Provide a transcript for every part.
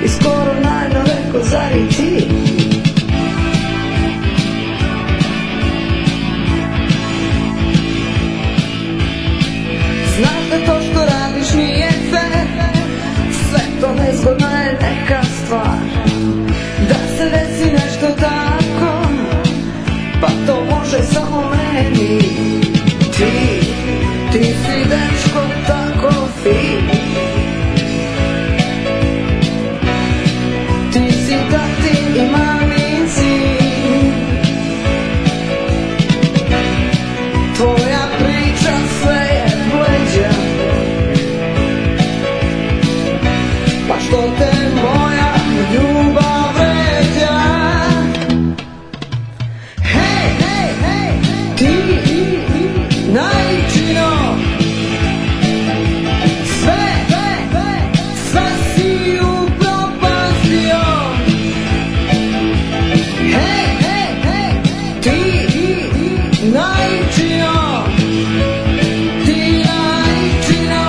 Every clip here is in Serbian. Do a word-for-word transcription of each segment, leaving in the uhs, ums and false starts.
i skoro najdaleko, zar i ti? Znaš da to što radiš nije fair, sve to nezgodna je neka stvar. Da se desi nešto tako, pa to može samo meni. Ti, ti si dečko tako fin. Ti si tati i mamin sin. Tvoja priča sve je bleđa, pa što te moja ljubav vređa. Hej, hej, hej, ti najčino, sve, sve si upropastio. Hej, hej, hej, ti najčino, ti najčino,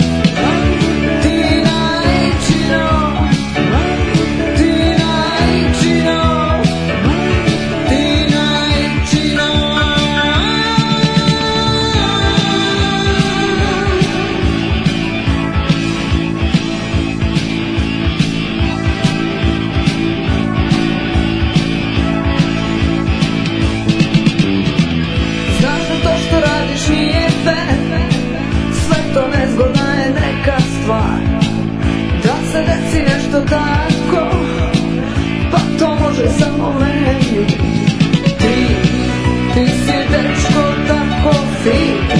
ti najčino, ti najčino, ti najčino. Znaš da to što radiš nije fair, sve to nezgodna je neka stvar. Da se desi nešto tako, pa to može samo meni. Ti, ti si dečko tako fin.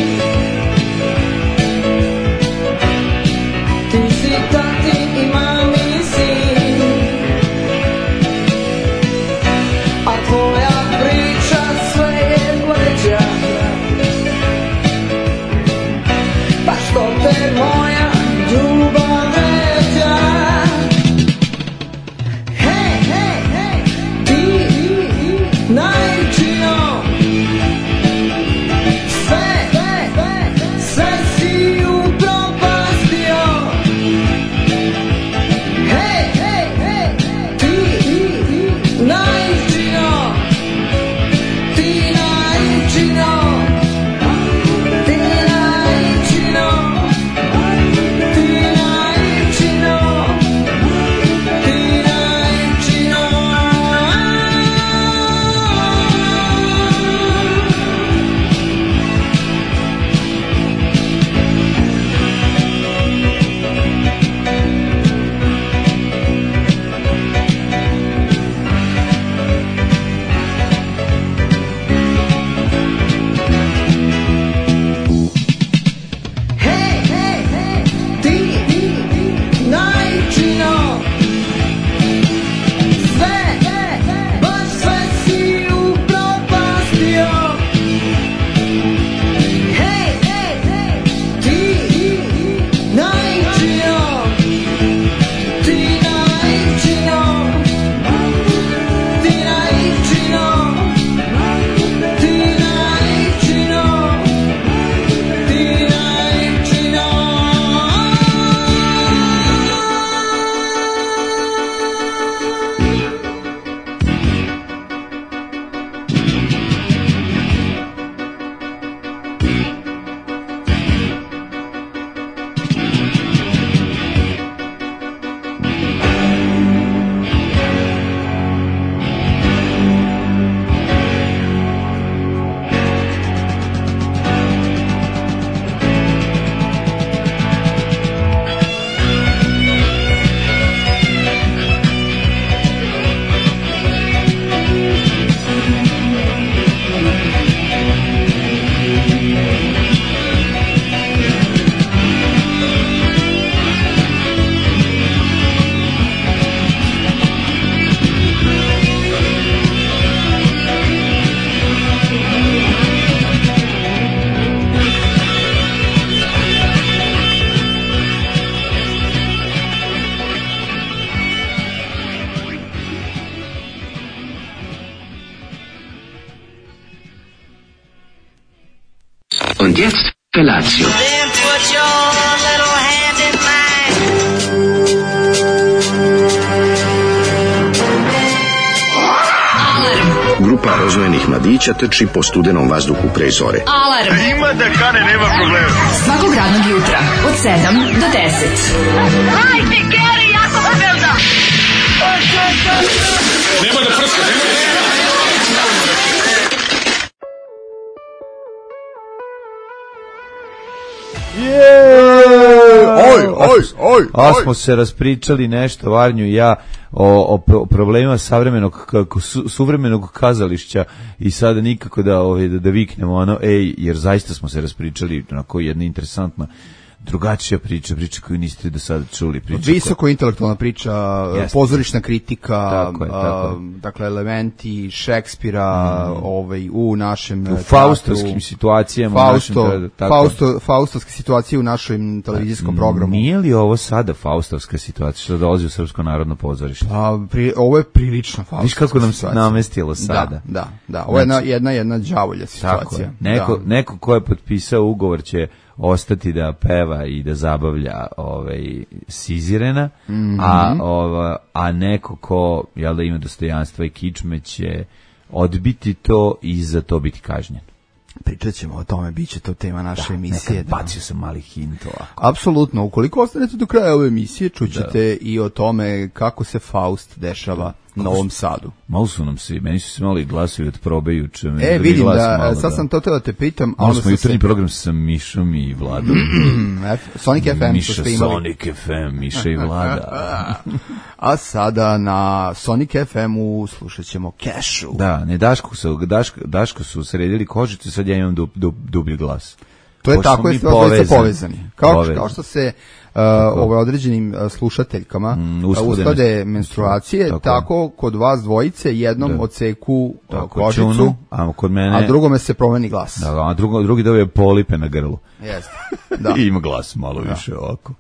Ti si tati i mami sin. A tvoja priča sve je bleđa, pa što te moja ljubav vređa. Hej, hej, hej, ti najčino, sve, sve si upropastio. Hej, hej, hej, ti najčino, ti najčino, ti najčino, ti najčino, ti najčino. Hej, hej, hej, ti najčino, sve, baš sve si upropastio. Hej, hej, hej, ti najčino, ti najčino, ti najčino, ti najčino, ti najčino. Und jetzt Felatio. Then put your little hand in mine. mladića trči po studenom vazduhu pre zore. Alarm! A ima da kane, nema problema. Svakog radnog jutra, od sedam do deset. Hajde, Geri, jako se velda! Nema da prska, nema da prska! Oj, oj, oj, a smo se raspričali nešto, Varnju i ja, o, o problemima savremenog, kako, su, suvremenog kazališća i sada nikako da, ove, da, da viknemo ono, ej, jer zaista smo se raspričali onako jedna interesantna drugačija priča, priča koju niste do sada čuli. Priča visoko koja... intelektualna priča, Jeste. pozorišna kritika, tako je, tako je. Uh, dakle elementi Šekspira mm. ovaj, u našem u faustovskim situacijama. Fausto, u našem, tako. Fausto, faustovske situacije u našem televizijskom programu. Nije li ovo sada faustovska situacija što dolazi u Srpsko narodno pozorište? Pa, pri, ovo je prilično faustovska. Viš kako nam se situacija. namestilo sada? Da, da, da. Ovo je znači, jedna, jedna, jedna đavolja situacija. Neko, da. neko ko je potpisao ugovor će ostati da peva i da zabavlja ovaj Sizirena, mm-hmm. a ova, a neko ko jel da ima dostojanstva i kičme će odbiti to i za to biti kažnjen. Pričat ćemo o tome, bit će to tema naše da, emisije. Da, bacio sam malih hintova. Apsolutno, ukoliko ostanete do kraja ove emisije, čućete da. i o tome kako se Faust dešava u Novom Sadu. Malo su nam se, meni su se malo i glasovi od probe juče. E, da vidim da, malo, sad da. sam to teo da te pitam. Malo smo jutarnji se... program sa Mišom i Vladom. Sonic F M. Miša, Sonic F M, Miša i Vlada. A sada na Sonic F M-u slušat ćemo Kešu. Da, ne, Daško su, Daško, Daško su sredili kožicu, sad ja imam dub, dub, dublji glas. To je Pošto tako, jeste povezani. povezani. Kao, povezani. Kao što se uh, ove određenim uh, slušateljkama mm, uh, usklade menstruacije, tako. tako kod vas dvojice jednom da. odseku uh, kožicu, čunu, a, kod mene, a drugome se promeni glas. Da, a drugo, drugi dobije polipe na grlu. Jeste. Da. I ima glas malo da. više ovako.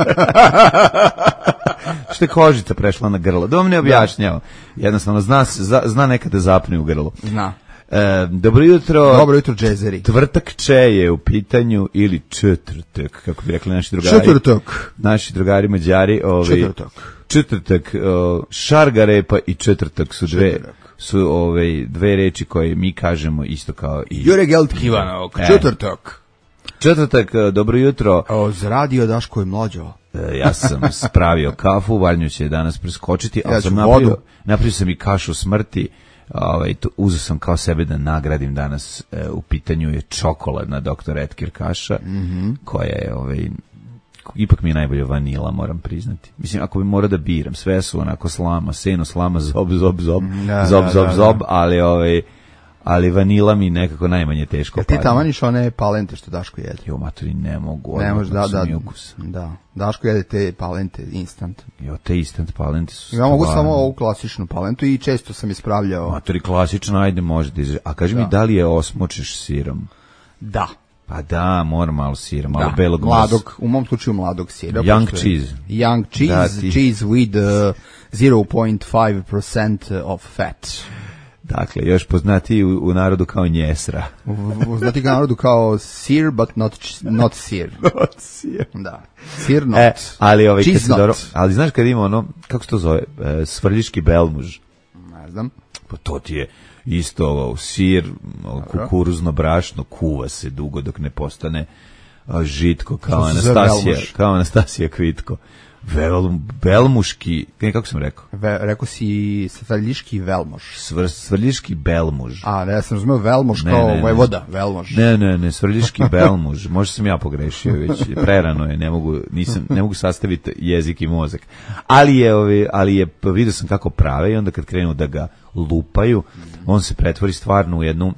Što je kožica prešla na grlo? Da vam ne objašnjava. Jednostavno, zna, zna, zna nekada zapne u grlu. Zna. E, dobro jutro. Dobro jutro, džezeri. Tvrtak če je u pitanju ili četvrtak, kako bi rekli naši drugari. Četvrtak. Naši drugari Mađari. Ovaj, četvrtak. Četvrtak. O, šargarepa i četvrtak su dve, su ovaj, dve reči koje mi kažemo isto kao i... Jure Geldkivanog. E. Četvrtak. Četvrtak, dobro jutro. O, zradio Daško i mlađo. E, ja sam spravio kafu, Valjnju će danas preskočiti, ali ja sam napravio, napravio sam i kašu smrti. Ovaj, uzeo sam kao sebe da nagradim danas, e, u pitanju je čokoladna doktor Edkir kaša, mm-hmm. koja je, ovaj, ipak mi je najbolja vanila, moram priznati. Mislim, ako bi morao da biram, sve su onako slama, seno, slama, zob, zob, zob, da, zob, da, zob, da, zob, da. ali ovaj, ali vanila mi nekako najmanje teško. Jel ti tamaniš one palente što Daško jede? Jo, maturi, ne mogu. Ne može, da, da, da. Daško jede te palente instant. Jo, te instant palente su... Ja mogu samo ovu klasičnu palentu i često sam ispravljao. Maturi, klasično, ajde, možete izreći. A kaži da. mi, da li je osmočeš sirom? Da. Pa da, mora malo sira, malo da. belog mladog, u mom slučaju mladog sira. Young cheese. Young cheese, da, cheese with uh, zero point five percent of fat. Dakle, još poznati u, u narodu kao njesra. Poznati kao narodu kao sir, but not, not sir. Not sir. Da. Sir not. E, ali, ovaj, kad cheese not. Dobro, ali znaš kad ima ono, kako se to zove, e, svrljiški belmuž. Ne znam. Pa to ti je isto ovo, sir, kukuruzno brašno, kuva se dugo dok ne postane a, žitko kao Anastasija, kao Anastasija Kvitko. Vel, belmuški, kako sam rekao? Ve, rekao si svrljiški velmož. Svr, svrljiški belmuž. A, ne, ja sam razumio velmož ne, kao ne, vojvoda, velmož. Ne, ne, ne, svrljiški belmuž. Možda sam ja pogrešio, već prerano je, ne mogu, nisam, ne mogu sastaviti jezik i mozak. Ali je, ovi, ali je, vidio sam kako prave i onda kad krenu da ga lupaju, on se pretvori stvarno u jednu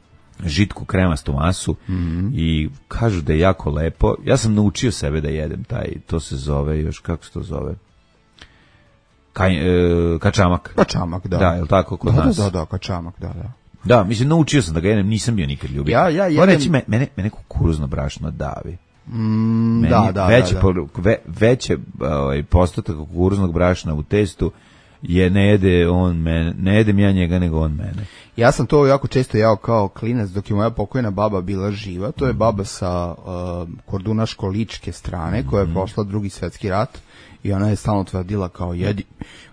žitku kremastu masu, mm-hmm. i kažu da je jako lepo. Ja sam naučio sebe da jedem taj, to se zove još, kako se to zove? Kaj, e, kačamak. Kačamak, da. Da, je li tako kod da, nas? Da, da, da, kačamak, da, da. Da, mislim, naučio sam da ga jedem, nisam bio nikad ljubio. Ja, ja jedem... Reći, me, mene, mene kukuruzno brašno davi. Mm, da, da, veće, da, da. Ve, veće ovaj, postotak kukuruznog brašna u testu je ne jede on mene, ne jedem ja njega nego on mene. Ja sam to jako često jao kao klinac dok je moja pokojna baba bila živa. To je baba sa uh, kordunaško-ličke strane koja je prošla drugi svjetski rat i ona je stalno tvrdila kao jedi,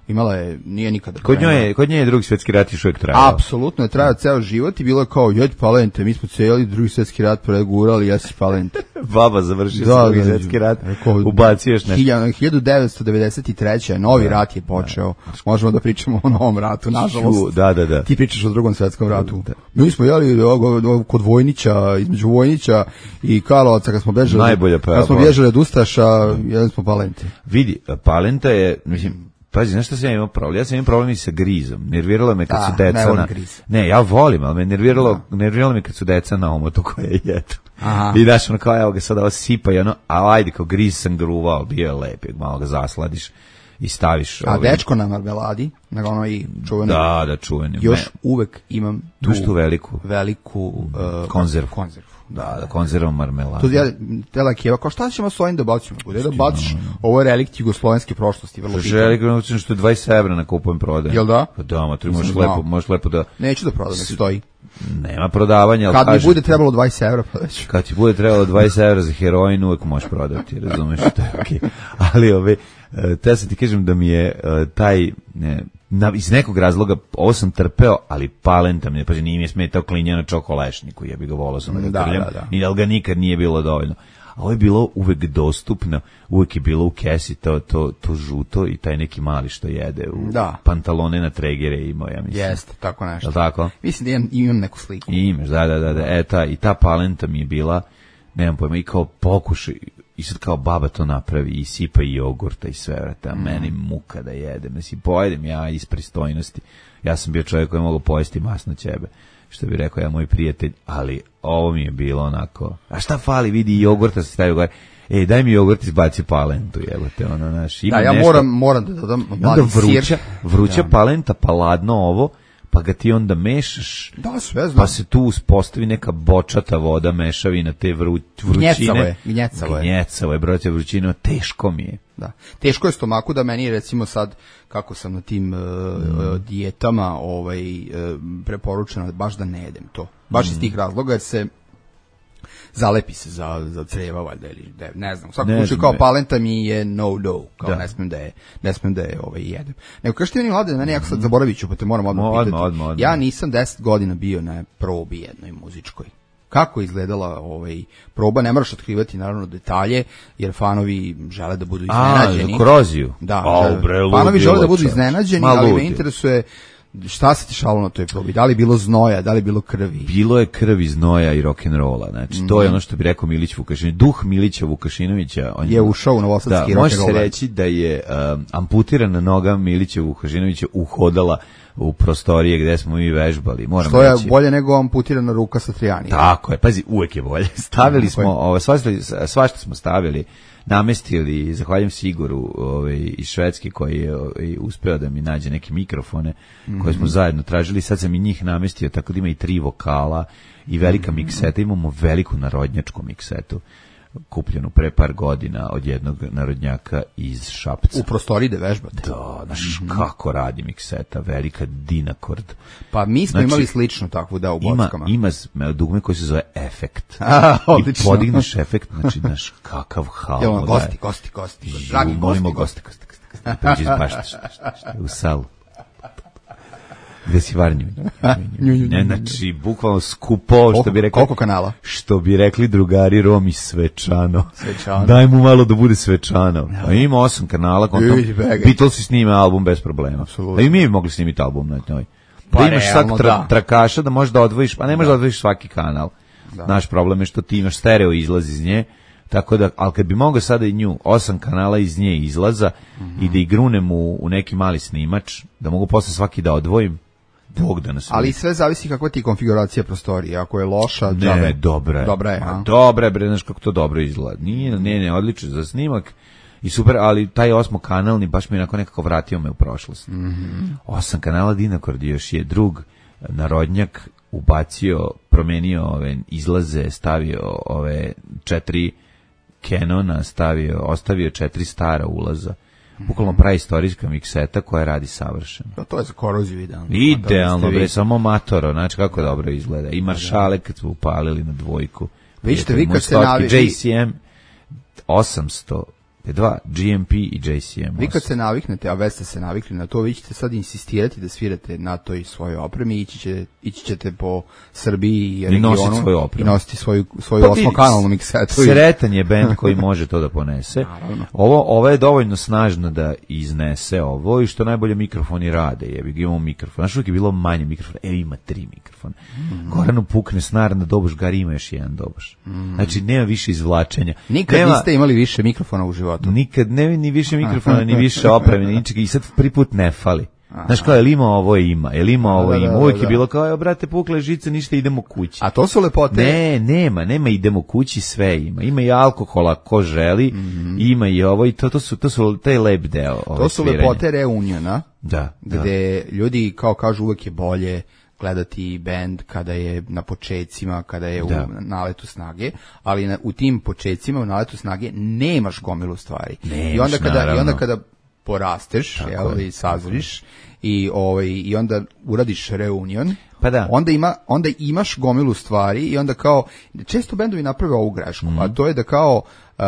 Imala je, nije nikada. Kod nje je, kod nje je drugi svjetski rat još uvijek trajao. Apsolutno je trajao ceo život i bilo je kao, joj palente, mi smo cijeli drugi svjetski rat pregurali, jesi palente. Baba završio da, drugi svjetski rat, ubacio još nešto. hiljadu devetsto devedeset treće novi da, rat je počeo. Da. Možemo da pričamo o novom ratu, nažalost. Da, da, da. Ti pričaš o drugom svjetskom ratu. Da. Mi smo jeli kod Vojnića, između Vojnića i Karlovaca, kad smo bežali, najbolja pa, kad smo bježali od Ustaša, jeli smo palente. Vidi, palenta je, mislim, pazi, znaš što sam ja imao problem? Ja sam imao problem i sa grizom. Nerviralo me kad da, su deca ne na... Griz. Ne, ja volim, ali me nerviralo, nerviralo me kad su deca na omotu koje jedu. Aha. I daš ono kao, evo ga sada ovo sipa i ono, a ajde, kao griz sam gruvao, bio je lep, malo ga zasladiš i staviš... A ovaj... dečko na marmeladi, nego ono i čuveno... Da, da, čuveno. Još me... uvek imam tu, tu veliku, veliku uh, konzervu. konzervu. Da, da, konzervom marmelada. Tu ja tela Kijeva, kao šta ćemo s ovim da bacimo? Bude da baciš, ovo je relikt jugoslovenske prošlosti, vrlo bitno. Relikt, što je dvadeset evra na kupujem prodajem. Jel da? Pa da, ma, možeš lepo, možeš lepo da... Neću da prodam, ne stoji. Nema prodavanja, ali kad kažem, mi bude trebalo dvadeset evra, prodaću. Kad ti bude trebalo dvadeset evra za heroin, uvek možeš prodati, razumeš, to je okej. Okay. Ali ove, te sam ti kažem da mi je taj, ne, na, iz nekog razloga, ovo sam trpeo, ali palenta mi je, pa nije mi je smetao klinja na čokolešniku, ja bi ga volao sam da, da trljam, da, da. I da ga nikad nije bilo dovoljno. A ovo je bilo uvek dostupno, uvek je bilo u kesi to, to, to žuto i taj neki mali što jede u da. Pantalone na tregere imao, ja mislim. Jeste, tako nešto. Jel tako? Mislim da imam, imam neku sliku. Imaš, da, da, da, da. E, ta, i ta palenta mi je bila, nemam pojma, i kao pokušaj, i sad kao baba to napravi i sipa i jogurta i sve, vrata, a mm. meni muka da jedem, mislim, pojedem ja iz pristojnosti, ja sam bio čovjek koji je mogao pojesti masno ćebe, što bi rekao ja moj prijatelj, ali ovo mi je bilo onako, a šta fali, vidi jogurta se stavio gore, ej, daj mi jogurt, izbaci palentu, jebote, ono, naš, ima da, ja nešto, moram, moram da dodam mladi vruća, sir. Vruća ja. palenta, pa ladno ovo, pa ga ti onda mešaš, da, sve znam. Pa se tu uspostavi neka bočata voda, mešavina te vru, vrućine. Gnjecavo je, gnjecavo je. Gnjecavo je, brate, vrućina, teško mi je. Da. Teško je stomaku da meni, recimo sad, kako sam na tim uh, mm. dijetama ovaj, uh, preporučeno, baš da ne jedem to. Baš mm. iz tih razloga, jer se zalepi se za, za creva, valjda, ili ne, ne znam. U svakom slučaju, kao palenta mi je no-no, kao da. ne smijem da je, ne smijem da je ovaj, jedem. Nego, kažete meni, mlade, mene, jako sad zaboravit ću, pa te moram odmah pitati. Odmah, odmah, odmah. Ja nisam deset godina bio na probi jednoj muzičkoj. Kako je izgledala ovaj proba, ne moraš otkrivati naravno detalje, jer fanovi žele da budu iznenađeni. A, za koroziju. Da, oh, bre, fanovi žele da budu iznenađeni, ali me interesuje šta se dešavalo na toj probi? Da li bilo znoja, da li bilo krvi? Bilo je krvi, znoja i rock'n'rolla. Znači, mm-hmm. to je ono što bi rekao Milić Vukašinović. Duh Milića Vukašinovića. On je ušao u novosadski rock'n'roll. Može se reći da je um, amputirana noga Milića Vukašinovića uhodala u prostorije gde smo mi vežbali. Moram što je reći. Bolje nego amputirana ruka sa Trijani. Tako je, pazi, uvek je bolje. Stavili smo, ovo, svašta, svašta smo stavili, namestili, zahvaljujem Sigoru ovaj, iz Švedske koji je ovaj, uspeo da mi nađe neke mikrofone mm-hmm. koje smo zajedno tražili, sad sam i njih namestio, tako da ima i tri vokala i velika mm-hmm. mikseta, imamo veliku narodnjačku miksetu kupljenu pre par godina od jednog narodnjaka iz Šapca. U prostoriji da vežbate. Da, znaš mm-hmm. kako radi mikseta, velika Dinakord. Pa mi smo znači, imali slično takvu da u bockama. Ima, ima dugme koji se zove efekt. A, i podigneš efekt, znači, znaš, kakav hal. Jel, gosti, gosti, gosti. Dragi molimo gosti, gosti, gosti, gosti. Priđi izbaštaš, u salu. Gde si varnju? Ne, znači, bukvalno skupo, što bi rekli... Koliko kanala? Što bi rekli drugari Romi, svečano. Svečano. Daj mu malo da bude svečano. A ima osam kanala, kontom, Beatlesi snime album bez problema. Apsolutno. A i mi bi mogli snimiti album na njoj. Pa da imaš sad tra, da. trakaša da možeš da odvojiš, pa ne možeš da, da odvojiš svaki kanal. Da. Naš problem je što ti imaš stereo izlaz iz nje, tako da, ali kad bi mogao sada i nju, osam kanala iz nje izlaza mm-hmm. i da ih grunem u, u neki mali snimač, da mogu posle svaki da odvojim, Bog da nas. Ali sve zavisi kakva ti konfiguracija prostorije. Ako je loša, džabe. Ne, dobra je. Dobra je, a? Dobra je, bre, znaš kako to dobro izgleda. Nije, ne, ne, odlično za snimak i super, ali taj osmokanalni baš mi je onako nekako vratio me u prošlost. Mm-hmm. Osam kanala Dinakord još je drug narodnjak ubacio, promenio ove izlaze, stavio ove četiri Canona, stavio, ostavio četiri stara ulaza. Bukvalno pravi istorijska mikseta koja radi savršeno. Pa to je za koroziju idealno. Idealno, bre, samo matoro, znači kako dobro izgleda. I maršale kad smo upalili na dvojku. Vidite, vi kad ste navikli... J C M osamsto Dva, G M P i J C M. Vi kad se naviknete, a već ste se navikli na to, vi ćete sad insistirati da svirate na toj svojoj opremi, ići, će, ići ćete po Srbiji i regionu i nositi svoju, svoju pa, osmokanalnu miksetu. Sretan je bend koji može to da ponese. Ovo, ovo je dovoljno snažno da iznese ovo i što najbolje mikrofoni rade. Jebi ga, imamo mikrofon. Znaš, uvijek je bilo manje mikrofona. Evo ima tri mikrofona. Mm. Goranu pukne snar na doboš, Gari ima još jedan doboš. Mm. Znači, nema više izvlačenja. Nikad nema, niste imali više mikrofona u životu. Nikad, ne ni više mikrofona, ni više opreme, ni ničega i sad prvi put ne fali. Znaš kao, je li ima ovo ima, je li ima ovo da, ima, da, uvijek da, da. Je bilo kao, evo brate, pukle žice, ništa, idemo kući. A to su lepote? Ne, nema, nema, idemo kući, sve ima. Ima i alkohola ko želi, mm-hmm. Ima i ovo i to, to su, to su taj lep deo. To su sviranje. Lepote reuniona, da, gde da. Ljudi kao kažu uvijek je bolje gledati bend kada je na počecima, kada je da. U naletu snage, ali na, u tim počecima u naletu snage nemaš gomilu stvari. Nemaš, I onda kada naravno. I onda kada porasteš, jel, i sazriš i ovaj i onda uradiš reunion, pa da. Onda ima onda imaš gomilu stvari i onda kao često bendovi naprave ovu grešku, mm. a to je da kao uh,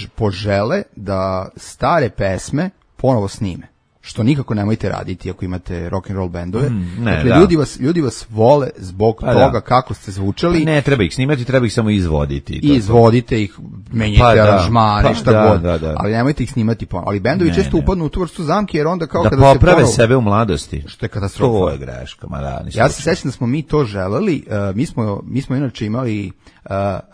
požele da stare pesme ponovo snime. Što nikako nemojte raditi ako imate rock and roll bendove. Mm, ne, dakle, ljudi vas, ljudi vas vole zbog pa toga da. Kako ste zvučali. Pa ne treba ih snimati, treba ih samo izvoditi. I izvodite ih, menjajte pa aranžmane, pa šta da, god. Da, da. Ali nemojte ih snimati ponovno. Ali bendovi ne, često ne. Upadnu u tu vrstu zamke jer onda kao da kada se poprave ponovo, sebe u mladosti. Što je katastrofa. To je greška, ma da. Ja se sećam da smo mi to želeli. Uh, mi smo mi smo inače imali uh,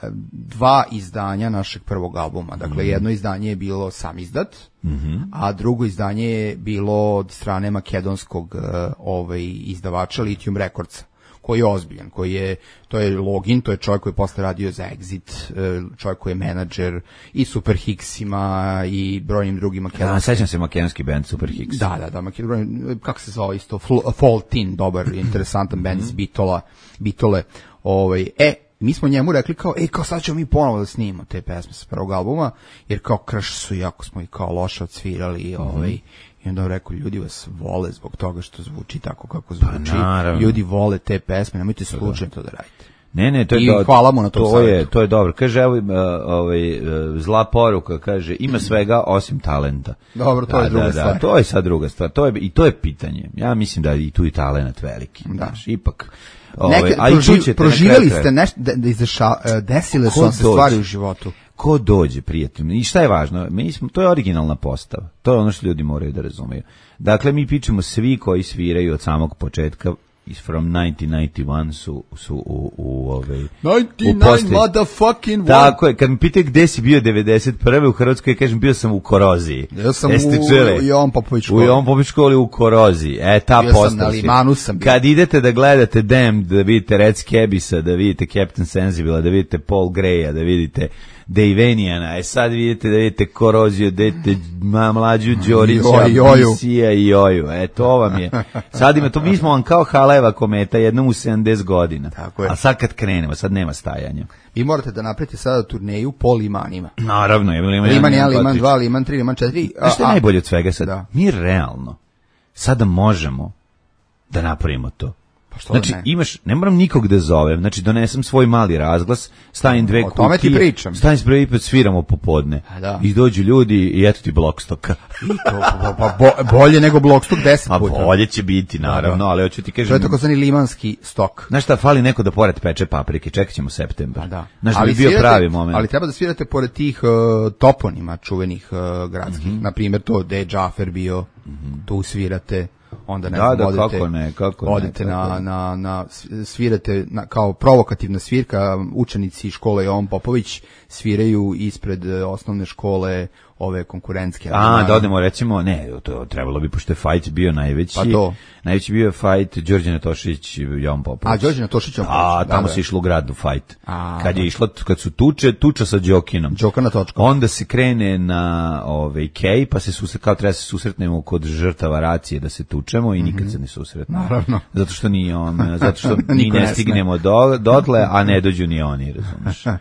dva izdanja našeg prvog albuma. Dakle, mm. jedno izdanje je bilo samizdat. Mm-hmm. A drugo izdanje je bilo od strane makedonskog uh, ovaj, izdavača Lithium Recordsa, koji je ozbiljan, koji je, to je Login, to je čovjek koji je posle radio za Exit, uh, čovjek koji je menadžer i Super Hicksima i brojnim drugim makedonskim. Da, sećam se makedonski band Super Hicks. Da, da, da, makedonski, kako se zvao isto, Fall Teen, dobar, interesantan band iz Bitola, Bitole, ovaj, e, mi smo njemu rekli kao, ej, kao sad ćemo mi ponovo da snimamo te pesme sa prvog albuma, jer kao Crash su, jako smo i kao loše odsvirali, mm-hmm. ovaj, i onda rekao, ljudi vas vole zbog toga što zvuči tako kako zvuči, pa, ljudi vole te pesme, nemojte slučajno to da radite. Ne, ne, to je I do... hvala mu na to, to je, to je dobro. Kaže, evo, ovaj, zla poruka, kaže, ima svega osim talenta. Dobro, to da, je druga da, stvar. Da, to je sad druga stvar. To je, i to je pitanje. Ja mislim da i tu i talent veliki. Da. Znaš, ipak. Ove, Neke, proži, proživjeli ste nešto, da, da izdeša, desile su vam se stvari u životu. Ko dođe, prijatelj? I šta je važno? Mi smo, to je originalna postava. To je ono što ljudi moraju da razumeju. Dakle, mi pričamo svi koji sviraju od samog početka, is from nineteen ninety-one su, su u, u, ove, ninety-nine motherfucking one. Tako je, kad mi pitaju gde si bio devedeset prve u Hrvatskoj, kažem, bio sam u Koroziji. Ja sam Jeste u, u Jovan Popović školi. U Jovan Popović školi u Koroziji. E, ta bio postava. Sam na Limanu sam bio. Kad idete da gledate Damned, da vidite Red Scabisa, da vidite Captain Sensible, da vidite Paul Greya, da vidite Dejvenijana, e sad vidite da vidite Koroziju, da vidite mlađu Đorića, Misija i Joju, e to vam je. Sad ima to, mi smo vam kao Haleva kometa, jednom u sedamdeset godina. Tako je. A sad kad krenemo, sad nema stajanja. Vi morate da napravite sada turneju po limanima. Naravno, je Liman, Liman jedan, Liman dva, Liman tri, Liman četiri. A što je najbolje od svega sad? Da. Mi realno sada možemo da napravimo to. Znači, ne? imaš, ne moram nikog da zovem, znači donesem svoj mali razglas, stavim dve kutije, o tome ti pričam. Stavim sprej i sviramo popodne. Da. I dođu ljudi i eto ti Blokstoka. Pa, pa bo, bolje nego Blokstok deset puta. A bolje će biti, naravno, da. Ali hoću ti kažem... To je tako zvani limanski stok. Znaš šta, fali neko da pored peče paprike, čekat ćemo septembar. Da. Znaš, ali bi bio svirate, pravi moment. Ali treba da svirate pored tih uh, toponima čuvenih uh, gradskih. Mm-hmm. Naprimjer, to gde je Džafer bio, mm-hmm. tu svirate... onda ne da, znam, da, odete, kako ne, kako odete ne, na, kako na, na, svirate na, kao provokativna svirka, učenici škole Jovan Popović sviraju ispred osnovne škole ove konkurentske. A, da odemo, recimo, ne, to trebalo bi, pošto je fight bio najveći, pa to. Najveći bio je fight Đorđe Tošić i Jovan Popović. A, Đorđe Tošić, Jovan Popović. A, tamo da, se da. išlo u gradu fight. A, kad da. je išlo, kad su tuče, tuča sa Đokinom. Đoka na točku. Onda se krene na ove, Kej, pa se susret, kao treba se susretnemo kod žrtava racije da se tučemo i nikad mm-hmm. se ne susretnemo. Naravno. Zato što ni on, zato što mi ne stignemo do, dotle, a ne dođu ni oni, razumiješ.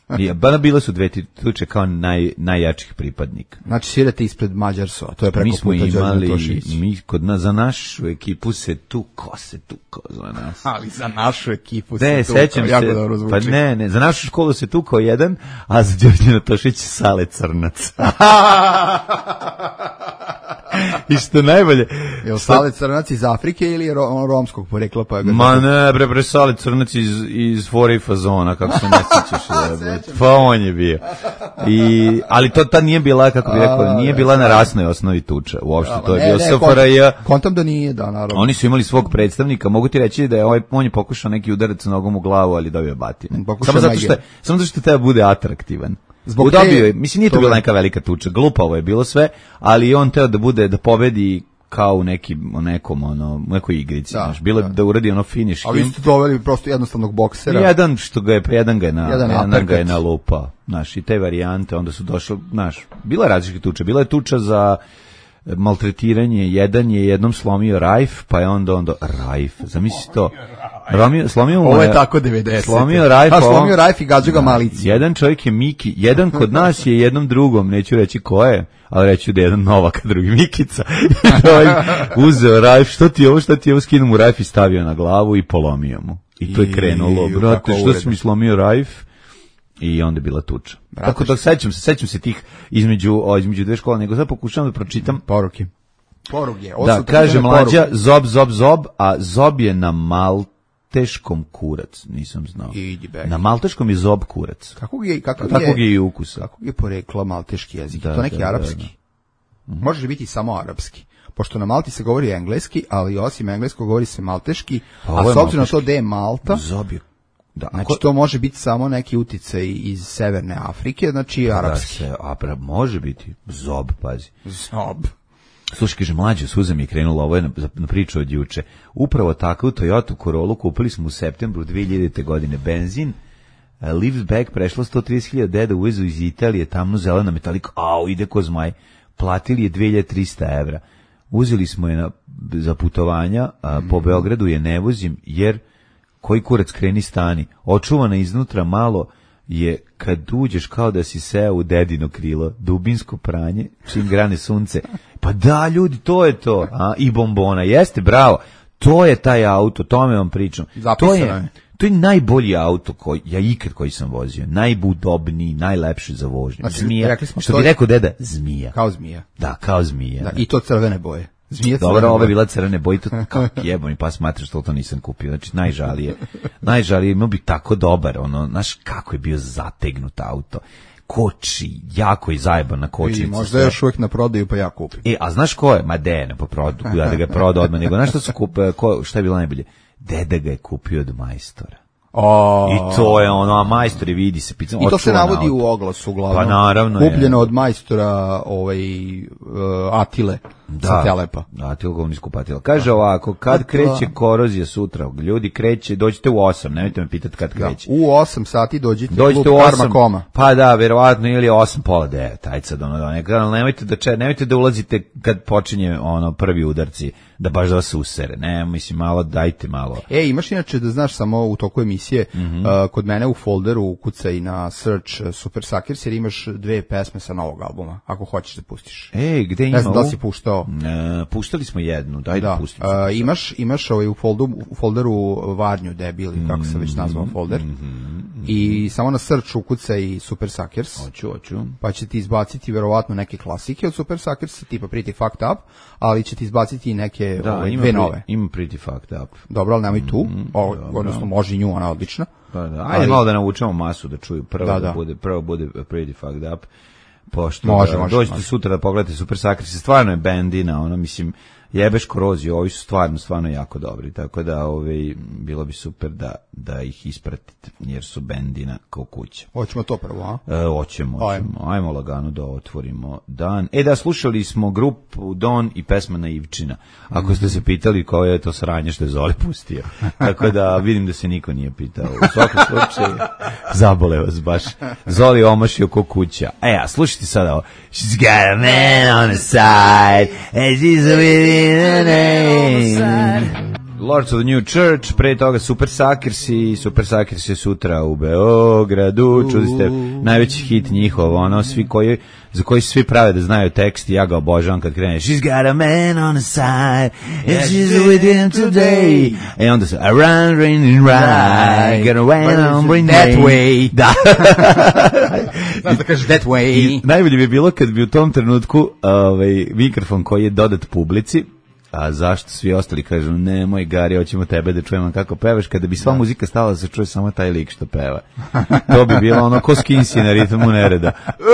I, bana bila su dve tuče kao naj, najjačih pripadnika. Znači svirate ispred Mađarsova, to je preko mi smo puta imali, mi kod na, za našu ekipu se tu, ko se tu, ko za nas? Ali za našu ekipu ne, se tu, jako se, dobro zvuči. Pa ne, ne, za našu školu se tu kao jedan, a za Đorđe Tošić Sale Crnac. I što najbolje... Je Sale Crnac iz Afrike ili ro, romskog porekla? Pa ga Ma ne, bre, bre, Sale Crnac iz, iz Fore i Fazona, kako se ne sjećaš. Pa on je bio. I, ali to tad nije bila, kako bi rekao, nije bila na rasnoj osnovi tuča. Uopšte, to je bio S F R J. Kontam da nije, da, naravno. Oni su imali svog predstavnika, mogu ti reći da je ovaj, on je pokušao neki udarac nogom u glavu, ali dobio batine. Samo zato što, samo zato što treba bude atraktivan. Zbog dobio je, mislim nije to bila neka velika tuča, glupavo je bilo sve, ali on teo da bude, da pobedi kao u nekim, u nekom, ono, u nekoj igrici, da, znaš, bilo da. da uradi ono finish. Ali vi ste doveli prosto jednostavnog boksera. Jedan što ga je, jedan ga je na, jedan jedan ga je na lupa, znaš, i te varijante, onda su došli, znaš, bila je različita tuča, bila je tuča za maltretiranje, jedan je jednom slomio Rajf, pa je onda onda Rajf, zamisli to. Romio, slomio mu, ovo je tako devedeset. Slomio Rajf, a slomio Rajf i gađu ga malici. Jedan čovjek je Miki, jedan kod nas je jednom drugom, neću reći ko je, ali reću da je jedan Novak, a drugi Mikica. Uzeo Rajf, što ti je ovo, što ti je ovo, skinuo mu Rajf i stavio na glavu i polomio mu. I to je krenulo, brate, što si mi slomio Rajf? I onda je bila tuča. Brate, tako da sećam se, sećam se tih između, o, između dve škole, nego sad pokušavam da pročitam poruke. Poruke. Da, kaže mlađa, zob, zob, zob, a zob je na malteškom kurac, nisam znao. Na malteškom je zob kurac. Kako je, kako Takvog je i ukusa. Kako je porekla malteški jezik? Da, to neki da, arapski. Da, da. Može biti samo arapski. Pošto na Malti se govori engleski, ali osim engleskog govori se malteški, a, a s obzirom na to da je Malta, zob je. Da, znači to može biti samo neki uticaj iz Severne Afrike, znači arapski. Da se, a može biti zob, pazi. Zob. Slušaj, kaže, mlađe suza mi je krenula, ovo je na, na priču od juče. Upravo takvu Toyota Corolla kupili smo u septembru dve hiljadite. godine. Benzin, uh, liftback, prešlo sto trideset hiljada deda, uvezu iz Italije, tamno zelena metalika, au, ide ko zmaj. Platili je dve hiljade trista evra. Uzeli smo je na, za putovanja, a, po Beogradu je ne vozim, jer koji kurac kreni stani. Očuvana iznutra malo je kad uđeš kao da si seo u dedino krilo, dubinsko pranje, čim grane sunce. Pa da, ljudi, to je to. A, i bombona, jeste, bravo. To je taj auto, tome vam pričam. Zapisano to je, to je najbolji auto koji ja ikad koji sam vozio. Najbudobniji, najlepši za vožnju. Znači, zmija, rekli smo, što bi rekao deda, zmija. Kao zmija. Da, kao zmija. Da, i to crvene boje. Zmija dobro, ova je bila crvene boje, to kao jebom i pa smatraš što to nisam kupio. Znači, najžalije. Najžalije, imao bi tako dobar, ono, znaš kako je bio zategnut auto. Koči, jako je zajeban na kočnici. I možda je još uvijek na prodaju, pa ja kupim. E, a znaš ko je? Ma de, ne po prodaju, ja da ga proda odmah, nego znaš što su kupio, ko, šta je bilo najbolje? Deda ga je kupio od majstora. O, I to je ono, a majstori vidi se picam. I to se navodi u oglasu uglavnom. Pa naravno kupljeno je. Od majstora ovaj, uh, Atile. Da, sa Telepa. Atila govnisku patila. Kaže ovako, kad kreće korozija sutra, ljudi kreće, dođite u osam, nemojte me pitati kad kreće. Da, u osam sati dođite, dođite u osam, pa da, verovatno, ili osam, pola devet, ajde sad ono, da, nemojte da, če, nemojte da ulazite kad počinje ono prvi udarci, da baš da vas usere, ne, mislim, malo, dajte malo. E, imaš inače da znaš samo u toku emisije, mm-hmm. uh, kod mene u folderu ukucaj na search uh, Super Suckers, jer imaš dve pesme sa novog albuma, ako hoćeš da pustiš. E, gde ima? Ne znam da li si puštao. Ne, puštali smo jednu, daj da, da pustimo. Uh, imaš, imaš ovaj u, foldu, u folderu Varnju debili, kako se već nazvao mm-hmm, folder, mm-hmm. i samo na search ukucaj Super Suckers. Hoću, hoću. Pa će ti izbaciti verovatno neke klasike od Super Suckers, tipa Pretty Fucked Up, ali će ti izbaciti neke da, ove, ima dve pre, nove. Ima Pretty Fucked Up. Dobro, ali nemoj tu, mm-hmm, o, odnosno može i nju, ona je odlična. Pa da, ajde ali, malo da naučemo masu da čuju. Prvo da, da. bude, prvo bude Pretty Fucked Up. Pošto može, da, može, dođete može. Sutra da pogledate Super Suckers, stvarno je bendina, ono, mislim, jebeš koroziju, ovi su stvarno, stvarno jako dobri, tako da ovaj, bilo bi super da, da ih ispratite, jer su bendina kao kuća. Hoćemo to prvo, a? E, hoćemo, hoćemo. Ajmo. Ajmo lagano da otvorimo dan. E da, slušali smo grupu Don i pesma Naivčina. Ako ste se pitali ko je to sranje što je Zoli pustio. Tako da vidim da se niko nije pitao. U svakom slučaju, zabole vas baš. Zoli omašio ko kuća. E, a slušajte sada ovo. She's got a man on the side, and she's a Lords of the New Church, pre toga Super Suckers i Super Suckers je sutra u Beogradu, čuli ste najveći hit njihov, ono, svi koji, za koji svi prave da znaju tekst i ja ga obožavam kad krene She's got a man on the side and she's with him today e onda se I run, rain and ride get away on bring that way da znaš da kažeš that way i najbolje bi bilo kad bi u tom trenutku ovaj, mikrofon koji je dodat publici. A zašto svi ostali kažu nemoj Gari, hoćemo tebe da čujemo kako pevaš, kada bi sva da. Muzika stala da se čuje samo taj lik što peva. To bi bilo ono ko Skinsi na ritmu nereda.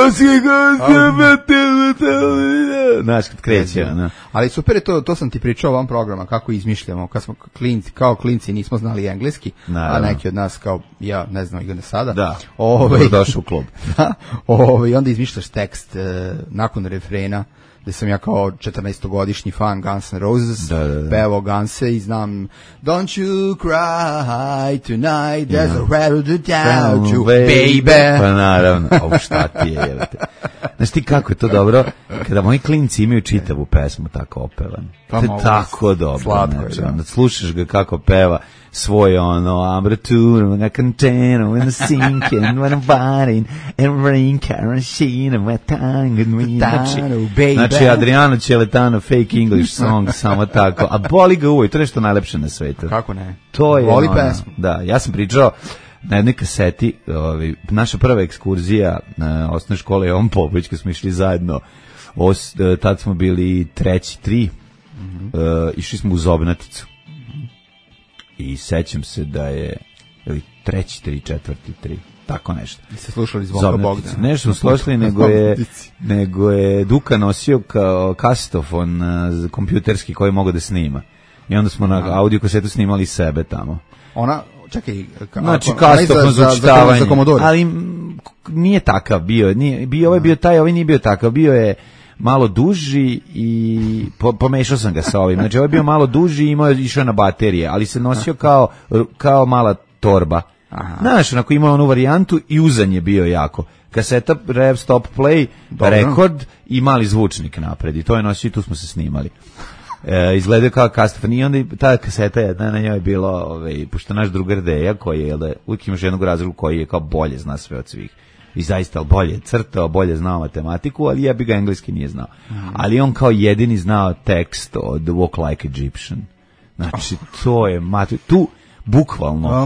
Znaš kad kreće. No. Ali super je to, to sam ti pričao o ovom programa, kako izmišljamo, kad smo klinci, kao klinci nismo znali engleski, naravno. A neki od nas kao ja ne znam i sada. Da, Ove, došao u klub. Da, ove, i onda izmišljaš tekst e, nakon refrena, gde sam ja kao četrnaestogodišnji fan Guns N' Roses, da, da, da. Pevao Gunse i znam Don't you cry tonight, there's yeah. a rattle without you, baby. Pa naravno, ovo šta ti je, jevate. Znaš ti kako je to dobro, kada moji klinci imaju čitavu pesmu tako opevan. To je tako dobro. Slatko znači, je, onda slušaš ga kako peva svoje ono Ambraturu, a container in the sink and when I'm fighting and rain kerosene and my tongue and me znači, znači Adriano Celentano fake English song samo tako, a boli ga uvoj, to je nešto najlepše na svetu. Kako ne? To je voli ono, pesmu. Da, ja sam pričao na jednoj kaseti, ovaj, naša prva ekskurzija na osnovne škole je on Popović, kad smo išli zajedno, os, tad smo bili treći, tri, mm-hmm. uh, išli smo u Zobnaticu. I sećam se da je ili treći, tri, četvrti, tri, tako nešto. I ste slušali Zvonka Bogdana. Nešto smo slušali, nego je, nego je Duka nosio kao kasetofon uh, kompjuterski koji mogu da snima. I onda smo na audio kasetu snimali sebe tamo. Ona, čekaj, ka, znači kasetofon za učitavanje, ali nije takav bio, nije, bio, ovaj bio taj, ovaj nije bio takav, bio je malo duži i po, pomešao sam ga sa ovim. Znači, ovo je bio malo duži i imao je išao na baterije, ali se nosio kao, kao mala torba. Aha. Znaš, onako imao onu varijantu i uzan je bio jako. Kaseta, rev, stop, play, dobro. Rekord i mali zvučnik napred. I to je nosio i tu smo se snimali. E, izgledao kao kasetofon i onda ta kaseta jedna na njoj je bilo, ovaj, pošto naš drugar Deja, koji je, da, uvijek imaš jednog razloga koji je kao bolje zna sve od svih. I zaista bolje crtao, bolje znao matematiku, ali ja bi ga engleski nije znao. Mm. Ali on kao jedini znao tekst od Walk Like Egyptian. Znači, to je matu, tu bukvalno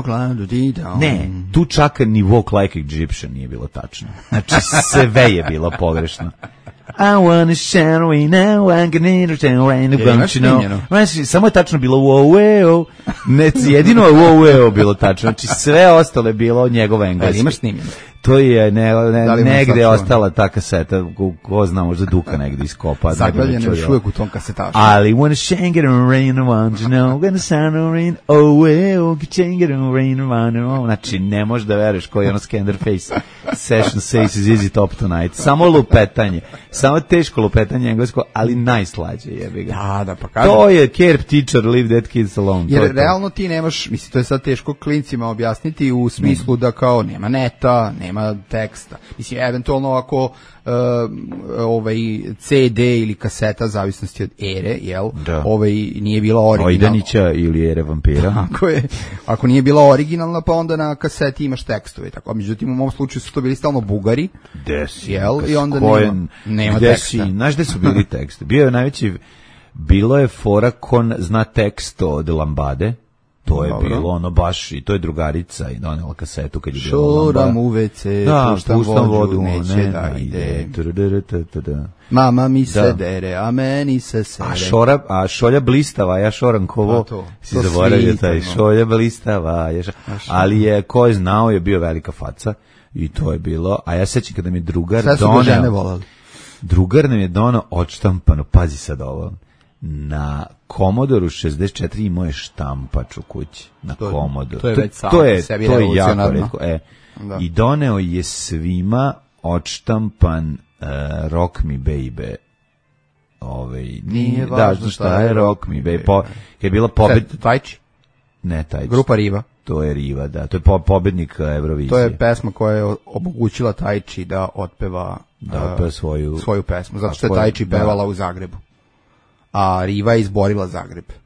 ne, tu čak ni Walk Like Egyptian nije bilo tačno. Znači, sve je bilo pogrešno. I wanna share away now, I can need to tell rain the bunch, you know. Znači, samo je tačno bilo wow, ne, jedino je wow bilo tačno. Znači, sve ostalo je bilo njegov engleski. Ali imaš snimljeno? To je ne, ne, negde je ostala ta kaseta, ko, ko zna, možda Duka negde iskopa. Zaglavljena još uvijek u tom kasetašu. Ali wanna shang it and rain around, you know, gonna sound of rain, oh, well, shang it and rain around, znači, ne možeš da veruješ koji je ono Scanderface Session Says is easy top tonight. Samo lupetanje, samo teško lupetanje englesko, ali najslađe jebi ga. Da, da, pa kažem. To je Kerb Teacher, Leave That Kids Alone. Jer realno ti nemaš, mislim, to je sad teško klincima objasniti u smislu da kao nema neta, nema teksta. Mislim, eventualno ako uh, ovaj C D ili kaseta, zavisnosti od ere, jel? Da. Ovaj nije bila originalna. Ojdanića ili ere vampira. Ako je, ako nije bila originalna, pa onda na kaseti imaš tekstove. Tako. A međutim, u mom slučaju su to bili stalno Bugari. Desi. Jel? I onda nema, nema teksta. Znaš gde su bili tekst? Bio je najveći, bilo je fora kon zna tekst od Lambade. To je dobro. Bilo ono baš, i to je drugarica i donela kasetu kad je bilo Lamba. Šoram u ve ce, da, puštam, puštam vodu, neće ne, da ide. Mama mi se da. Dere, a meni se sere. A, šora, a šolja blistava, ja šoram kovo, to, si to zaboravio taj šolja blistava. Ja ša, ali je, ko je znao, je bio velika faca i to je bilo, a ja sećam kada mi drugar doneo. Sve su ga žene volali. Drugar nam je doneo odštampano, pazi sad ovo. Na Commodore šezdeset četiri imao je štampač u kući. Na to, Commodore. To je već sam to je, sebi to je jako retko. E, da. I doneo je svima odštampan uh, Rock Me Baby. Ovaj, nije važno da, šta je Rock Me Baby. Po, je bila pobed... Tajči? Ne, Tajči. Grupa Riva. To je Riva, da. To je po, pobednik Eurovizije. To je pesma koja je omogućila Tajči da otpeva, da otpeva svoju, svoju pesmu. Zato što je Tajči pevala da. U Zagrebu. A Riva je izborila Zagreb.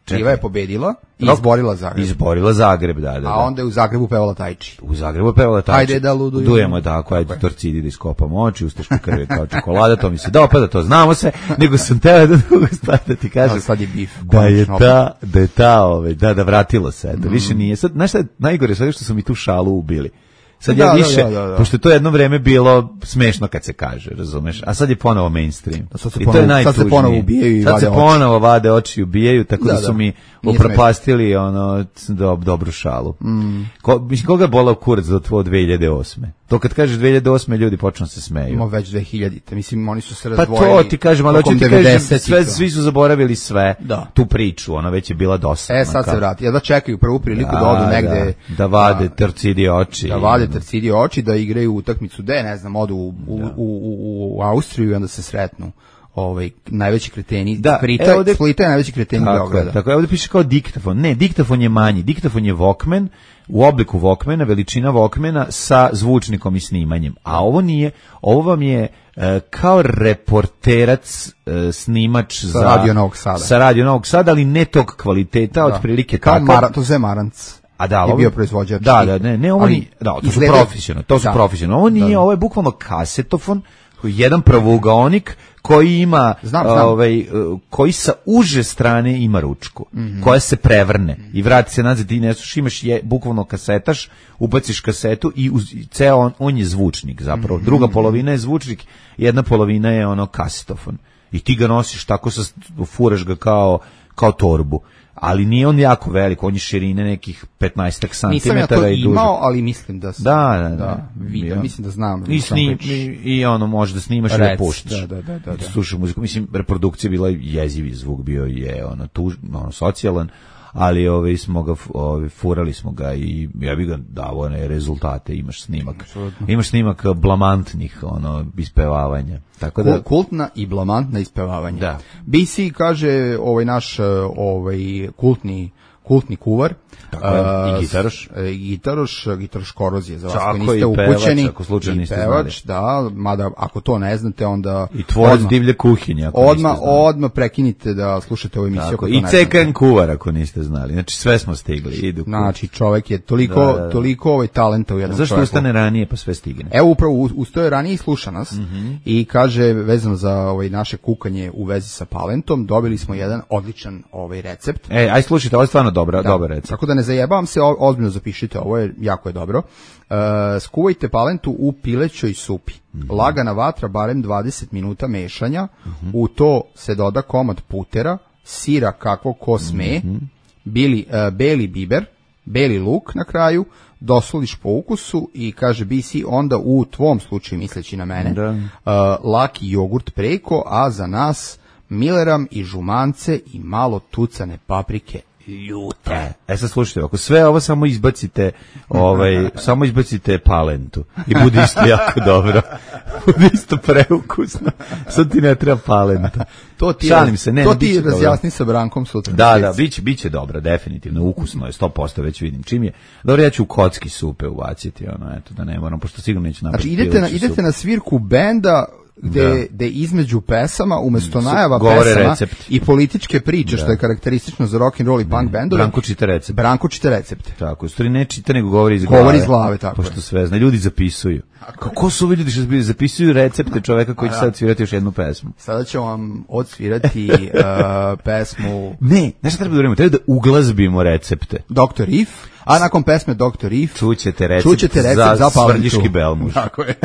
Čiva je pobedila i izborila Zagreb. Izborila Zagreb, da, da, da. A onda je u Zagrebu pevala Tajči. U Zagrebu pevala Tajči. Ajde da ludujemo. Dujemo tako, ajde torcidi da iskopamo oči, ustaške krve kao čokolada, to mi se dopada, to znamo se, nego sam teo da drugo stvar da ti kažem. Sad je bif. Da je ta, da je ta, ove, da, da vratilo se, da više nije. Sad, znaš šta je najgore, sad je što su mi tu šalu ubili. Sad da, ja više, da, da, da. pošto je to jedno vreme bilo smešno kad se kaže, razumeš, a sad je ponovo mainstream. Sad se I ponovo, to je najtužnije. Sad se ponovo ubijaju i sad vade se oči. ponovo vade oči i ubijaju, tako da, da su da. mi upropastili ono, do, dobru šalu. Mm. Ko, mislim, koga je bolao kurac do tvoje dve hiljade osme? To kad kažeš dve hiljade osme ljudi počnu se smeju. Ima već dve hiljadite, mislim, oni su se pa razdvojili. Pa to ti kažem, ali hoću ti kažem, sve, svi su zaboravili sve, da. Tu priču, ono već je bila dosadna. E, sad kao. Se vrati, ja da čekaju prvu priliku da, da odu negde. Da, da vade tercidi oči. Da vade tercidi oči, da igraju utakmicu, da ne znam, odu u, u, u, u, u Austriju i onda se sretnu. Ovaj najveći kreteni da, Splita, ovde, Splita je najveći kreteni Beograda. Tako je, ovdje piše kao diktafon. Ne, diktafon je manji. Diktafon je Walkman, u obliku Walkmana, veličina Walkmana sa zvučnikom i snimanjem. A ovo nije, ovo vam je e, kao reporterac e, snimač sa za Radio Novog Sada. Sa Radio Novog Sada, ali ne tog kvaliteta, da. Otprilike kao takav. Mara, to je Maranc. A da, je ovo bio proizvođač. Da, da, ne, ne, ovo ali, nije, da, to izgleda, su profesionalno, to su da. profesionalno. Ovo nije, da. Ovo je bukvalno kasetofon, jedan pravougaonik koji ima znam, znam. ovaj koji sa uže strane ima ručku, mm-hmm. koja se prevrne mm-hmm. i vrati se nazad i nešto imaš je bukvalno kasetaš, ubaciš kasetu i uz, ceo on, on je zvučnik zapravo. Mm-hmm. Druga polovina je zvučnik, jedna polovina je ono kasetofon. I ti ga nosiš tako sa furaš ga kao kao torbu. Ali nije on jako velik, on je širine nekih petnaest santimetara ja i duže. Nisam ja to imao, ali mislim da sam, da, da, da, da vidio, mislim da znam. I, snim, i, i ono može da snimaš i da puštaš. Da, da, da, da, da. Slušaš muziku, mislim, reprodukcija bila jezivi zvuk, bio je ono, tuž, ono socijalan, ali ove, smo ga, ove, furali smo ga i ja bih ga dao one rezultate, imaš snimak. Absolutno. Imaš snimak blamantnih ono, ispevavanja. Tako da, kultna i blamantna ispevavanja. Da. B C kaže ovaj naš ovaj kultni kultni kuvar. Tako je, i gitaroš. I gitaroš, gitaroš korozije, za vas Čako koji niste upućeni. Pevač, ako slučajno niste pevač, da, mada ako to ne znate, onda... I tvorac divlje kuhinje, ako odmah, niste znali. Odmah prekinite da slušate ovu emisiju. Tako, i C K N kuvar, ako niste znali. Znači, sve smo stigli. Idu znači, čovek je toliko, da, da, da. toliko ovaj talenta u jednom Zašto čoveku. ustane ranije, pa sve stigne? Evo, upravo ustaje ranije i sluša nas. Mm-hmm. I kaže, vezano za ovaj naše kukanje u vezi sa Palentom, dobili smo jedan odličan ovaj recept. E, aj slušajte, ovo je stvarno dobra, da, dobar recept. Tako da ne zajebavam se, ozbiljno zapišite, ovo je jako je dobro. Uh, skuvajte palentu u pilećoj supi. Mm-hmm. Lagana vatra, barem dvadeset minuta mešanja. Mm-hmm. U to se doda komad putera, sira kakvo ko sme, mm-hmm. bili, uh, beli biber, beli luk na kraju, dosoliš po ukusu i kaže B C onda u tvom slučaju, misleći na mene, da. uh, laki jogurt preko, a za nas mileram i žumance i malo tucane paprike. Ljute. E, e sad slušajte, ako sve ovo samo izbacite, ovaj, samo izbacite palentu i bude isto jako dobro. Bude isto preukusno. Sad ti ne treba palenta. To ti, Šalim se, ne, to ne, ti razjasni sa Brankom sutra. Da, da, biće, biće dobro, definitivno, ukusno je, sto posto već vidim čim je. Dobro, ja ću u kocki supe ubaciti, ono, eto, da ne moram, pošto sigurno neću napraviti. Znači, idete na, idete na svirku benda gde, gde između pesama, umesto najava govore pesama recept. I političke priče, da. Što je karakteristično za rock and roll i punk bendove. Branko čita recept. Branko čita recepte. Tako, stvari ne čita, nego govori iz glave. Govori iz glave, tako. Pošto sve zna, ljudi zapisuju. Kako su ovi ljudi što zapisuju recepte čoveka koji će sad svirati još jednu pesmu? Sada ćemo vam odsvirati uh, pesmu... Ne, znaš šta treba da uradimo? Treba da uglazbimo recepte. doktor If, a nakon pesme doktor If čućete recept, čućete recept za, za Svrljiški Belmuž. Tako je.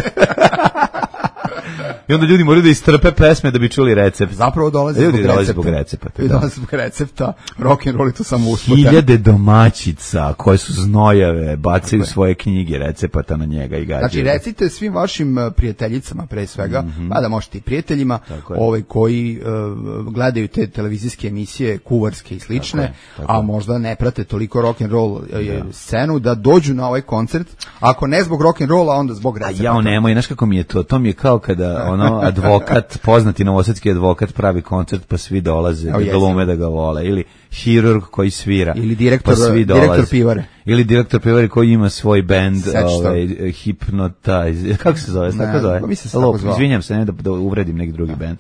I onda ljudi moraju da istrpe pesme da bi čuli recept. Zapravo dolaze ljudi zbog dolaze recepta. Zbog recepta. Ljudi da. dolaze zbog recepta. Rock and roll je to samo uspoten. Hiljade domaćica koje su znojave bacaju svoje knjige recepata na njega i gađaju. Znači recite svim vašim prijateljicama pre svega, mm-hmm. mada možete i prijateljima, ovaj, koji uh, gledaju te televizijske emisije kuvarske i slične, tako je, tako. A možda ne prate toliko rock and roll ja. scenu, da dođu na ovaj koncert. Ako ne zbog rock and rolla, onda zbog recepta. A ja nemoj, znaš kako mi je to? To mi je kao kada ono advokat, poznati novosadski advokat pravi koncert pa svi dolaze, da glume da ga vole, ili hirurg koji svira, ili direktor, pa svi direktor pivare, ili direktor pivare koji ima svoj bend, ovaj, Hypnotize, kako se zove, ne, tako zove, pa se tako izvinjam se, ne da, da uvredim neki drugi bend.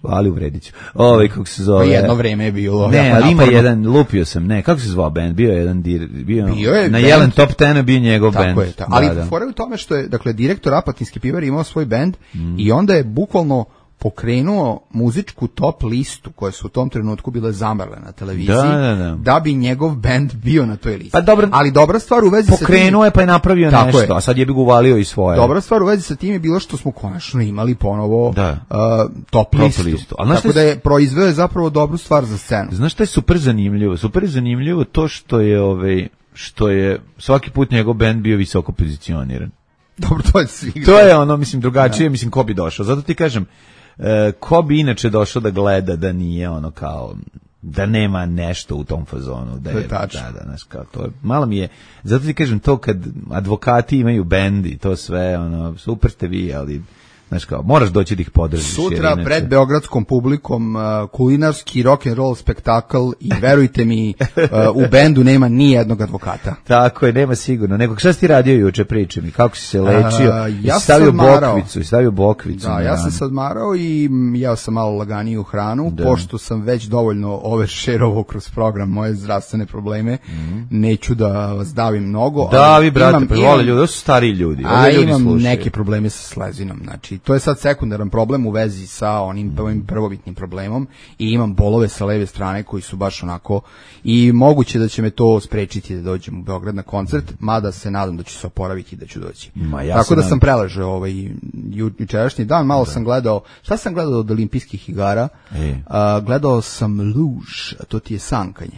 ali uvredit ću. Ovaj, kako se zove... Pa jedno vreme je bilo. Ne, ali ima jedan, lupio sam, ne, kako se zvao band? Bio je jedan, dir, bio, bio je na band, Jelen Top ten bio njegov tako band. Je, tako. Ali da, fora je u tome što je, dakle, direktor Apatinske pivare imao svoj band mm. i onda je bukvalno pokrenuo muzičku top listu koje su u tom trenutku bile zamrle na televiziji da, da, da. da bi njegov band bio na toj listi. Pa dobro, ali dobra stvar u vezi sa tim... Pokrenuo je pa je napravio tako nešto, je. A sad je bi uvalio i svoje. Dobra stvar u vezi sa tim je bilo što smo konačno imali ponovo da. uh, top, top listu. listu. Ali tako da je proizveo je zapravo dobru stvar za scenu. Znaš šta je super zanimljivo? Super je zanimljivo to što je, ovaj, što je svaki put njegov band bio visoko pozicioniran. Dobro, to je svi. To je ono, mislim, drugačije, da. Mislim, ko bi došao. Zato ti kažem, E, ko bi inače došao da gleda da nije ono kao da nema nešto u tom fazonu da je, je da, da, znaš, kao to je, malo mi je, zato ti kažem to kad advokati imaju bend i to sve ono, super ste vi, ali znaš kao, moraš doći da ih podržiš. Sutra pred beogradskom publikom uh, kulinarski rock and roll spektakl i verujte mi uh, u bendu nema ni jednog advokata. Tako je, nema sigurno. Nekog, šta si ti radio juče, priči mi, kako si se lečio? Uh, ja I stavio bokvicu, i stavio bokvicu. Da, ja sam se odmarao i jeo sam malo laganiju hranu, da. Pošto sam već dovoljno overshareovao kroz program moje zdravstvene probleme, mm. neću da vas davim mnogo. Da, vi brate, pa vole ljudi, to su stari ljudi. A ljudi imam slušaju. Neke probleme sa slezinom, znači to je sad sekundaran problem u vezi sa onim prvim prvobitnim problemom i imam bolove sa leve strane koji su baš onako i moguće da će me to sprečiti da dođem u Beograd na koncert, mada se nadam da ću se oporaviti i da ću doći. Ma, ja tako da sam preležao ovaj jučerašnji dan, malo da. sam gledao, šta sam gledao od olimpijskih igara? E. A, gledao sam luž, to ti je sankanje.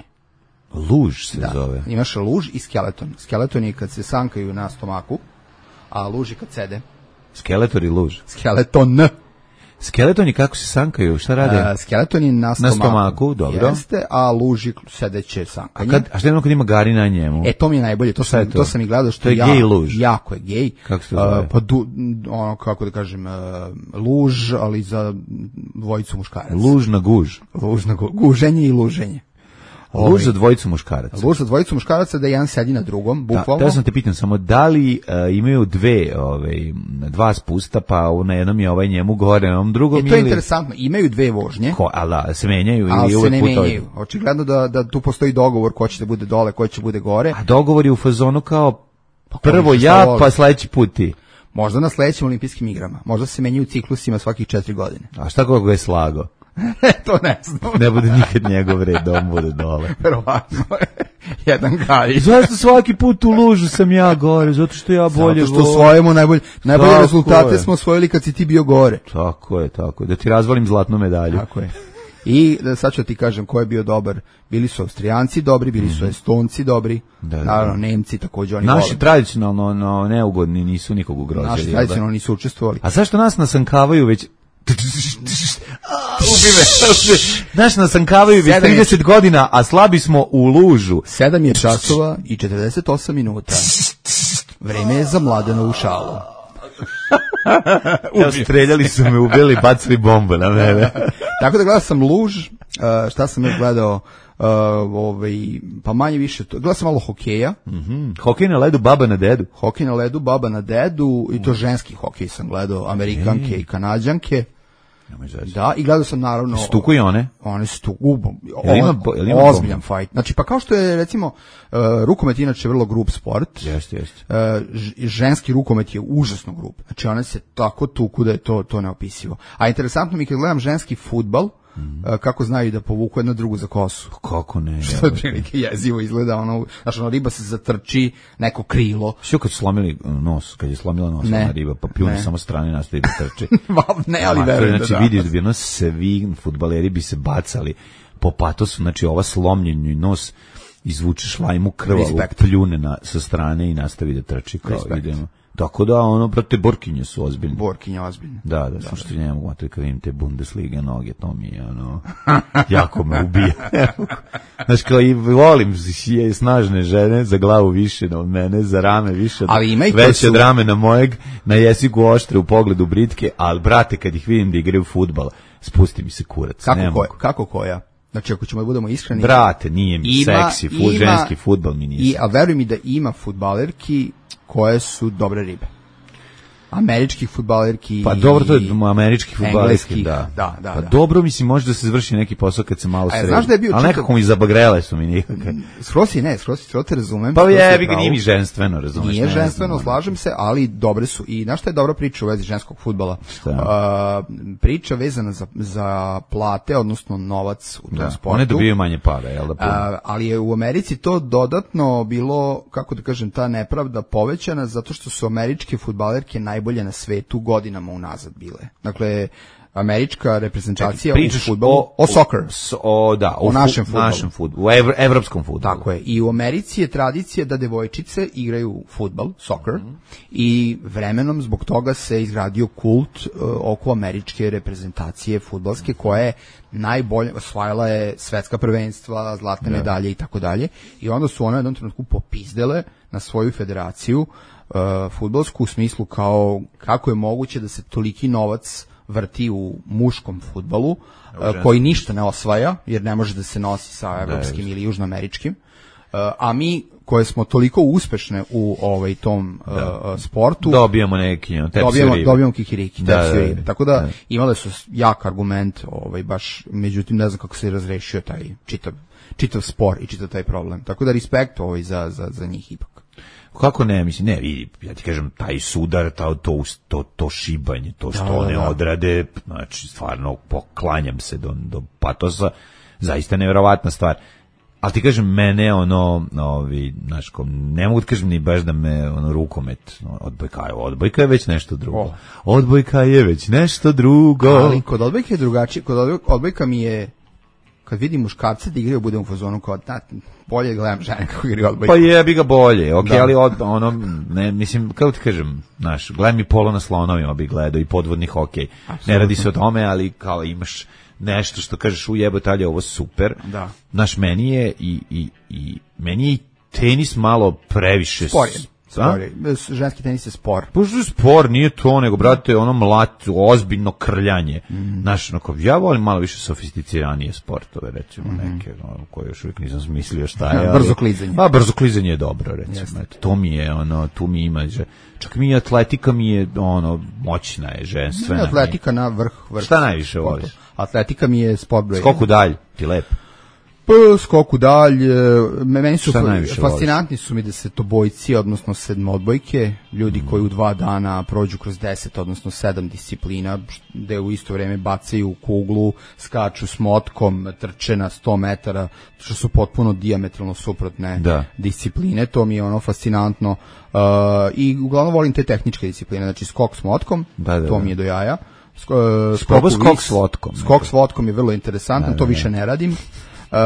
Luž se da. zove. Imaš luž i skeleton. Skeleton je kad se sankaju na stomaku, a luž je kad sede. Skeletor i luž. Skeleton. Skeleton je kako se sankaju, šta rade? Uh, skeleton je na stomaku. Na stomaku, dobro. Jeste, a luži sedeće sankanje. A, kad, a šta je ono kad ima gari na njemu? E, to mi je najbolje, to sam, to? to sam i gledao što to je ja, gej luž. Jako je gej. Kako se to zove? Uh, pa du, ono, kako da kažem, uh, luž, ali za dvojicu muškaraca. Luž na guž. Luž na guž. Guženje i luženje. Luž za dvojicu muškaraca. Luž za dvojicu muškaraca da jedan sedi na drugom, bukvalno. Da, da sam te pitam samo da li uh, imaju dve, ovaj, dva spusta, pa na jednom je ovaj njemu gore, na ovom drugom ili... E, to je ili... interesantno, imaju dve vožnje. Ko, ali da, se menjaju ali ili uvek putovi? Ali se ne menjaju. Očigledno da, da tu postoji dogovor ko će da bude dole, ko će da bude gore. A dogovor je u fazonu kao pa prvo ja, pa sledeći put ti. Možda na sledećim olimpijskim igrama. Možda se menjaju ciklusima svakih četiri godine. A šta kako ga je slago? To ne znam. Ne bude nikad njegov red, on bude dole. Verovatno. Jedan gari. Zašto svaki put u lužu sam ja gore? Zato što ja bolje... Zato što svojemo najbolje, najbolje tako rezultate je. Smo osvojili kad si ti bio gore. Tako je, tako je. Da ti razvalim zlatnu medalju. Tako je. I da sad ću ti kažem ko je bio dobar. Bili su Austrijanci dobri, bili su Estonci dobri, da, da, naravno Nemci također oni naši vole. Tradicionalno no, neugodni nisu nikog ugrozili. Naši tradicionalno nisu učestvovali. A zašto nas nasankavaju već... Ubime. Znaš, nasankavaju već trideset godina, a slabi smo u lužu. sedam je časova i četrdeset osam minuta. Vreme je za Mladenovu šalu. Evo, streljali su me, ubili, bacili bombu na mene. Tako da gledao sam luž, uh, šta sam još gledao, uh, ovaj, pa manje više, to, gledao sam malo hokeja. Mm-hmm. Hokej na ledu, baba na dedu. Hokej na ledu, baba na dedu, i to ženski hokej sam gledao, Amerikanke e. i Kanadjanke. Da, i gledao sam naravno... Stuku i one? One stuku, ima, ozbiljan fight. Znači, pa kao što je, recimo, uh, rukomet inače vrlo grup sport. Jeste, jeste. Uh, ženski rukomet je užasno grup. Znači, one se tako tuku da je to, to neopisivo. A interesantno mi kad gledam ženski fudbal, Mm. kako znaju da povuku jedno drugu za kosu. Kako ne? Što je prilike jezivo izgleda, ono, znači ono riba se zatrči, neko krilo. Što kad su slomili nos, kad je slomila nos, ona riba, pa pljune samo strane nastavi da trči. ne, ali verujem znači, da vidiš da bi ono svi fudbaleri bi se bacali po patosu, znači ova slomljenju nos izvuče šlajmu krvavu, pljune na, sa strane i nastavi da trči kao Respekt. Idemo. Tako da, ono, brate, borkinje su ozbiljne. Borkinje ozbiljne. Da, da, da, što ne mogu, kad vidim te Bundesliga noge, to mi je, ono, jako me ubija. Znaš, kao i volim je snažne žene, za glavu više od mene, za rame više, veće su... od ramena mojeg, na jesiku oštre, u pogledu britke, ali, brate, kad ih vidim da igraju fudbal, spusti mi se kurac. Kako, koja, kako koja? Znači, ako ćemo da budemo iskreni... Brate, nije mi ima, seksi, fud, ima, ženski fudbal mi nije. I, a veruj mi da ima fudbalerki koje su dobre ribe. američkih fudbalerki. Pa dobro, to je američkih fudbalerki, da. Da, da, pa da. dobro, mislim, može da se završi neki posao kad se malo sredi. Znaš da je bio ali nekako mi zabagrele su mi nikakve. Skroz i ne, skroz i te razumem. Pa jebi ga, nije mi ženstveno, razumeš. Nije ženstveno, slažem se, ali dobre su. I znaš šta je dobra priča u vezi ženskog fudbala? Uh, priča vezana za, za plate, odnosno novac u tom da, sportu. One dobiju manje para, jel da? Uh, ali je u Americi to dodatno bilo, kako da kažem, ta nepravda povećana zato što su američke fudbalerke najbolje na svetu godinama unazad bile. Dakle, američka reprezentacija u fudbalu, o, o soccer, o, da, o, o našem fudbalu, našem fudbalu, u evr, evropskom fudbalu. Tako je. I u Americi je tradicija da devojčice igraju fudbal, soccer, mm. i vremenom zbog toga se izgradio kult uh, oko američke reprezentacije fudbalske, koja je najbolje, osvajala je svetska prvenstva, zlatne yeah. medalje i tako dalje. I onda su one u jednom trenutku popizdele na svoju federaciju uh, fudbalsku u smislu kao kako je moguće da se toliki novac vrti u muškom fudbalu, uh, koji ništa ne osvaja, jer ne može da se nosi sa evropskim ili južnoameričkim. Uh, a mi koje smo toliko uspešne u ovaj tom uh, sportu dobijamo neki no, dobijamo dobijamo kikiriki, da, da, da, da. Tako da, da imale su jak argument, ovaj baš, međutim ne znam kako se razrešio taj čitav čitav spor i čitav taj problem. Tako da respekt ovaj za za za njih ipak. Kako ne, mislim, ne, vidi, ja ti kažem, taj sudar, to, to, to, to šibanje, to što da, one da. odrade, znači, stvarno, poklanjam se do, do patosa, zaista nevjerovatna stvar. Ali ti kažem, mene, ono, ovi, znaš, ne mogu da kažem ni baš da me, ono, rukomet, odbojka, odbojka je već nešto drugo. Oh. Odbojka je već nešto drugo. Ali kod odbojka je drugačije, kod odbojka mi je, kad vidim muškarce da igraju, budem u fazonu kao, da, bolje gledam žene kako igraju odbojku. Pa jebi ga bolje, okej, okay, ali od, ono, ne, mislim, kako ti kažem, znaš, gledam i polo na slonovima bi gledao i podvodni hokej. Absolutno. Ne radi se o tome, ali kao imaš nešto što kažeš u jebotalje, ovo super. Da. Znaš, meni je i, i, i, meni je i tenis malo previše... Spor je. Spor je. Ženski tenis je spor. Pa što je spor, nije to, nego, brate, ono mlat, ozbiljno krljanje. Mm. Znaš, onako, ja volim malo više sofisticiranije sportove, recimo, mm. neke, ono, koje još uvijek nisam smislio šta je. Ali, brzo klizanje. Pa, brzo klizanje je dobro, recimo. Eto, to mi je, ono, tu mi ima, že, čak mi atletika mi je, ono, moćna je, ženstvena. Ne, atletika na vrh, vrh. Šta najviše voliš? Atletika mi je sport broj. Skoku dalj, ti lepo. Pa, skoku dalj, meni su fascinantni su mi desetobojci, odnosno sedmodbojke, ljudi mm. koji u dva dana prođu kroz deset, odnosno sedam disciplina, gde u isto vrijeme bacaju kuglu, skaču s motkom, trče na sto metara, što su potpuno dijametralno suprotne da. discipline, to mi je ono fascinantno. Uh, I uglavnom volim te tehničke discipline, znači skok s motkom, da, da, to mi je do jaja. Skok, skok, skok s vodkom. Skok s vodkom je vrlo interesantan, da, to više ne radim. Uh,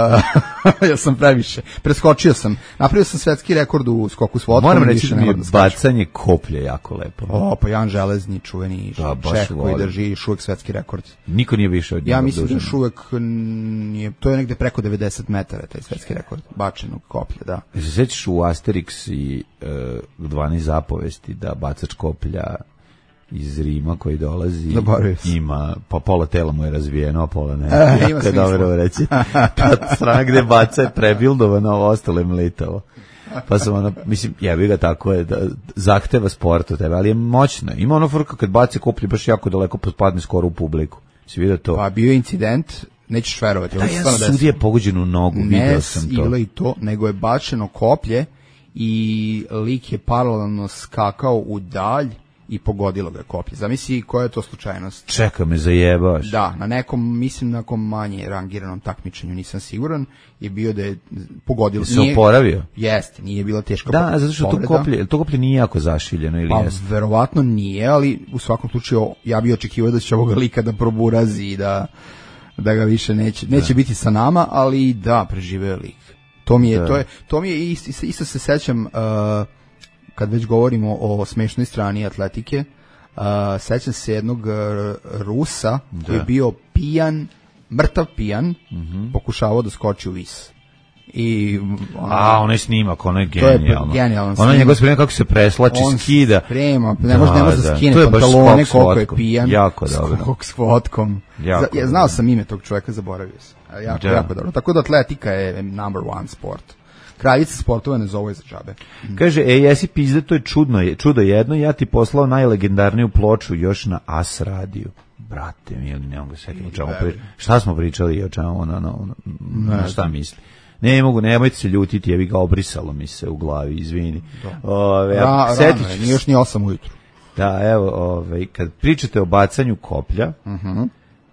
ja sam previše. Preskočio sam. Napravio sam svetski rekord u skoku s vodkom. Moram reći da mi je bacanje koplje jako lepo. O, pa Jan Železni, čuveni da, Čeh koji drži još uvijek svetski rekord. Niko nije više od njega. Ja mislim da još uvijek nije, to je negde preko devedeset metara taj svetski rekord bačenog koplja, da. E se sjećaš u Asterix i uh, dvanaest zapovesti da bacač koplja iz Rima koji dolazi ima, pa pola tela mu je razvijeno, a pola ne. E, ima smisla. Dobro reći. Ta strana gde baca je prebildovana, ovo ostalo je mlitavo. Pa sam ono, mislim, jebi ga tako je, da zahteva sport od tebe, ali je moćno. Ima ono frka kad baci koplje baš jako daleko, padne skoro u publiku. Si vidio to? Pa bio incident, nećeš verovati. Da, ja sudije pogođen u nogu, ne vidio sam to. Ne i to, nego je bačeno koplje i lik je paralelno skakao u dalj i pogodilo ga koplje. Zamisli koja je to slučajnost. Čeka me, zajebaš. Da, na nekom, mislim na nekom manje rangiranom takmičenju, nisam siguran, je bio da je pogodilo. Se oporavio? Jeste, nije bila teška povreda. Da, zato što to koplje, to koplje nije jako zašiljeno ili pa, jeste? Pa, verovatno nije, ali u svakom slučaju ja bih očekivao da će ovoga lika da proburazi i da, da ga više neće, neće da. biti sa nama, ali da, preživeo lik. To mi je, da. to je, to mi je, isto, isto se sećam, uh, kad već govorimo o smešnoj strani atletike, uh, sećam se jednog uh, Rusa da. koji je bio pijan, mrtav pijan, mm-hmm. pokušavao da skoči u vis. I, ono, a, onaj snimak, ono je genijalno. To je genijalno. Ono je njegov spremno kako se preslači, on skida. Sprema, ne može, ne može da skine pantalone koliko je pijan. Jako dobro. Skok s vodkom. Jako ja, znao sam ime tog čovjeka, zaboravio sam. Jako, jako dobro. Tako da atletika je number one sport. kraljica sportova ne zove za džabe. Mm. Kaže, e, jesi pizde, to je čudno, je, čudo jedno, ja ti poslao najlegendarniju ploču još na As radiju. Brate, mi ne mogu se o čemu pričati. Šta smo pričali i o čemu, ono, ono, ono, na šta misli? Ne mogu, nemojte se ljutiti, jebi ga, obrisalo mi se u glavi, izvini. Ove, Ra, rano je, nije još ni osam ujutru. Da, evo, ove, kad pričate o bacanju koplja, uh-huh.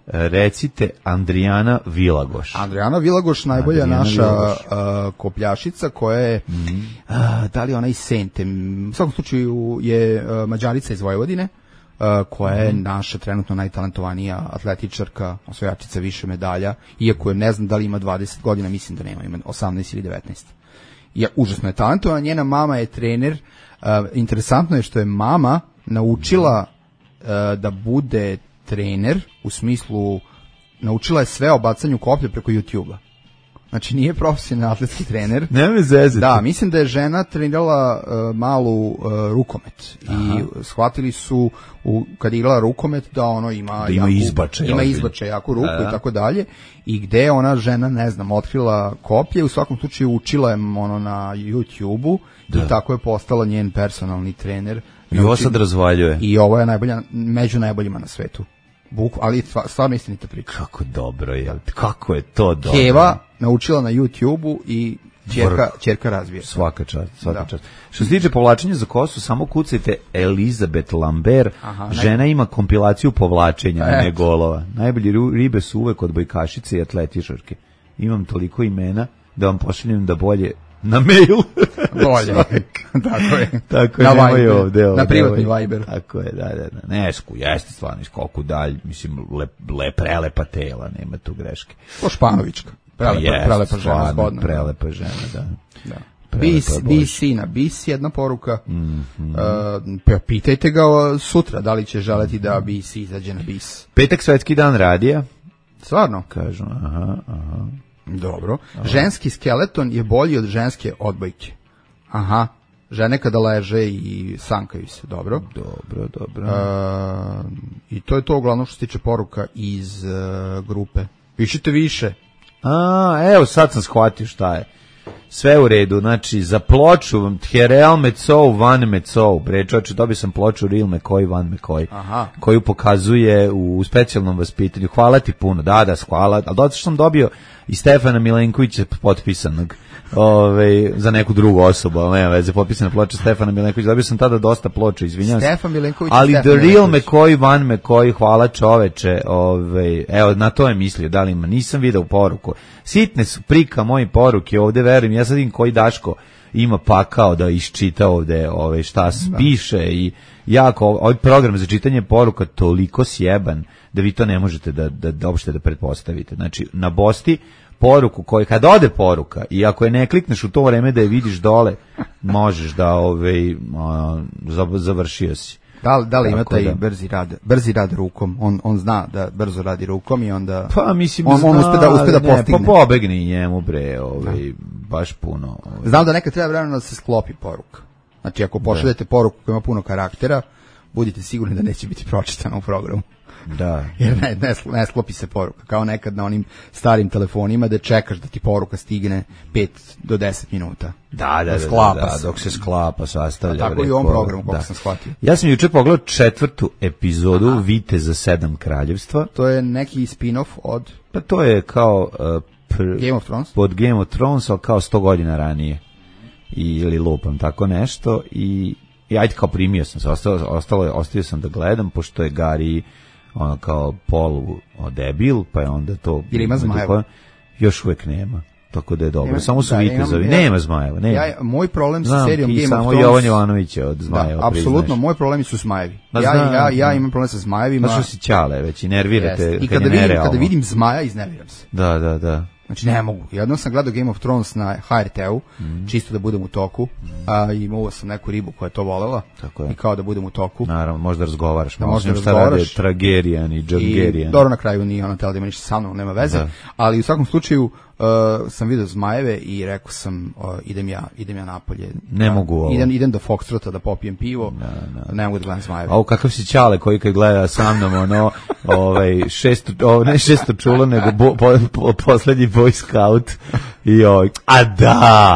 recite Andrijana Vilagoš. Andrijana Vilagoš, najbolja Andrijana naša Vilagoš. Uh, kopljašica koja je, mm-hmm. uh, da li ona iz Sente, u svakom slučaju je uh, Mađarica iz Vojvodine, uh, koja je mm-hmm. naša trenutno najtalentovanija atletičarka, osvajačica više medalja, iako je ne znam da li ima dvadeset godina, mislim da nema, ima osamnaest ili devetnaest. Je, užasno je talentovana, njena mama je trener, uh, interesantno je što je mama naučila uh, da bude trener, u smislu naučila je sve o bacanju koplja preko YouTube-a. Znači nije profesionalni atletski trener. Nema me zezati. Da, mislim da je žena trenirala uh, malu uh, rukomet. Aha. I shvatili su u, kad je igrala rukomet da ono ima da ima izbače, ima izbače jaku ruku da. I tako dalje. I gde je ona žena, ne znam, otkrila koplje, u svakom slučaju učila je ono na YouTube-u da. I tako je postala njen personalni trener. I ovo sad razvaljuje. I ovo je najbolja, među najboljima na svetu. Buku, ali stvarno istinita priča. Kako dobro je, kako je to dobro. Keva naučila na YouTube-u i ćerka, ćerka razvija. Svaka čast, svaka da. Čast. Što se tiče povlačenja za kosu, samo kucajte Elizabeth Lambert. Aha, žena naj... ima kompilaciju povlačenja, a ne golova. Najbolji ribe su uvek odbojkašice i atletičarke. Imam toliko imena da vam pošaljem da bolje na mail. Bolje. Tako je. Tako je, na Viber. Ovde, ovde, na privatni ovde. Viber. Tako je, da, da, da. Nesku, jeste stvarno iskoku dalj, mislim, lep, lep, prelepa tela, nema tu greške. Po Španovička. Prelepa, jest, prelepa žena, zgodna. Prelepa žena, da. Da. Bis, bis na bis jedna poruka. Mm-hmm. Uh, pitajte ga sutra da li će želeti da bis izađe na bis. Petak svetski dan radija. Stvarno? Kažu, aha, aha. Dobro. Aha. Ženski skeleton je bolji od ženske odbojke. Aha. Žene kada leže i sankaju se. Dobro. Dobro, dobro. Uh, I to je to uglavnom što se tiče poruka iz uh, grupe. Pišite više. A, evo sad sam shvatio šta je. Sve u redu, znači za ploču Real Mecou, Van Mecou, bre čoče, dobio sam ploču Real McCoy, Van McCoy, aha. Koju pokazuje u specijalnom vaspitanju. Hvala ti puno, da, da, hvala, ali dosta što sam dobio i Stefana Milenkovića potpisanog ove, za neku drugu osobu, ali nema veze, potpisana ploča Stefana Milenkovića, dobio sam tada dosta ploča, izvinjam se. Stefan Milenković, ali Stefan The Real McCoy, Van McCoy, hvala čoveče, ove, evo, na to je mislio, da li ima, nisam video poruku. Sitne su prika moji poruke ovde, verujem, ja sad vidim koji Daško ima pakao da iščita ovde ove, šta piše i jako, ovaj program za čitanje poruka toliko sjeban da vi to ne možete da, da, da uopšte da pretpostavite. Znači, na Bosti poruku koju, kad ode poruka i ako je ne klikneš u to vreme da je vidiš dole, možeš da ove, a, završio si. Da li, da li ima taj da. brzi rad, brzi rad rukom? On on zna da brzo radi rukom i onda pa mislim on, zna, on uspe da uspe da ne, postigne. Pa pobegni njemu bre, ovaj baš puno. Ovaj. Znam da nekad treba vremena da se sklopi poruka. Znači ako pošaljete poruku koja ima puno karaktera, budite sigurni da neće biti pročitana u programu. Da. Jer ne, ne, ne sklopi se poruka. Kao nekad na onim starim telefonima da čekaš da ti poruka stigne pet do deset minuta. Da, da, da, sklapa da, da, dok se sklapa, sastavlja. A tako i u ovom programu, kako sam shvatio. Ja sam juče pogledao četvrtu epizodu Aha. Viteza sedam kraljevstva. To je neki spin-off od... Pa to je kao... Uh, pr... Game of Thrones? Pod Game of Thrones, ali kao sto godina ranije. I, ili lupam, tako nešto. I, i ajde kao primio sam se, ostalo, ostalo, ostavio sam da gledam, pošto je Gary... ono kao polu debil, pa je onda to... Ili ima zmajeva? Još uvek nema, tako da je dobro. Nema, samo su da, vitezovi, nema, nema zmajeva. Nema. Ja, moj problem sa serijom Game of Thrones... Samo Jovan Jovanović je od zmajeva, da, apsolutno, moji problemi su zmajevi. Ja, ja, ja, ja imam problem sa zmajevima. Znaš što si ćale već i nervirate yes. I kada kad je vidim, kada vidim zmaja, iznerviram se. Da, da, da. Znači ne mogu. Jednom sam gledao Game of Thrones na H R T-u, mm. čisto da budem u toku, mm. a imao sam neku ribu koja je to volela. Tako je. I kao da budem u toku. Naravno, možda razgovaraš. Da možda razgovaraš. Tragerijan i Džangerijan. I dobro, na kraju nije ona tela da ima ništa sa mnom, nema veze. Da. Ali u svakom slučaju uh, sam vidio zmajeve i rekao sam uh, idem ja, idem ja napolje. Ne da, mogu ovo. Idem, idem do Foxtrota da popijem pivo. Da, da. Ne mogu da gledam zmajeve. A kakav si ćale koji kad gleda sa mnom ono, ovaj, šesto, ovo, ne šesto čulo, nego bo, po, po, poslednji Boy Scout. I ovaj, a da,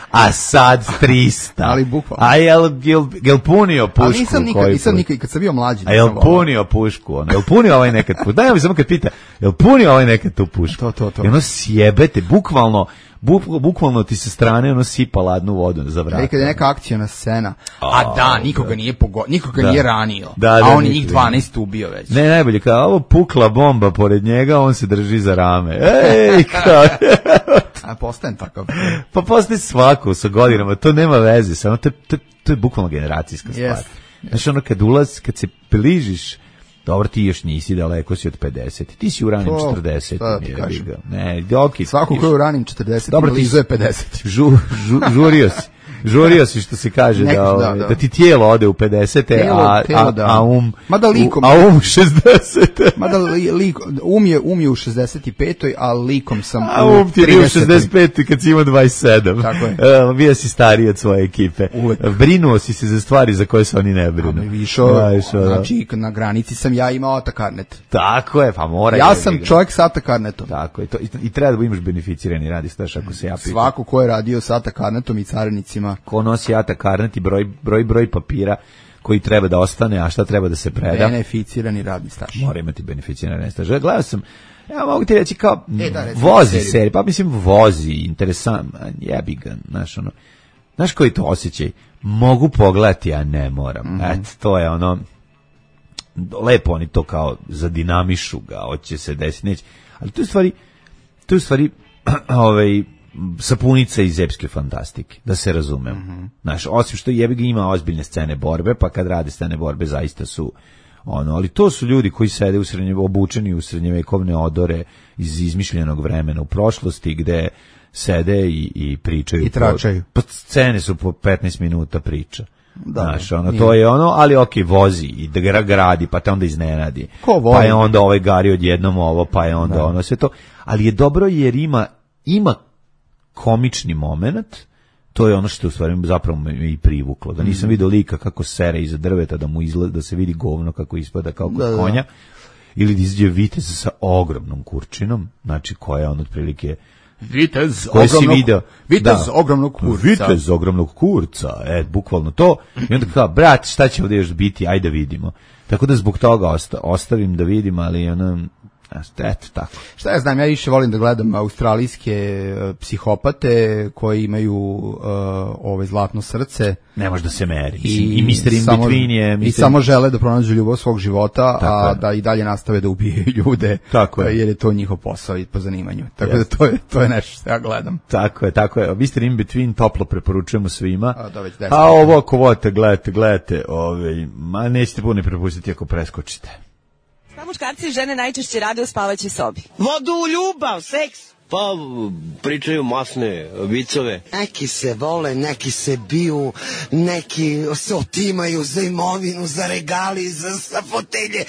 a sad trista. Ali bukvalno. A jel, jel, jel punio pušku? Ali nisam nikad, nisam nikad, kad sam bio mlađi. A jel punio pušku? Ono? Jel punio ovaj nekad pušku? Daj mi samo kad pita, jel punio ovaj nekad tu pušku? To, to, to. I ono sjebete, bukvalno, Buk, bukvalno ti sa strane ono sipa ladnu vodu za vrat. Nekad je neka akcijna scena. A da, nikoga nije pogo, nikoga da. nije ranio. Da, da, a on je njih dvanaest ubio već. Ne, najbolje, kao ovo pukla bomba pored njega, on se drži za rame. Ej, kao... A postajem takav. Pa postaje svako sa godinama, to nema veze, samo to, to, to je bukvalno generacijska stvar. Yes, yes. Znaš, ono kad ulaz, kad se bližiš, dobro, ti još nisi daleko, si od pedeset. Ti si u ranim četrdeset. Ne, ok. Svako ko je u ranim četrdeset, dobro, ti je pedeset. Žu, žu, žurio si. Žurio si što se kaže Nek, da, da, da. da ti tijelo ode u pedeset, a, a, da. a um Mada likom, u, a um u šezdeset. Mada li, lik, um, je, um je u šezdeset petoj, a likom sam a um ti je u šezdeset petoj kad si imao dvadeset sedam. Tako je. Uh, bio si stariji od svoje ekipe. Uvijek. Brinuo si se za stvari za koje se oni ne brinu. Višo, znači na granici sam ja imao Atakarnet. Tako je, pa mora. Ja sam čovjek sa Atakarnetom. Tako je, to, i, i treba da imaš beneficirani radi staž ako se ja pitam. Svako ko je radio sa Atakarnetom i carinicima. Ko nosi Atakarnet i broj, broj, broj papira koji treba da ostane, a šta treba da se preda. Beneficirani radni staž. Mora imati beneficirani radni staž. Gledao sam, ja mogu ti reći kao, e, da, vozi seriju, pa mislim vozi, interesant, jebi ga, znaš ono, znaš koji to osjećaj? Mogu pogledati, a ne moram. Mm -hmm. Eto, to je ono, lepo oni to kao zadinamišu ga, hoće se desiti, neće, ali to je stvari, to je stvari, ovaj, sapunica iz epske fantastike, da se razumemo. Mm-hmm. Znaš, osim što jebi ga ima ozbiljne scene borbe, pa kad rade scene borbe zaista su ono, ali to su ljudi koji sede u srednje, obučeni u srednjevekovne odore iz izmišljenog vremena u prošlosti, gde sede i, i pričaju. I tračaju. Pa scene su po petnaest minuta priča. Da, znaš, ono, to je ono, ali ok, vozi i da gradi, pa te onda iznenadi. Pa je onda ovaj gari odjednom ovo, pa je onda da. ono, sve to. Ali je dobro jer ima, ima komični moment, to je ono što je u stvari zapravo me i privuklo. Da nisam mm. vidio lika kako sere iza drveta, da mu izgleda, da se vidi govno kako ispada kao kod da, konja, da. Ili da izađe vitez sa ogromnom kurčinom, znači koja je on otprilike vitez ogromnog, video, vitez da, ogromnog kurca. Vitez ogromnog kurca, e, bukvalno to. I onda kao, brat, šta će ovdje još biti, ajde vidimo. Tako da zbog toga osta, ostavim da vidim, ali ono, eto tako. Šta ja znam, ja više volim da gledam australijske uh, psihopate koji imaju uh, ove zlatno srce. Ne može da se meri. I, I mister In Between je... mister I samo žele da pronađu ljubav svog života, tako a je. Da i dalje nastave da ubijaju ljude. Tako je. Jer je to njihov posao i po zanimanju. Tako yes. da to je, to je nešto što ja gledam. Tako je, tako je. mister In Between toplo preporučujemo svima. A, da već a ovo ako volite, gledate, gledate, ove, ma nećete puno prepustiti ako preskočite. Šta muškarci i žene najčešće rade u spavaćoj sobi? Vodu, ljubav, seks. Pa pričaju masne vicove. Neki se vole, neki se biju, neki se otimaju za imovinu, za regali, za, za fotelje.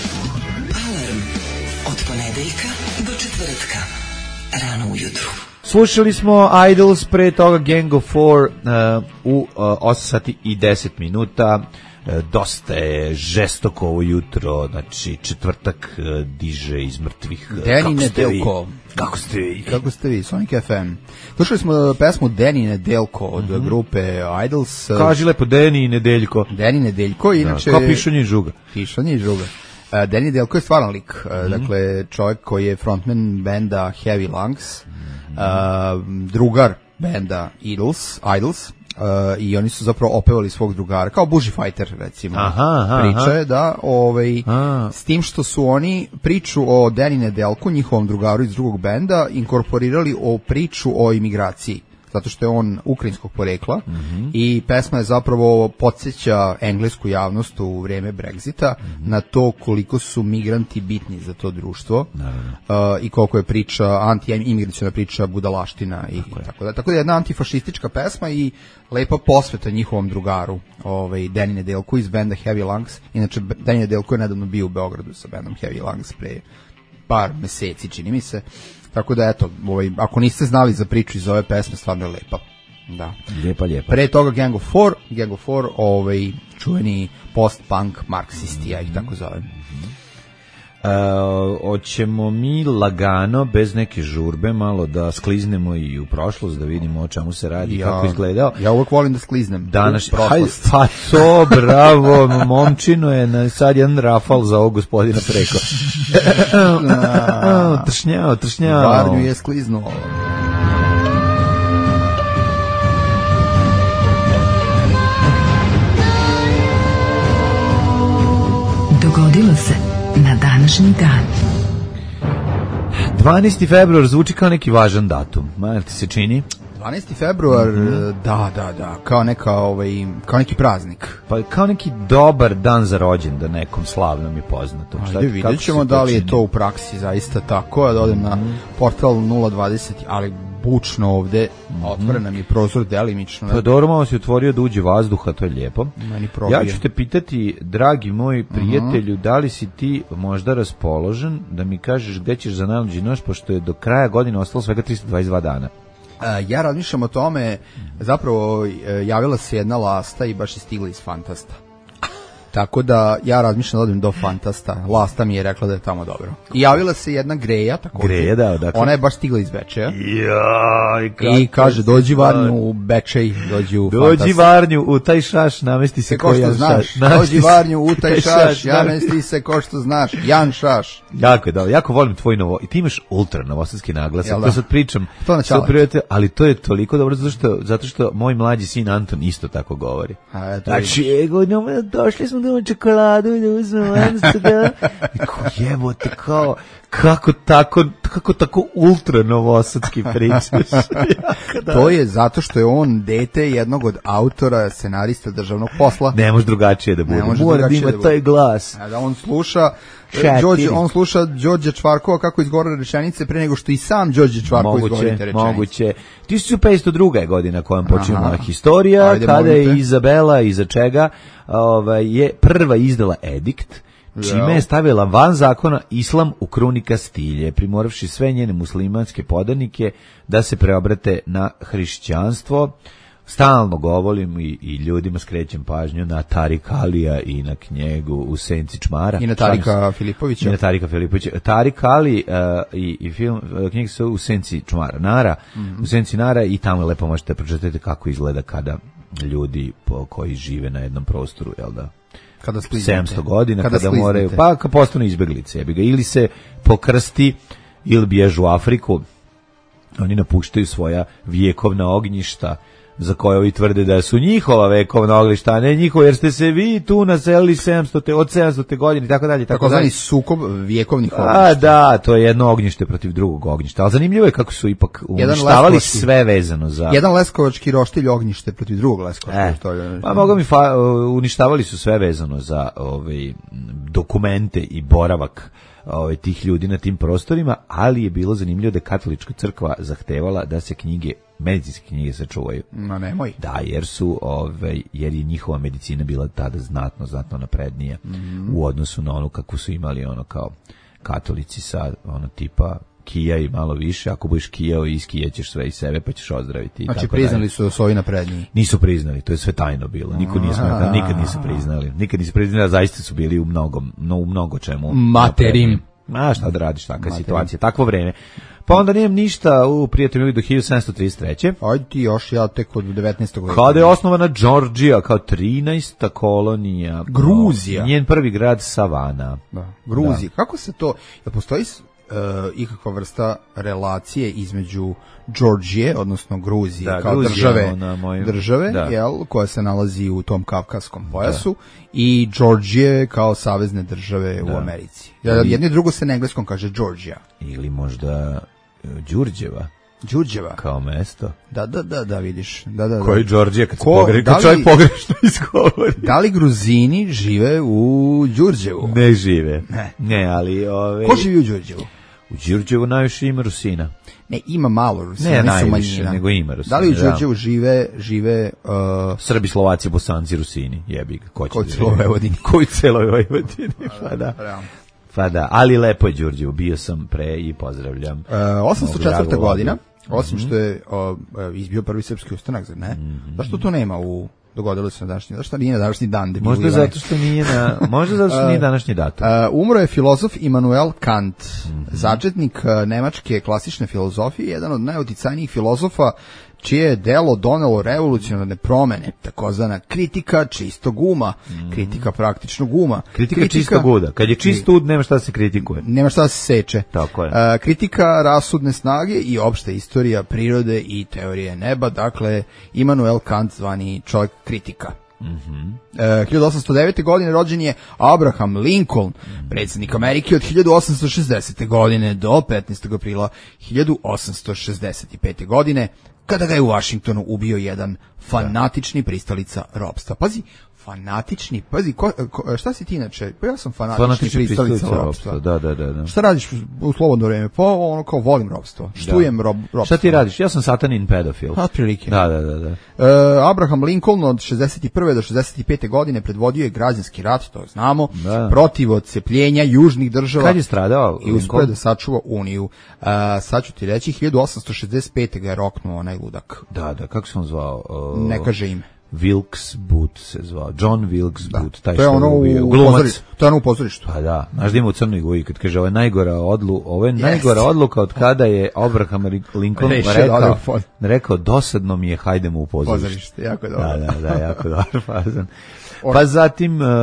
Alarm od ponedeljka do četvrtka, rano ujutru. Slušali smo Idols, pre toga Gang of Four uh, u uh, osam sati i deset minuta. Dosta je žestoko ovo jutro, znači četvrtak diže iz mrtvih. Deni Nedeljko. Kako ste vi? Kako ste vi? Sonic F M. Slušali smo pesmu Deni Nedeljko od mm-hmm. grupe Idols. Kaži lepo, Deni Nedeljko. Deni Nedeljko, inače... Da, kao pišanje i žuga. Pišanje i žuga. Uh, Deni Nedeljko je stvaran lik. Uh, mm-hmm. Dakle, čovjek koji je frontman benda Heavy Lungs, mm-hmm. uh, drugar benda Idols, Idols. Uh, i oni su zapravo opevali svog drugara kao Bushi Fighter recimo. Aha, aha, priča je da ovaj, s tim što su oni priču o Deni Nedeljku, njihovom drugaru iz drugog benda, inkorporirali o priču o imigraciji, zato što je on ukrajinskog porekla mm-hmm. i pesma je zapravo podsjeća englesku javnost u vrijeme Brexita mm-hmm. na to koliko su migranti bitni za to društvo uh, i koliko je priča, anti-imigraciona priča budalaština i tako, tako da. Tako da je jedna antifašistička pesma i lepa posveta njihovom drugaru, ovaj, Deni Nedeljko iz benda Heavy Lungs. Inače, Deni Nedeljko je nedavno bio u Beogradu sa bendom Heavy Lungs pre par meseci, čini mi se. Tako da, eto, ovaj, ako niste znali za priču iz ove pesme, stvarno je lepa. Da. Lijepa, lijepa. Pre toga Gang of Four, Gang of Four, ovaj, čuveni post-punk marksisti, ja ih tako zovem. Hoćemo mi lagano, bez neke žurbe, malo da skliznemo i u prošlost, da vidimo o čemu se radi, ja, kako izgledao. Ja uvek volim da skliznem. Danas, hajde, pa to, bravo, momčino je na, sad jedan rafal za ovog gospodina preko. Tršnjao, tršnjao. Varnju je skliznuo. Dogodilo se na današnji dan. dvanaesti februar zvuči kao neki važan datum. Ma, ti se čini? dvanaesti februar, mm-hmm. da, da, da, kao neka, ovaj, kao neki praznik. Pa kao neki dobar dan za rođendan nekom slavnom i poznatom. Ajde, vidjet ćemo da li je to u praksi zaista tako, da odem na portal nula dvadeset, ali bučno ovde, otvore nam je prozor delimično. Pa dobro, malo si otvorio da uđe vazduha, to je lijepo. Ja ću te pitati, dragi moj prijatelju, uh-huh. da li si ti možda raspoložen da mi kažeš gde ćeš za najluđi noć, pošto je do kraja godine ostalo svega tristo dvadeset dva dana. Uh, ja razmišljam o tome, zapravo uh, javila se jedna lasta i baš je stigla iz Fantasta. Tako da ja razmišljam da odem do Fantasta. Lasta mi je rekla da je tamo dobro. I javila se jedna Greja, tako. Greja, da, dakle. Ona je baš stigla iz Bečeja. Jaj, i kaže, dođi Varnju u Bečej, dođi u Fantast. Dođi Varnju u taj šaš, namesti se ko Jan znaš. Šaš. Dođi Varnju u taj šaš, namesti se ko što znaš. Jan Šaš. Jako je dobro, jako volim tvoj novo. I ti imaš ultra novosadski naglas. To sad pričam. To prijatelj, ali to je toliko dobro zato što, zato što moj mlađi sin Anton isto tako govori. A, eto, znači, ego, no, došli smo do čokoladu i da uzmemo da... Ko jebote, kao, kako tako, kako tako ultra novosadski pričaš? Da. To je zato što je on dete jednog od autora, scenarista državnog posla. Ne može drugačije da bude. Mora da ima taj glas. A da on sluša Đorđe, on sluša Đorđa Čvarkova kako izgovara rečenice pre nego što i sam Đorđe Čvarkov izgovori te rečenice. Moguće. tisuću petsto druga je godina kojom počinje moja historija. Ajde, kada molite. Je Izabela, iza čega ovaj, je prva izdala edikt, čime je stavila van zakona islam u kruni Kastilje, primoravši sve njene muslimanske podanike da se preobrate na hrišćanstvo. Stalno govorim i, i ljudima skrećem pažnju na Tarik Alija i na knjegu U senci čmara. I na Tarika Filipovića. I na Tarika Filipovića. Tarik Ali uh, i, i film, uh, knjeg se U senci čmara. Nara, mm-hmm. U senci Nara i tamo lepo možete pročitati kako izgleda kada ljudi po, koji žive na jednom prostoru, jel da? Kada sedamsto godina, kada, kada moraju, pa kad postanu izbeglice, ili se pokrsti, ili bježu u Afriku, oni napuštaju svoja vjekovna ognjišta, za koje ovi tvrde da su njihova vekovna ognjišta, a ne njihovo, jer ste se vi tu naselili sedamstote od sedamstote godine i tako dalje. Tako zvani sukob vjekovnih ognjišta. A da, to je jedno ognjište protiv drugog ognjišta, ali zanimljivo je kako su ipak uništavali sve vezano za... Jedan leskovački roštilj ognjište protiv drugog leskovačkog roštilja. E, pa mogu mi fa... uništavali su sve vezano za ove dokumente i boravak ove, tih ljudi na tim prostorima, ali je bilo zanimljivo da je katolička crkva zahtevala da se knjige, medicinske knjige sačuvaju. Ma nemoj. Da, jer su, ove, jer je njihova medicina bila tada znatno, znatno naprednija mm. u odnosu na onu kako su imali ono kao katolici sa ono tipa kija i malo više, ako budeš kijao i iskijećeš sve iz sebe pa ćeš ozdraviti. Znači tako priznali dalje. su da su ovi napredniji? Nisu priznali, to je sve tajno bilo. Niko nije smeta, nikad nisu priznali. Nikad nisu priznali, a zaista su bili u mnogo, no, u mnogo čemu. Materim. A šta da radiš, takva situacija, takvo vreme. Pa onda nijem ništa u prijatelju do hiljadu sedamsto trideset treće. Ajde ti još, ja tek od devetnaestog Kada je osnovana Georgija kao trinaesta kolonija. Gruzija. Njen prvi grad Savana. Da, Gruzija. Da. Kako se to, jel postoji uh, ikakva vrsta relacije između Georgije, odnosno Gruzije, da, kao Gruzija, države, moj... države da. Jel, koja se nalazi u tom kavkaskom pojasu, da. I Georgije kao savezne države da. U Americi. Jedno i drugo se na engleskom kaže Georgija. Ili možda Đurđeva. Đurđeva. Kao mesto. Da, da, da, da, vidiš. Da, da, da. Koji Đorđija kad, Ko, pogre, kad čovjek pogrešno izgovori. Da li Gruzini žive u Đurđevu? Ne žive. Ne. Ne, ali... Ove... Ko živi u Đurđevu? U Đurđevu najviše ima Rusina. Ne, ima malo Rusina. Ne, najviše, nego ima Rusina. Da li u Đurđevu žive, žive uh... Srbi, Slovaci, Bosanci, Rusini? Jebi ga. Ko u celoj Vojvodini? Ko u celoj Vojvodini? Pa da. Pa da, ali lepo je Đurđevo, bio sam pre i pozdravljam. E, osamsto četvrta godina, osim mm-hmm. što je o, izbio prvi srpski ustanak, zar ne? Mm-hmm. Zašto to nema u dogodilo se na današnji, zašto nije na današnji dan? Možda zato što nije na, možda zato što nije današnji datum. Uh, umro je filozof Immanuel Kant, mm-hmm. začetnik uh, nemačke klasične filozofije, jedan od najuticajnijih filozofa čije je delo donelo revolucionarne promene, takozvana kritika čistog uma, mm. kritika praktičnog uma. Kritika, kritika čistog uda. Kad je čist ud, nema šta da se kritikuje. Nema šta da se seče. Tako je. Uh, kritika rasudne snage i opšta istorija prirode i teorije neba, dakle, Immanuel Kant zvani čovjek kritika. Mm-hmm. Uh, hiljadu osamsto devete. godine rođen je Abraham Lincoln, mm-hmm. predsjednik Amerike od hiljadu osamsto šezdesete. godine do petnaestog aprila hiljadu osamsto šezdeset pete. godine, kada ga je u Washingtonu ubio jedan fanatični pristalica ropstva. Pazi, fanatični, pazi, ko, ko, šta si ti inače? Pa ja sam fanatični, fanatični pristalica, pristalica ropstva. Da, da, da, da. Šta radiš u slobodno vrijeme? Pa ono kao volim ropstvo. Štujem rob, ropstvo. Šta ti radiš? Ja sam satanin pedofil. Otprilike. Da, da, da, da. Uh, Abraham Lincoln od šezdeset prve do šezdeset pete. godine predvodio je građanski rat, to znamo, da. protiv odcepljenja južnih država. Kad je stradao? I uspio da sačuva Uniju. Uh, sad ću ti reći, hiljadu osamsto šezdeset pete. ga je roknuo onaj ludak. Da, da, kako se on zvao? Uh... Ne kaže ime. Wilkes Booth se zvao, John Wilkes da. Booth, taj to je ono u pozorištu. To je ono u pozorištu. Pa da, znaš da ima u Crnoj Gori kad kaže ovo je najgora odlu, ovo je yes. najgora odluka od kada je Abraham Lincoln rekao, rekao dosadno mi je, hajdemo u pozorište. Pozorište, jako dobro. Da, da, da, jako dobro fazan. Pa zatim uh,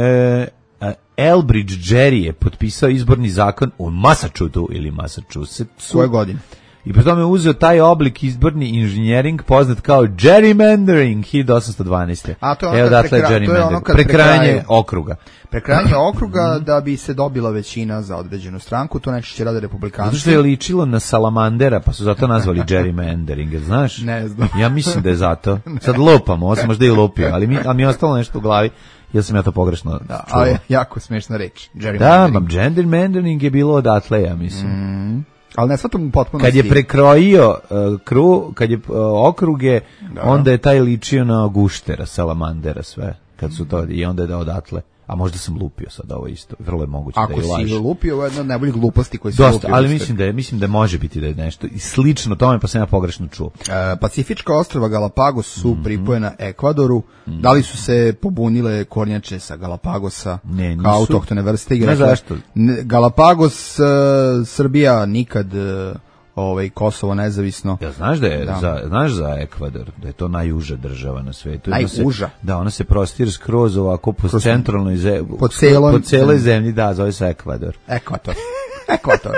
e, Elbridge Gerry je potpisao izborni zakon u Massachusettsu ili Massachusettsu. Koje godine? I pri tome je uzeo taj oblik izborni inženjering poznat kao gerrymandering hiljadu osamsto dvanaeste. A to je ono kad, prekra, to je ono kad prekrajanje okruga. Prekrajanje okruga da bi se dobila većina za određenu stranku, to najčešće rade republikanci. Zato što je ličilo na salamandera, pa su zato nazvali gerrymandering, znaš? Ne znam. Ja mislim da je zato. Sad lupamo, ovo sam možda i lupio, ali mi, ali mi je ostalo nešto u glavi. Ja sam ja to pogrešno da, čuo. Ali jako smešna reč. Da, ma gerrymandering je bilo odatle, ja mislim. Mm. Ali ne svatom potpuno. Kad je prekrojio uh, kru, kad je uh, okruge, da. onda je taj ličio na guštera, salamandera, sve. Kad su to, i onda je da odatle. A možda sam lupio sad ovo isto. Vrlo je moguće Ako da je laž. Ako si lupio, ovo je jedna od najboljih gluposti koji si Dosta, lupio. ali mislim da, je, mislim da može biti da je nešto i slično tome, pa sam ja pogrešno čuo. Uh, Pacifička ostrva Galapagos su mm-hmm. pripojena Ekvadoru. Mm-hmm. Da li su se pobunile kornjače sa Galapagosa ne, nisu. kao autohtone vrste? Ne, zašto? Galapagos, uh, Srbija nikad... Uh, ovaj Kosovo nezavisno. Ja znaš da je da. Za, znaš za Ekvador, da je to najuža država na svetu. Najuža. Se, da, ona se prostire skroz ovako po kroz, centralnoj zemlji. Po celoj, po celoj zemlji, da, zove se Ekvador. Ekvator. Ekvator.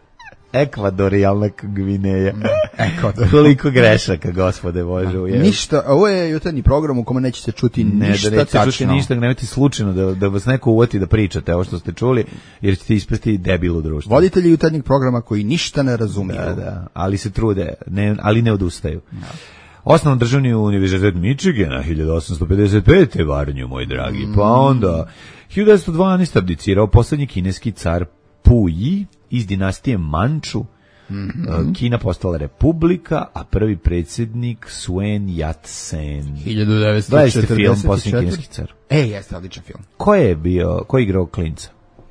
Ekvadorijalna Gvineja. Ekvador. Koliko grešaka, gospode Bože. Ja. Ništa, ovo je jutarnji program u kome neće se čuti ne, ništa da neće tačno. Čuti ništa, nemojte slučajno da, da vas neko uvati da pričate ovo što ste čuli, jer ćete ispasti debil u društvu. Voditelji jutarnjeg programa koji ništa ne razumiju. Da, da, ali se trude, ne, ali ne odustaju. Da. Osnovan državni univerzitet Michigana hiljadu osamsto pedeset pete. Varnju, moj dragi. Pa onda hiljadu devetsto dvanaeste. abdicirao poslednji kineski car Puyi iz dinastije Manču. Mm-hmm. Kina postala republika, a prvi predsjednik Sun Yat-sen. hiljadu devetsto četrdeset četvrte. film Posljednji kineski car. E, jeste odličan film. Ko je bio, ko je igrao klinca?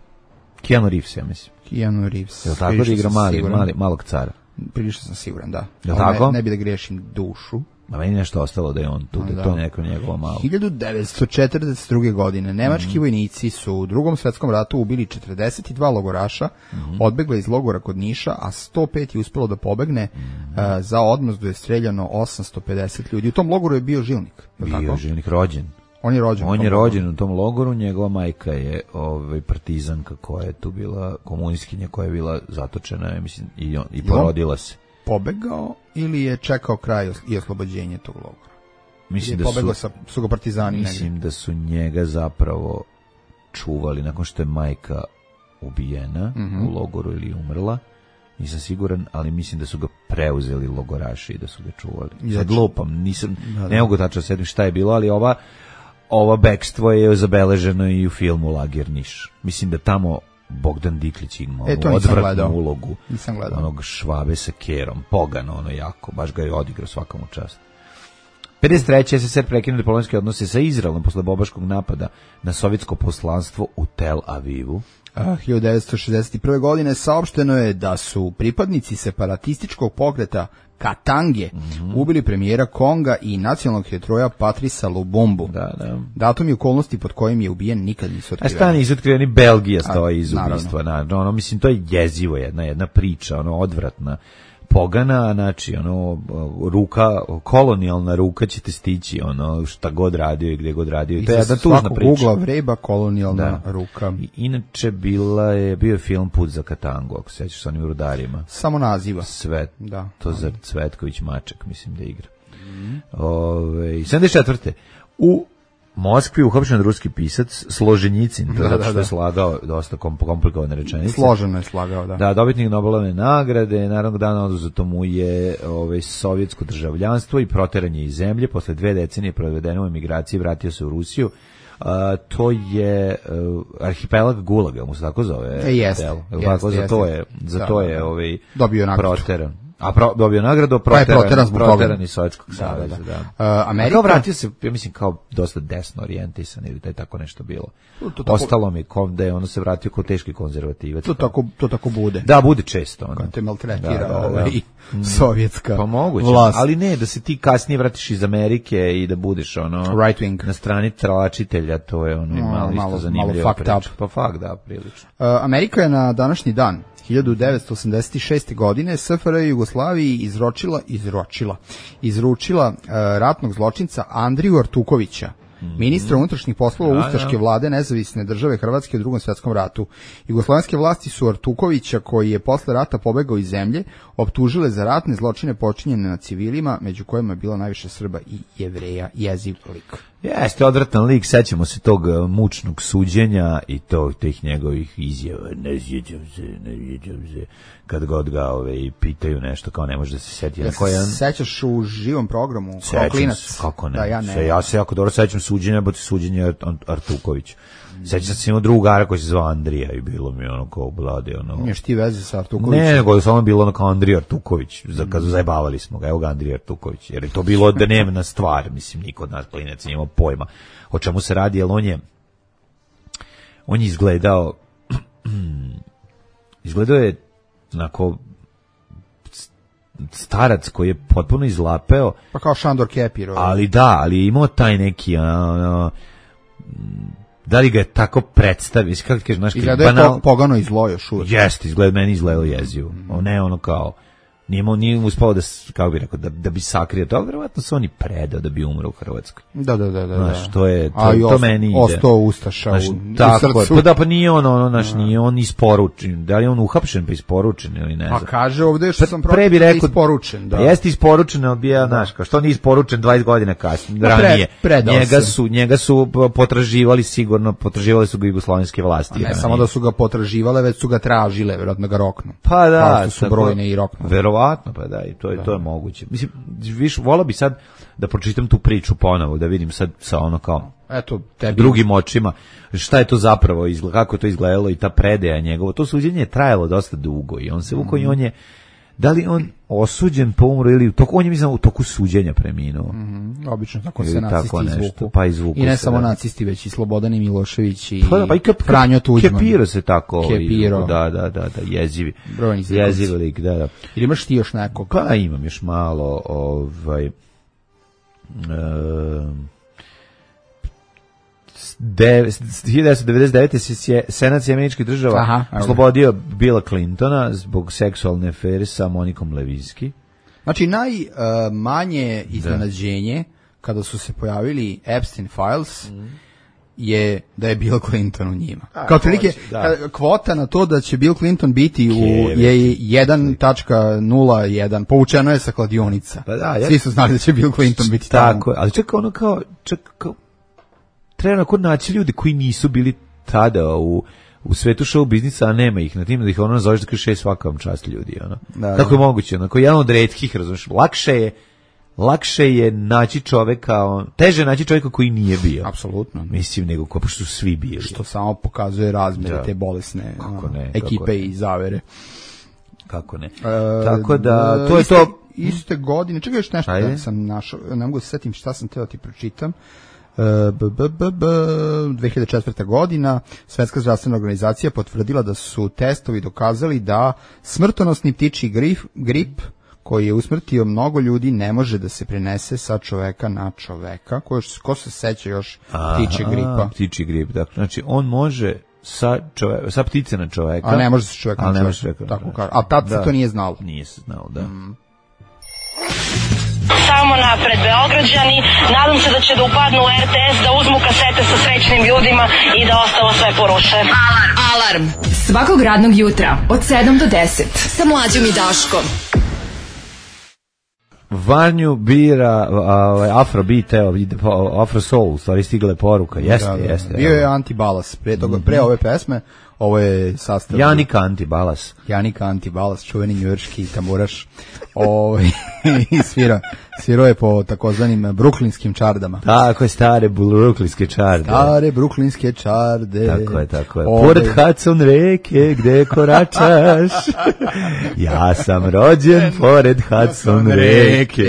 Keanu Reeves, ja mislim. Keanu Reeves. Je li tako da igra mali, mali, malog cara? Prilično sam siguran, da. Je li tako? Ne, ne bi da griješim dušu. A meni nešto ostalo da je on tu, da, da to neko njegovo malo. hiljadu devetsto četrdeset druge. godine nemački mm-hmm. vojnici su u Drugom svjetskom ratu ubili četrdeset dva logoraša, mm-hmm. odbegla iz logora kod Niša, a sto pet je uspelo da pobegne. Mm-hmm. Uh, za odmazdu je streljano osamsto pedeset ljudi. U tom logoru je bio Žilnik. Je bio tako? Žilnik rođen. On je rođen. On je rođen u tom logoru, njegova majka je ovaj partizanka koja je tu bila, komunistkinja koja je bila zatočena, ja mislim, i, on, i porodila se. Pobegao ili je čekao kraj i oslobođenje tog logora? Mislim da pobegao sa, su ga partizani mislim negdje. Da su njega zapravo čuvali nakon što je majka ubijena mm-hmm. u logoru ili umrla. Nisam siguran, ali mislim da su ga preuzeli logoraši i da su ga čuvali. Sad lupam, nisam, da, da. ne mogu tačno sedim šta je bilo, ali ova, ova bekstvo je zabeleženo i u filmu Lager Niš. Mislim da tamo Bogdan Diklić imao e, odvratnu ulogu onog Švabe sa kerom, pogano ono jako, baš ga je odigrao svakom u čast. pedeset treće. es es er prekinuo diplomatske odnose sa Izraelom posle bobaškog napada na sovjetsko poslanstvo u Tel Avivu. A, hiljadu devetsto šezdeset prve. godine saopšteno je da su pripadnici separatističkog pokreta Katange mm-hmm. ubili premijera Konga i nacionalnog heroja Patrisa Lumumbu. Da, da. Datum i okolnosti pod kojim je ubijen nikad nisu otkriveni. A šta nisu otkriveni? Belgija stoji iz ubistva. Naravno. Ono, mislim, to je jezivo jedna, jedna priča, ono, odvratna. Pogana, znači, ono, ruka, kolonijalna ruka će te stići, ono, šta god radio i gdje god radio. I to je jedna tužna priča. Ugla vreba kolonijalna da. ruka. I, inače, bila je, bio je film Put za Katangu, ako se sjećaš sa onim rudarima. Samo naziva. Svet, da. To za Cvetković Maček, mislim da igra. Mm. Ove, sedamdeset četvrte U Moskvi uhapšen ruski pisac Složenjicin, da, zato što da, da. je slagao dosta komplikovane rečenice. Složeno je slagao, da. Da, dobitnik Nobelove nagrade, naravno dana oduzeto mu je ovaj, sovjetsko državljanstvo i proteran je iz zemlje, posle dve decenije provedene u emigraciji vratio se u Rusiju. Uh, to je uh, arhipelag Gulaga, mu se tako zove? E, jeste. Tako, za to je, za da, to da, je da. ovaj, dobio nagradu. Proteran. A pro, dobio nagradu, proteran, proteran, proteran iz Sovjetskog saveza. Da, da. Da. Uh, Amerika... Kao vratio se, ja mislim, kao dosta desno orijentisan ili da je tako nešto bilo. To, to tako... Ostalo mi da je ono se vratio kao teški konzervativac. To tako, to tako bude. Da, bude često. Ono. Kad te maltretira da, da, da. Ovaj, mm. sovjetska pa moguće, vlast. Ali ne, da se ti kasnije vratiš iz Amerike i da budeš ono right wing. Na strani tralačitelja, to je ono no, malo isto zanimljivo. Malo fucked up. Pa fuck, da, prilično. Uh, Amerika je na današnji dan hiljadu devetsto osamdeset šeste. godine S F R J Jugoslaviji izročila, izročila, izručila uh, ratnog zločinca Andriju Artukovića, mm-hmm. ministra unutrašnjih poslova ja, ustaške ja. vlade Nezavisne države Hrvatske u Drugom svjetskom ratu. Jugoslovenske vlasti su Artukovića, koji je posle rata pobegao iz zemlje, optužile za ratne zločine počinjene na civilima, među kojima je bilo najviše Srba i Jevreja. Jeziv lik. Jeste odvratan lik, sećamo se tog uh, mučnog suđenja i to, tih njegovih izjava, ne sjećam se, ne sjećam se, kad god ga ove, pitaju nešto, kao ne može da se seti. Ja se sećaš u živom programu, kao klinac? Kako ne, da, ja, ne. Se, ja se jako dobro sećam suđenja, bo ti suđenje Artuković. Sećam se imao drugara koji se zvao Andrija i bilo mi ono kao blade. Ono... Niješ ti veze sa Artukovićem? Ne, nego samo bilo ono kao Andrija Artuković, za, kad zajebavali smo ga, evo ga Andrija Artuković, jer je to bilo dnevna stvar, mislim, niko od nas klinac nije imao pojma o čemu se radi, jer on je on je izgledao izgledao je onako starac koji je potpuno izlapeo. Pa kao Šandor Kepir. Ali da, ali je imao taj neki ono, da li ga je tako predstavi, kako ti kažeš, znaš, izgleda je banal... pogano i zlo još uvijek. Jeste, izgleda, meni izgledao jezivo. Mm. Ne ono kao, nije mu nije uspao da, kako bi rekao, da, da bi sakrio to, vjerovatno se on i predao da bi umro u Hrvatskoj. Da, da, da. da znaš, to je, to, a to ost, meni ide. Ostao ustaša znaš, u, tako, u srcu. Pa da, pa nije on, ono, znaš, nije on isporučen. Da li je on uhapšen pa isporučen ili ne znam. A kaže ovdje što pa, sam protiv da je isporučen. Da. Jeste isporučen, ali bija, znaš, kao što nije isporučen dvadeset godina kasnije, da, ranije. Pre, njega, su, njega su potraživali sigurno, potraživali su ga jugoslovenske vlasti. A ne samo da su ga potraživale, već su ga tražile, vjerojatno ga roknu. Pa da. Kao su brojne i roknu. Verovatno, pa da. To je, to je moguće. Mislim, više, volao bi sad da pročitam tu priču ponovo, da vidim sad sa ono kao eto, tebi. drugim očima, šta je to zapravo, izgled, kako je to izgledalo i ta predaja njegovo. To suđenje je trajalo dosta dugo i on se vuko mm. i on je, da li on osuđen pa umro ili u toku, on je mislim u toku suđenja preminuo. Mm, obično tako ili se nacisti izvuku. Pa izvuku I ne se, samo da. nacisti, već i Slobodan i Milošević i pa, pa i kap, Franjo Tuđman. Kepiro se tako. Kepiro. Izvuku, da, da, da, da, jezivi. Brojni jezivi lik, da, da. Ili imaš ti još nekog? Pa imam još malo, ovaj... Um, hiljadu devetsto devedeset devete. se Senat Sjedinjenih Država Aha, oslobodio Billa Clintona zbog seksualne afere sa Monikom Lewinsky. Znači najmanje uh, iznenađenje kada su se pojavili Epstein Files mm. je da je Bill Clinton u njima. A, kao prilike kvota na to da će Bill Clinton biti u je jedan tačka nula jedan, povučeno je sa kladionica. Pa da, ja, svi su znali da će Bill Clinton biti tamo. Tako, ali čekaj ono kao, čekaj, kao treba onako naći ljudi koji nisu bili tada u u svetu show biznisa, a nema ih na tim da ih ono nazoveš da kaže svaka vam čast ljudi, ono. Da, kako je moguće, onako jedan od retkih, razumiješ, lakše je lakše je naći čoveka, on, teže naći čoveka koji nije bio. Apsolutno. Mislim, nego ko su svi bili. Što samo pokazuje razmere da. te bolesne kako ne, ekipe kako i zavere. Kako ne. E, Tako da, to iste, je to. Iste godine, čekaj još nešto da sam našao, ne mogu da se setim šta sam teo ti pročitam. B, b, b, b, dve hiljade četvrte. godina Svetska zdravstvena organizacija potvrdila da su testovi dokazali da smrtonosni ptičji grip, grip koji je usmrtio mnogo ljudi, ne može da se prenese sa čoveka na čoveka. Ko, ko se seća još ptičje gripa? Ptičji grip, dakle. Znači, on može sa, čove, sa ptice na čoveka. A ne može sa čoveka na čoveka. Tako kaže. A tad se to nije znalo. Nije se znalo, da. Mm. Samo napred Beograđani, nadam se da će da upadnu u er te es, da uzmu kasete sa srećnim ljudima i da ostalo sve poruše. Alarm! Alarm! Svakog radnog jutra od sedam do deset sa Mlađom i Daškom. Vanju bira uh, Afrobeat, evo, Afro Soul, stvari stigla je poruka, jeste, da, da. jeste. Bio je Antibalas, pre, toga, pre ove pesme, ovo je sastav... Janika Antibalas. Janika Antibalas, čuveni njujorški tamburaš, o, i svira, svirao je po takozvanim bruklinskim čardama. Tako je, stare bruklinske čarde. Stare bruklinske čarde. Tako je, tako je. Ove... Pored Hudson reke, gde koračaš, ja sam rođen pored Hudson reke.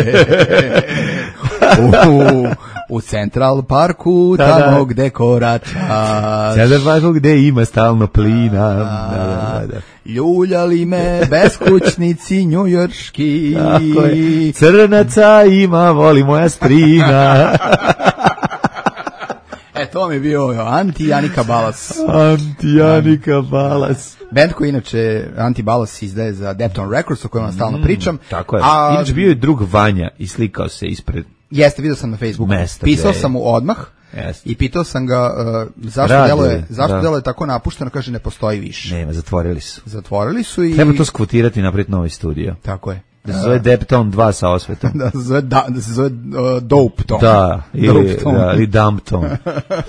u, u Central Parku, tamo gde koračaš. Central Parku gde ima stalno plina. Da, da, da. Ljuljali me beskućnici njujorški. Tako je. Crnaca ima, voli moja strina. E, to mi je bio Anti-Janika Balas. Anti-Janika Balas. Band koji inače Anti-Balas izdaje za Depton Records, o kojem vam stalno pričam. Mm, tako je. A, inače bio je drug Vanja i slikao se ispred... Jeste, vidio sam na Facebooku. Mesta, pisao sam mu odmah. Jest. I pitao sam ga uh, zašto deluje, zašto da. deluje tako napušteno, kaže ne postoji više. Nema, zatvorili su. Zatvorili su i... Treba to skvotirati i napraviti novi studio. Tako je. Da se zove Depton dva sa osvetom. da se zove, da, da se zove uh, Dope Tone. Da, ili, da, ili Dump Tone.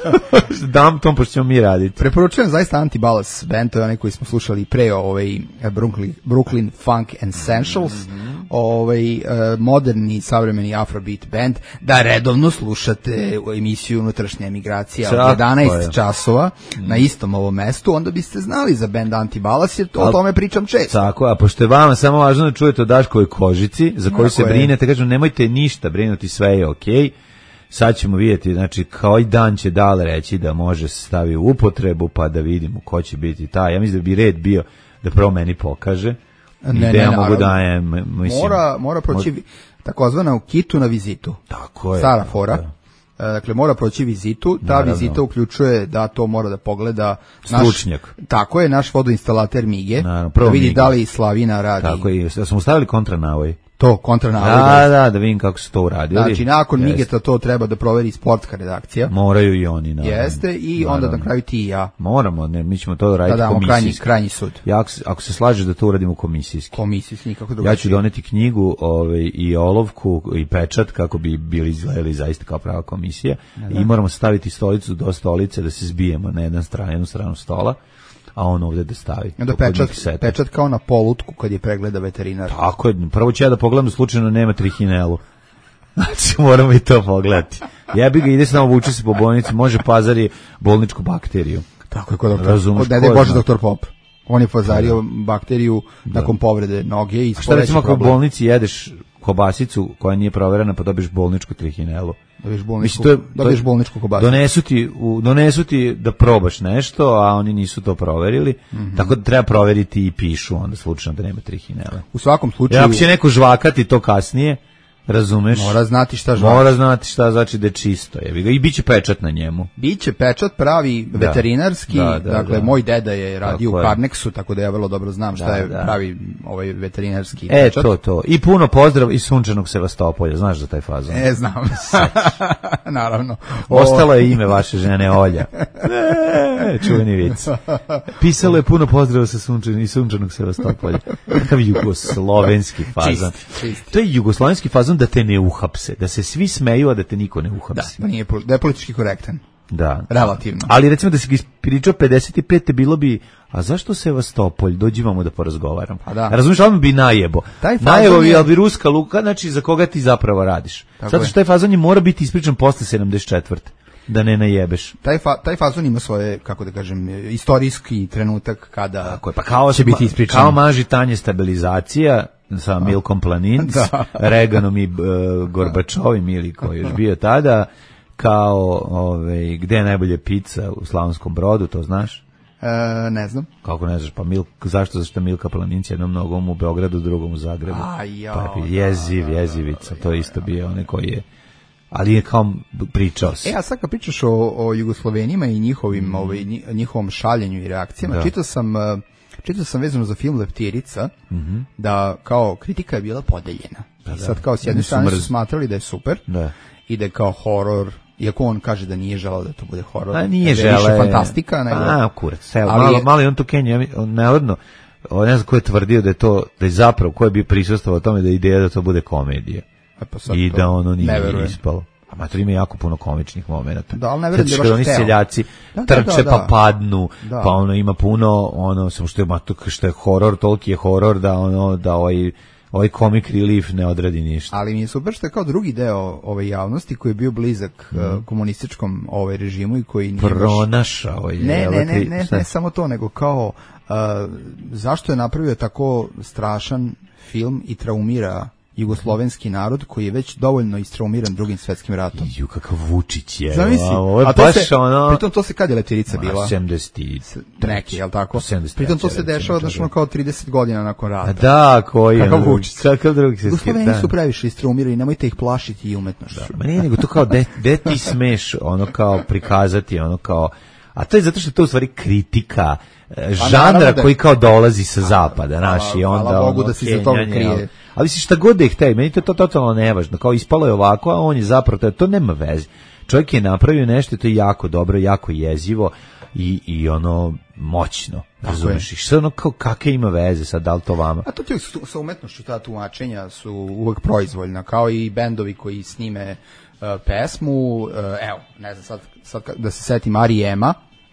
Dump Tone, pošto ćemo mi raditi. Preporučujem zaista Anti-Balas band, to je onaj koji smo slušali pre ovaj Brooklyn, Brooklyn Funk Essentials, mm-hmm. ovaj uh, moderni, savremeni Afrobeat band, da redovno slušate emisiju Unutrašnja emigracija od jedanaest časova mm. na istom ovom mestu, onda biste znali za band Anti-Balas, jer to, Al, o tome pričam često. Tako, a pošto je vama samo važno da čujete o Daškovoj kožici, za koju se brinete, kažem, nemojte ništa brinuti, sve je okej. Okay. Sad ćemo vidjeti, znači, kao i dan će Dale reći da može se stavi u upotrebu, pa da vidimo ko će biti ta. Ja mislim da bi red bio da prvo meni pokaže. Ne, I da ja ne, mogu dajem, mislim... Mora, mora proći mora... takozvana u kitu na vizitu. Tako je. Stara fora. Da. Dakle, mora proći vizitu, ta Naravno. vizita uključuje da to mora da pogleda naš, stručnjak. Tako je, naš vodoinstalater Mige, Naravno, da vidi Mige. Da li Slavina radi. Tako je, da smo stavili kontranavoj. To, kontranavoj. Da, da, da vidim kako se to uradili. Znači, nakon Jeste. Migeta to treba da proveri sportska redakcija. Moraju i oni, naravno. Jeste, i naravno. onda na kraju ti i ja. Moramo, ne, mi ćemo to raditi da komisijski. Krajnji, krajnji sud. Ja, ako, ako se slažeš da to uradimo komisijski. Komisijski, nikako drugačije. Ja ću doneti knjigu ovaj, i olovku i pečat kako bi bili izgledali zaista kao prava komisija. Da, da. I moramo staviti stolicu do stolice da se zbijemo na jedan stranu, jednu stranu stola, a on ovde da stavi. Onda pečat, pečat kao na polutku kad je pregleda veterinar. Tako je, prvo ću ja da pogledam da slučajno nema trihinelu. Znači, moramo i to pogledati. Jebi ga, ide se nam vuči se po bolnici, može pazari bolničku bakteriju. Tako je, kod doktora. Razumeš, kod dede Bože doktor Pop. On je pazario da. bakteriju da. nakon povrede noge i šta recimo ako u bolnici jedeš kobasicu koja nije proverena pa dobiješ bolničku trihinelu. Dobiješ bolničku, to je, dobiješ bolničku kobasicu. Donesu ti, u, donesu ti da probaš nešto, a oni nisu to proverili, mm-hmm. tako da treba proveriti i pišu onda slučajno da nema trihinele. U svakom slučaju... Jer ako će neko žvakati to kasnije, razumeš? Mora znati šta žvaka. Mora znati šta znači da je čisto. Jebi ga. I biće pečat na njemu. Biće pečat pravi da. veterinarski. Da, da, dakle, da. moj deda je radio tako u Karneksu, tako da ja vrlo dobro znam šta da, je da. pravi ovaj veterinarski e, pečat. E, to, to. I puno pozdrav iz sunčanog Sevastopolja. Znaš za taj fazon? E, znam. Naravno. Ostalo je ime vaše žene Olja. E, čuveni vic. Pisalo je puno pozdrava sa sunčanog, iz sunčanog Sevastopolja. Kakav jugoslovenski fazon. Čist, čist. To je jugoslovenski fazon da te ne uhapse, da se svi smeju, a da te niko ne uhapse. Da, da, nije, da je politički korektan. Da. Relativno. Ali recimo da se ispričao pedeset pete bilo bi, a zašto Sevastopolj, dođi vamo da porazgovaram. A da. Razumiješ, on bi najebo. Najebo je, ali bi ruska luka, znači za koga ti zapravo radiš. Tako zato što taj fazon je mora biti ispričan posle sedamdeset četvrte da ne najebeš. Taj, fa, taj fazon ima svoje, kako da kažem, istorijski trenutak kada tako je, pa kao će biti ispričan. Kao maži tanje stabilizacija sa Milkom Planinc, Reganom i uh, Gorbačovim ili koji još bio tada, kao ovaj, gde je najbolje pizza u Slavonskom Brodu, to znaš? E, ne znam. Kako ne znaš, pa Milka, zašto zašto Milka Planinci jednom nogom u Beogradu, drugom u Zagrebu? A, jo, pa je jeziv, da, jezivica, da, to je isto bio onaj koji je, ali je kao pričao se. E, a sad kad pričaš o, o Jugoslovenima i njihovim, mm. ovaj, njihovom šaljenju i reakcijama, da. čitao sam, čitao sam vezano za film Leptirica, mm-hmm. da kao kritika je bila podeljena. Da, I sad kao s jedne strane su smatrali da je super, da. i da je kao horor, iako on kaže da nije želao da to bude horor. A nije želeo. Više fantastika. Nego... A, kurac. Evo, ali malo, malo je on to Kenja, neodno, ne znam ko je tvrdio da je to, da je zapravo, ko je bio prisustvovao tome da je ideja da to bude komedija. Pa i da ono nije ispalo. A mater ima jako puno komičnih momenata. Da, ali ne verujem da je baš oni seljaci da, da, trče da, da, pa padnu, da. pa ono ima puno, ono, samo što je, što je horor, toliki je horor da ono, da ovaj, ovaj comic relief ne odradi ništa. Ali mi je super što je kao drugi deo ove javnosti koji je bio blizak mm. uh, komunističkom ovaj režimu i koji nije pronašao baš... Ne, ne, ne, ne, ne, ne samo to, nego kao uh, zašto je napravio tako strašan film i traumira jugoslovenski narod koji je već dovoljno istraumiran Drugim svetskim ratom. Ju, kakav Vučić je. Zamisli, a to se, ono... pritom to se kad je Leptirica bila? sedamdeset Neki, je li tako? Pritom to se dešava da kao trideset godina nakon rata. Da, koji je. Kakav Vučić. Kakav drugi svjetski. Jugosloveni su previše istraumirani, nemojte ih plašiti i umetnošću. Da, ma nije nego to kao, de, de ti smeš ono kao prikazati, ono kao, a to je zato što je to u stvari kritika žanra koji kao dolazi sa zapada, naši, onda hvala Bogu da se za toga krije. Ali si šta god da ih htej, meni to, to totalno nevažno, kao ispalo je ovako, a on je zapravo, to nema veze. Čovjek je napravio nešto, to je jako dobro, jako jezivo i, i ono moćno, razumeš, i što ono kao kakve ima veze sad, da li to vama? A to ti sa umetnošću, ta tumačenja su uvek proizvoljna, kao i bendovi koji snime uh, pesmu, uh, evo, ne znam, sad, sad da se setim Arijema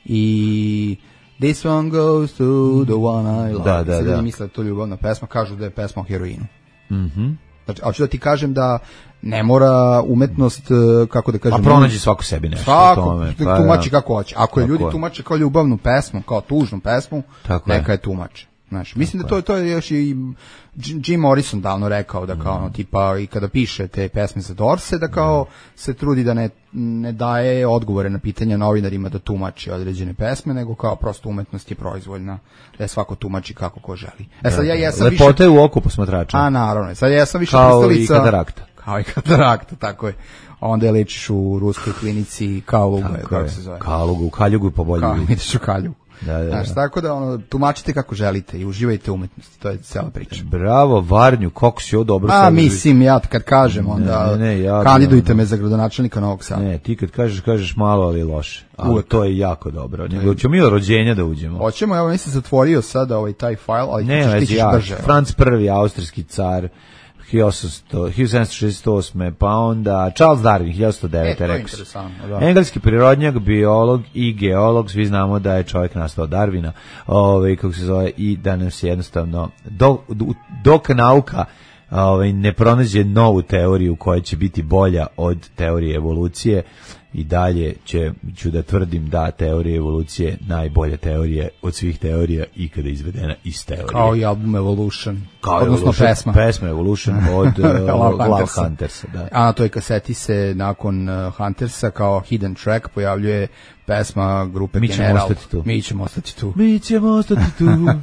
i... This one goes to the one I love. Da, da, da. Misle da to ljubavna pesma, kažu da je pesma o heroinu. Mhm. Znači, a ću da ti kažem da ne mora umetnost, kako da kažem... A pronađi svako sebi nešto. Svako, tome, pa, tumači kako hoće. Ako je ljudi tumače kao ljubavnu pesmu, kao tužnu pesmu, tako neka je, je tumače. Znaš, mislim tako da to, to je još i Jim Morrison davno rekao da kao, mm. tipa, i kada piše te pesme za Dorse, da kao mm. se trudi da ne, ne daje odgovore na pitanja novinarima da tumači određene pesme, nego kao prosto umetnost je proizvoljna, da je svako tumači kako ko želi. E sad ja jesam više... Lepote u oku posmatrača. A, naravno, sad ja sam više kao pristalica... Kao i katarakta. Kao i katarakta, tako je. Onda je lečiš u ruskoj klinici Kaluga, kako se zove. Kalugu, Kaljugu i poboljugu. Kao, ideš u Kaljugu. Da, da, Znaš, tako da ono, tumačite kako želite i uživajte umetnosti, to je cijela priča. Bravo, Varnju, kako si ovo dobro... A, mislim, ja kad kažem, onda ne, ne, ne, ja, kandidujte me za gradonačelnika Novog Sada. Ne, ti kad kažeš, kažeš malo, ali loše. Ali uvek. To je jako dobro. Nego ćemo mi od rođenja da uđemo. Hoćemo, evo, nisam zatvorio sada ovaj taj file, ali ne, ti ćeš ja, brže. Franc prvi, austrijski car, hiljadu sedamsto šezdeset osme pa onda Charles Darwin, hiljadu osamsto devete E, to je rekao. interesantno, da. Engleski prirodnjak, biolog i geolog, svi znamo da je čovjek nastao Darwina, ovaj, kako se zove, i da nam se jednostavno, dok, dok nauka ovaj, ne pronađe novu teoriju koja će biti bolja od teorije evolucije, i dalje će, ću da tvrdim da teorija evolucije najbolja teorija od svih teorija ikada izvedena iz teorije. Kao i album Evolution, kao odnosno Evolution, pesma. Pesma Evolution od uh, Love Huntersa. Huntersa da. A na toj kaseti se nakon uh, Huntersa kao hidden track pojavljuje pesma grupe Mi General. Ćemo tu. Mi ćemo ostati tu. Mi ćemo ostati tu.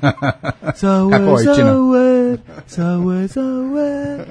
Somewhere, somewhere, somewhere, somewhere.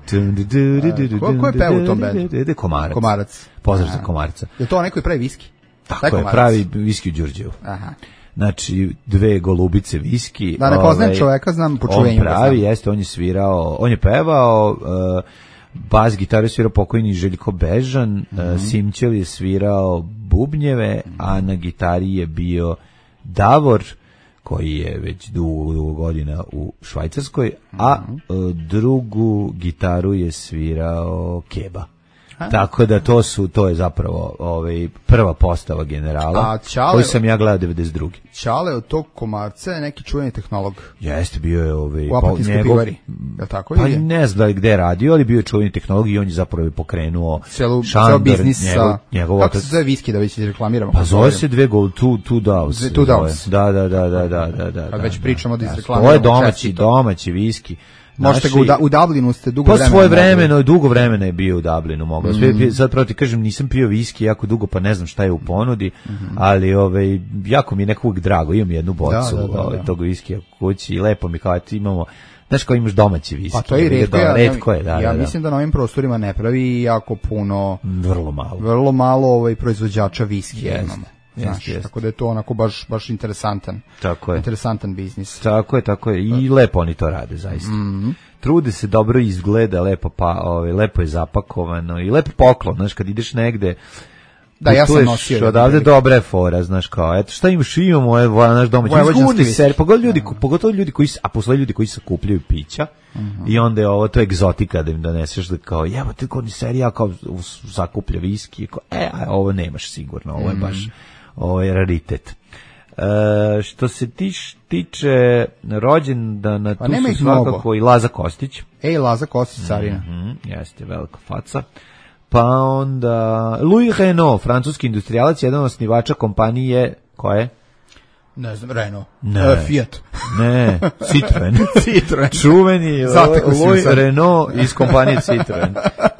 Ko je peo u tom bendu? Komarac. Komarac. Pozdrav za Komarca. Je to onaj koji pravi viski? Tako je, pravi viski u Đurđevu. Aha. Znači, dve golubice viski. Da, ne poznajem čoveka, znam po čuvenju. On pravi, jeste, on je svirao, on je pevao, uh, bas gitaru je svirao pokojni Željko Bežan, mm-hmm. uh, Simćel je svirao bubnjeve, mm-hmm. a na gitari je bio Davor, koji je već dugo, dugo godina u Švajcarskoj, a uh, drugu gitaru je svirao Keba. A? Tako da to su to je zapravo ovaj prva postava Generala. Čale, koji sam ja gledao devedeset druge. Čale od tog Komarca je neki čuveni tehnolog. Jeste, bio je ovaj u Apatinskoj pivari. Je tako pa ne znam gde je radio, ali bio je čuveni tehnolog i on je zapravo pokrenuo celu ceo biznis sa njegov kako se zove viski da već reklamiramo. Pa zove se dve gold two two doves. Two doves. Da, da, da, da, da, da, da. Kad već pričamo da izreklamiramo. To je domaći, domaći viski. Možete ga u, da, u Dublinu ste dugo vremena. Po svoje vremeno, dugo vremena je bio u Dublinu, mogao. Mm. Sad proti kažem, nisam pio viski jako dugo, pa ne znam šta je u ponudi, mm-hmm. ali ovaj, jako mi je nekog drago, imam jednu bocu da, da, da, ovaj, da. tog viskija u kući i lepo mi kao imamo. Znaš kao imaš domaći viski. Pa to je retko, ja, retko je, da, ja da, da. mislim da na ovim prostorima ne pravi jako puno, vrlo malo, vrlo malo ovaj proizvođača viskija yes. imamo. Znaš, yes, yes. Tako da je to onako baš, baš interesantan, tako je. interesantan biznis. Tako je, tako je. I lepo oni to rade, zaista. Mm-hmm. Trude se, dobro izgleda, lepo, pa, ovaj, lepo je zapakovano i lepo poklon, znaš, kad ideš negde, da, ja sam nosio. Odavde dobra je fora, znaš kao, eto šta imaš, imamo ovaj naš domaći izguni ser, pogotovo ljudi, pogotovo ljudi koji, a posle ljudi koji sakupljaju pića, uh-huh. i onda je ovo to egzotika da im doneseš da kao, jevo te kod serija kao sakuplja viski, kao, e, a ovo nemaš sigurno, ovo je baš, ovo je raritet. E, što se tiš, tiče rođendana, tu su svakako i Laza Kostić. Ej, Laza Kostić, carina. Mm-hmm, jeste, velika faca. Pa onda Louis Renault, francuski industrijalac, jedan od osnivača kompanije, koje? Ne znam, Renault. Ne. Uh, Fiat. Ne, Citroen. Citroen. Čuveni Louis Renault iz kompanije Citroen.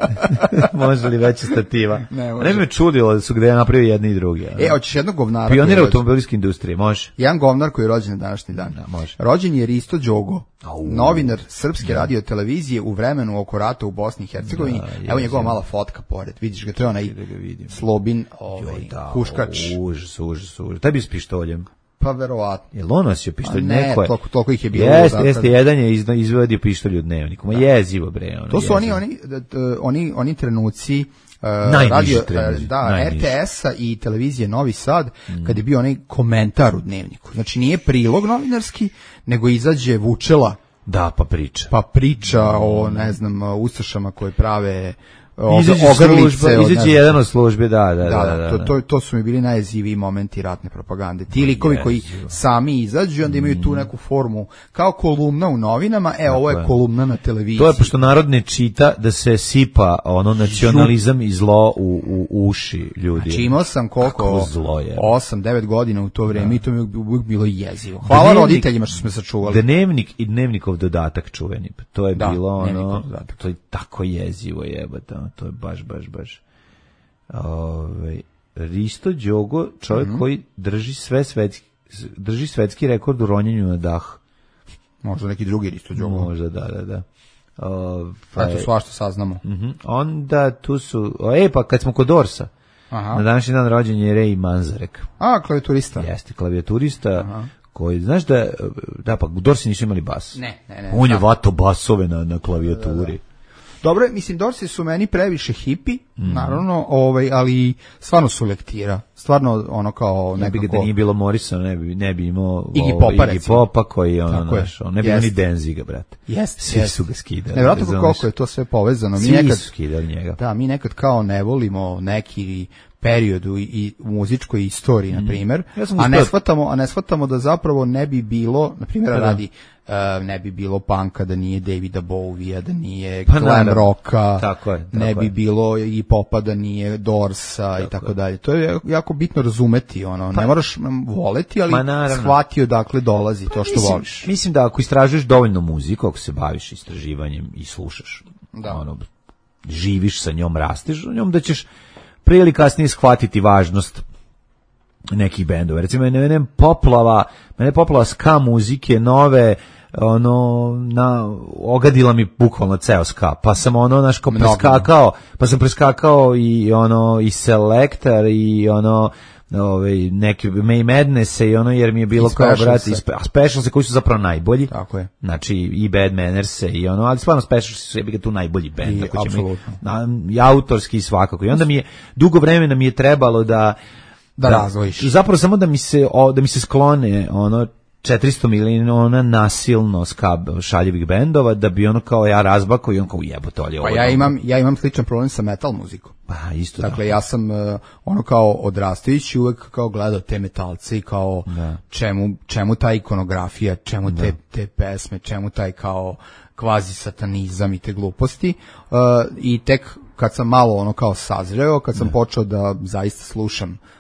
Može li veća stativa? Ne, ne bi me čudilo da su gde napravio jedni i drugi. E, hoćeš jednog govnara. Pionir automobilske industrije, može. Jedan govnar koji je rođen na današnji dan. Da, može. Rođen je Risto Đogo, Au. novinar Srpske da. radio televizije u vremenu oko rata u Bosni i Hercegovini. Da, evo njegova mala fotka pored. Vidiš ga, to je onaj Slobin, ovaj, da, huškač. Užas, užas, užas. Taj bi s pištoljem. Pa verovatno. Jel on nosio pištolj? Ne, neko je. Toliko, toliko ih je bilo. Jeste, jeste, jedan je izvadio pištolj u dnevniku. Ma jezivo, bre. Ono, to su jezivo. oni, oni, oni, oni trenuci uh, najniži radio, trenuci. Da, najniži. R T S-a i televizije Novi Sad, mm. kad je bio onaj komentar u dnevniku. Znači nije prilog novinarski, nego izađe Vučela. Da, pa priča. Pa priča mm. o, ne znam, ustašama koje prave izađe jedan od službe, da, da, da, da, da, da. To, to, to su mi bili najjeziviji momenti ratne propagande. Ti likovi yes. koji sami izađu, onda imaju tu neku formu kao kolumna u novinama, e, ovo je kolumna na televiziji. To je pošto narod ne čita da se sipa ono nacionalizam i zlo u, u, u uši ljudi. Znači imao sam koliko, osam devet godina u to vreme i to mi je uvijek bilo jezivo. Hvala dnevnik, roditeljima što smo sačuvali. Dnevnik i dnevnikov dodatak čuveni. To je da, bilo ono, to je tako jezivo jebate. To je baš, baš, baš. Ove, Risto Đogo, čovjek mm-hmm. koji drži sve svetski, drži svetski rekord u ronjenju na dah. Možda neki drugi Risto Đogo. Možda, da, da, da. Ove, Eto, svašta saznamo. Mm-hmm. Onda tu su, e, pa kad smo kod Dorsa, aha. na današnji dan rođen je Ray Manzarek. A, klavijaturista. Jeste, klavijaturista. Aha. Koji, znaš da, da, pa Dorsi nisu imali bas. Ne, ne, ne. On je vato basove na, na klavijaturi. Da, da, da. Dobro, mislim, Dorsi su meni previše hipi, mm. naravno, ovaj, ali stvarno su lektira. Stvarno, ono kao nekako... Ne bi da nije bilo Morrisona, ne bi, ne bi imao... Iggy Popa, Iggy Popa, koji ono, naš, on ne bi imao ni Denziga, brate. Jeste, svi jest. su ga skidali. Nevjerojatno koliko je to sve povezano. Mi svi nekad, su skidali njega. Da, mi nekad kao ne volimo neki periodu i u muzičkoj istoriji, na primjer, mm. ja a ne shvatamo, a ne shvatamo da zapravo ne bi bilo, na primjer, da. radi uh, ne bi bilo punka da nije Davida Bowie, da nije pa, glam rocka, tako je, tako ne bi je. bilo i popa da nije Dorsa tako i tako dalje. To je jako bitno razumeti, ono, pa, ne moraš voleti, ali shvati odakle dolazi to što mislim, voliš. Mislim da ako istražuješ dovoljno muziku, ako se baviš istraživanjem i slušaš, da. ono, živiš sa njom, rasteš u njom, da ćeš prije ili kasnije shvatiti važnost nekih bendova. Recimo, mene poplava, mene poplava ska muzike, nove, ono, na, ogadila mi bukvalno ceo ska, pa sam ono, naš, kao preskakao, pa sam preskakao i ono, i Selector, i ono, ovaj neki May Madness i ono, jer mi je bilo kao brat i spe, Specials koji su zapravo najbolji. Tako je. Znači i Bad Manners i ono, ali stvarno Specials su jebi ga tu najbolji bend, tako će mi, na, i autorski svakako. I onda mi je dugo vremena mi je trebalo da da, da razvojiš. Zapravo samo da mi se o, da mi se sklone ono četiristo miliona nasilno skab šaljivih bendova da bi ono kao ja razbako i on kao jebote ali ovo. Pa ja imam ja imam sličan problem sa metal muzikom. Pa isto. Dakle da. ja sam uh, ono kao odrastajući uvek kao gledao te metalce i kao da. čemu čemu ta ikonografija, čemu da. te te pesme, čemu taj kao kvazi satanizam i te gluposti. Uh, i tek kad sam malo ono kao sazreo, kad sam da. počeo da zaista slušam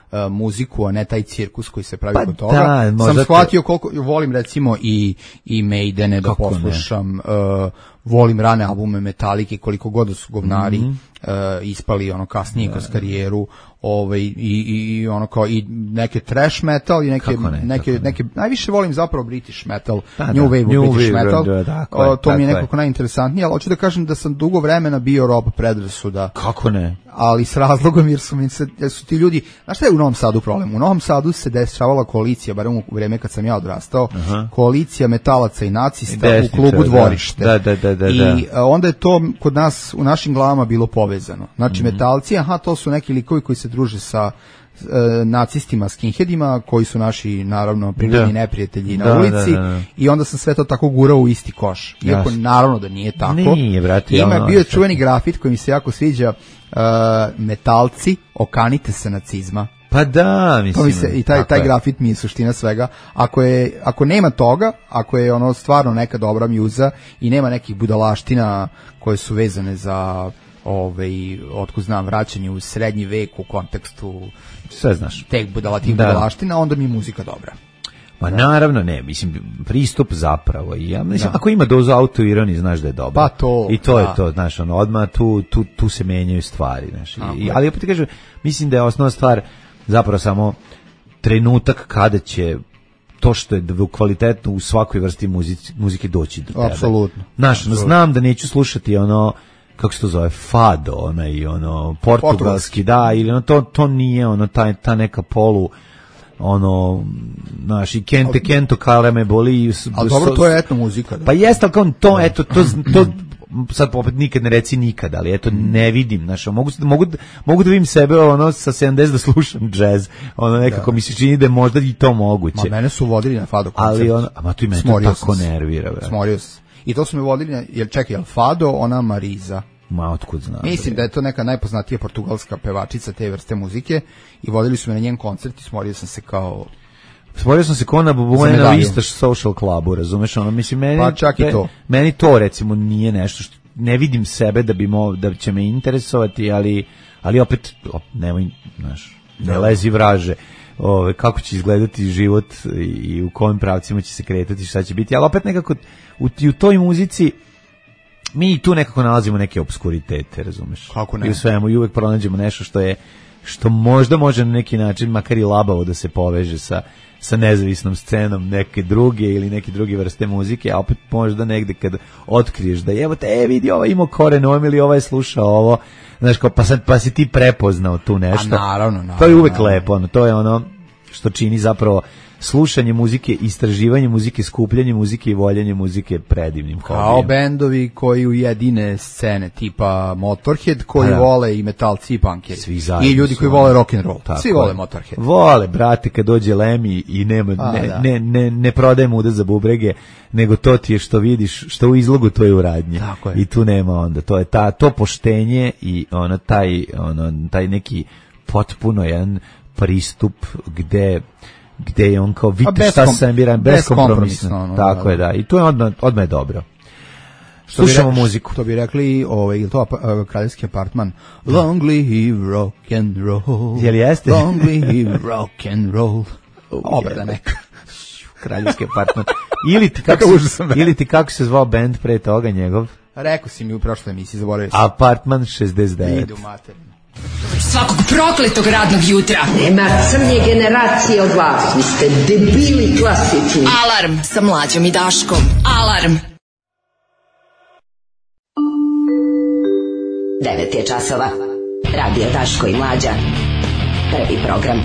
uh, muziku, a ne taj cirkus koji se pravi pa kod toga. Da, sam shvatio koliko volim recimo i, i Maidene da poslušam, uh, volim rane albume Metalike, koliko god su govnari mm-hmm. uh, ispali ono kasnije da, kroz karijeru, ovaj i i ono kao i neke trash metal i neke ne, neke neke najviše volim zapravo British metal, da, New Wave New British wave, metal. Da, da, o, to mi je nekako najinteresantnije, ali hoću da kažem da sam dugo vremena bio rob predrasuda. Kako ne? Ali s razlogom jer su mi se jer su ti ljudi, znaš šta je u Novom Sadu problem? U Novom Sadu se dešavala koalicija, barem u vreme kad sam ja odrastao, uh-huh. koalicija metalaca i nacista I desničar, u klubu Dvorište. Da, da, da, da, I da. onda je to kod nas u našim glavama bilo povezano. Znači mm-hmm. metalci, aha, to su neki likovi koji se druže sa e, nacistima, skinheadima, koji su naši, naravno, prirodni da. neprijatelji na da, ulici, da, da, da. I onda sam sve to tako gurao u isti koš. Iako, Jasne. naravno da nije tako. Nije, brate. Ima ono, bio je čuveni grafit koji mi se jako sviđa, uh, metalci, okanite se nacizma. Pa da, mislim. To mi se, i taj, taj grafit mi je suština svega. Ako, je, ako nema toga, ako je ono stvarno neka dobra mjuza i nema nekih budalaština koje su vezane za ovaj, otkud znam, vraćanje u srednji vek u kontekstu sve znaš. Tek budala, tih da. budalaština, onda mi je muzika dobra. Ma naravno ne, mislim, pristup zapravo. I ja mislim, da. ako ima dozu autoironije, znaš da je dobro. Pa to. I to da. je to, znaš, ono, odmah tu, tu, tu se menjaju stvari, znaš. I, ali opet kažem, mislim da je osnovna stvar zapravo samo trenutak kada će to što je kvalitetno u svakoj vrsti muzici, muzike doći do tebe. Apsolutno. Znaš, znam da neću slušati ono, kako se to zove, fado, ona i ono, portugalski, da, ili ono, to, to nije ono, ta, ta neka polu, ono, znaš, i kente, kento, kale me boli. Ali dobro, to je etno muzika. Da. Pa jeste, ali kao to, eto, to, to, sad opet nikad ne reci nikad, ali eto ne vidim, znaš, mogu, mogu, mogu da vidim sebe ono sa sedamdeset da slušam džez, ono nekako da. mi se čini da je možda i to moguće. Ma mene su vodili na fado koncert. Ali ono, a ma tu i mene to tako nervira. Bre. Smorio se. I to su me vodili na, jel čekaj, jel fado, ona Mariza. Ma otkud znam. Mislim bre. da je to neka najpoznatija portugalska pevačica te vrste muzike i vodili su me na njen koncert i smorio sam se kao Smorio sam se ko na Bubuena u Istaš social klubu, razumeš, ono, mislim, meni, pa čak i to. Meni to, recimo, nije nešto što, ne vidim sebe da bi mo, da će me interesovati, ali, ali opet, op, nemoj, znaš, ne lezi vraže, ove, kako će izgledati život i, i u kojim pravcima će se kretati, šta će biti, ali opet nekako, u, u toj muzici, mi tu nekako nalazimo neke obskuritete, razumeš? Kako ne? I u svemu, i uvek pronađemo nešto što je, što možda može na neki način, makar i labavo da se poveže sa sa nezavisnom scenom neke druge ili neke druge vrste muzike, a opet možda negde kad otkriješ da evo te, e, vidi, ovo ima korenom ili ovaj je slušao ovo, znaš, kao, pa, sad, pa si ti prepoznao tu nešto. A naravno, naravno. To je uvek naravno. lepo, ono, to je ono što čini zapravo slušanje muzike, istraživanje muzike, skupljanje muzike i voljenje muzike predivnim hobijem. Kao bendovi koji ujedine scene tipa Motorhead, koji da. vole i metalci i punkeri. I ljudi koji vole rock and roll. Svi vole Motorhead. Vole, brate, kad dođe Lemmy i nema, A, ne, da. ne, ne, ne prodaje muda za bubrege, nego to ti je što vidiš, što u izlogu, to je u radnji. I tu nema onda. To je ta, to poštenje i ono, taj, ono, taj neki potpuno jedan pristup gde gde je on kao vidite šta sam biran beskompromisno, bez tako da, je da i to je odmah, odmah je dobro. Slušamo muziku. To bi rekli, ovaj, to uh, kraljevski apartman, long live rock and roll. Jel jeste? Long live rock and roll. Obrada neka. Kraljevski apartman. Ili ti kako ili ti kako se zvao bend pre toga njegov? Rekao si mi u prošloj emisiji, zaboravio sam. Apartman šezdeset devet. Idu materinu. Svakog prokletog radnog jutra. Nema crnje generacije od vas. Vi ste debili klasični. Alarm sa Mlađom i Daškom. Alarm. Devet je časova. Radio Daško i Mlađa. Prvi program.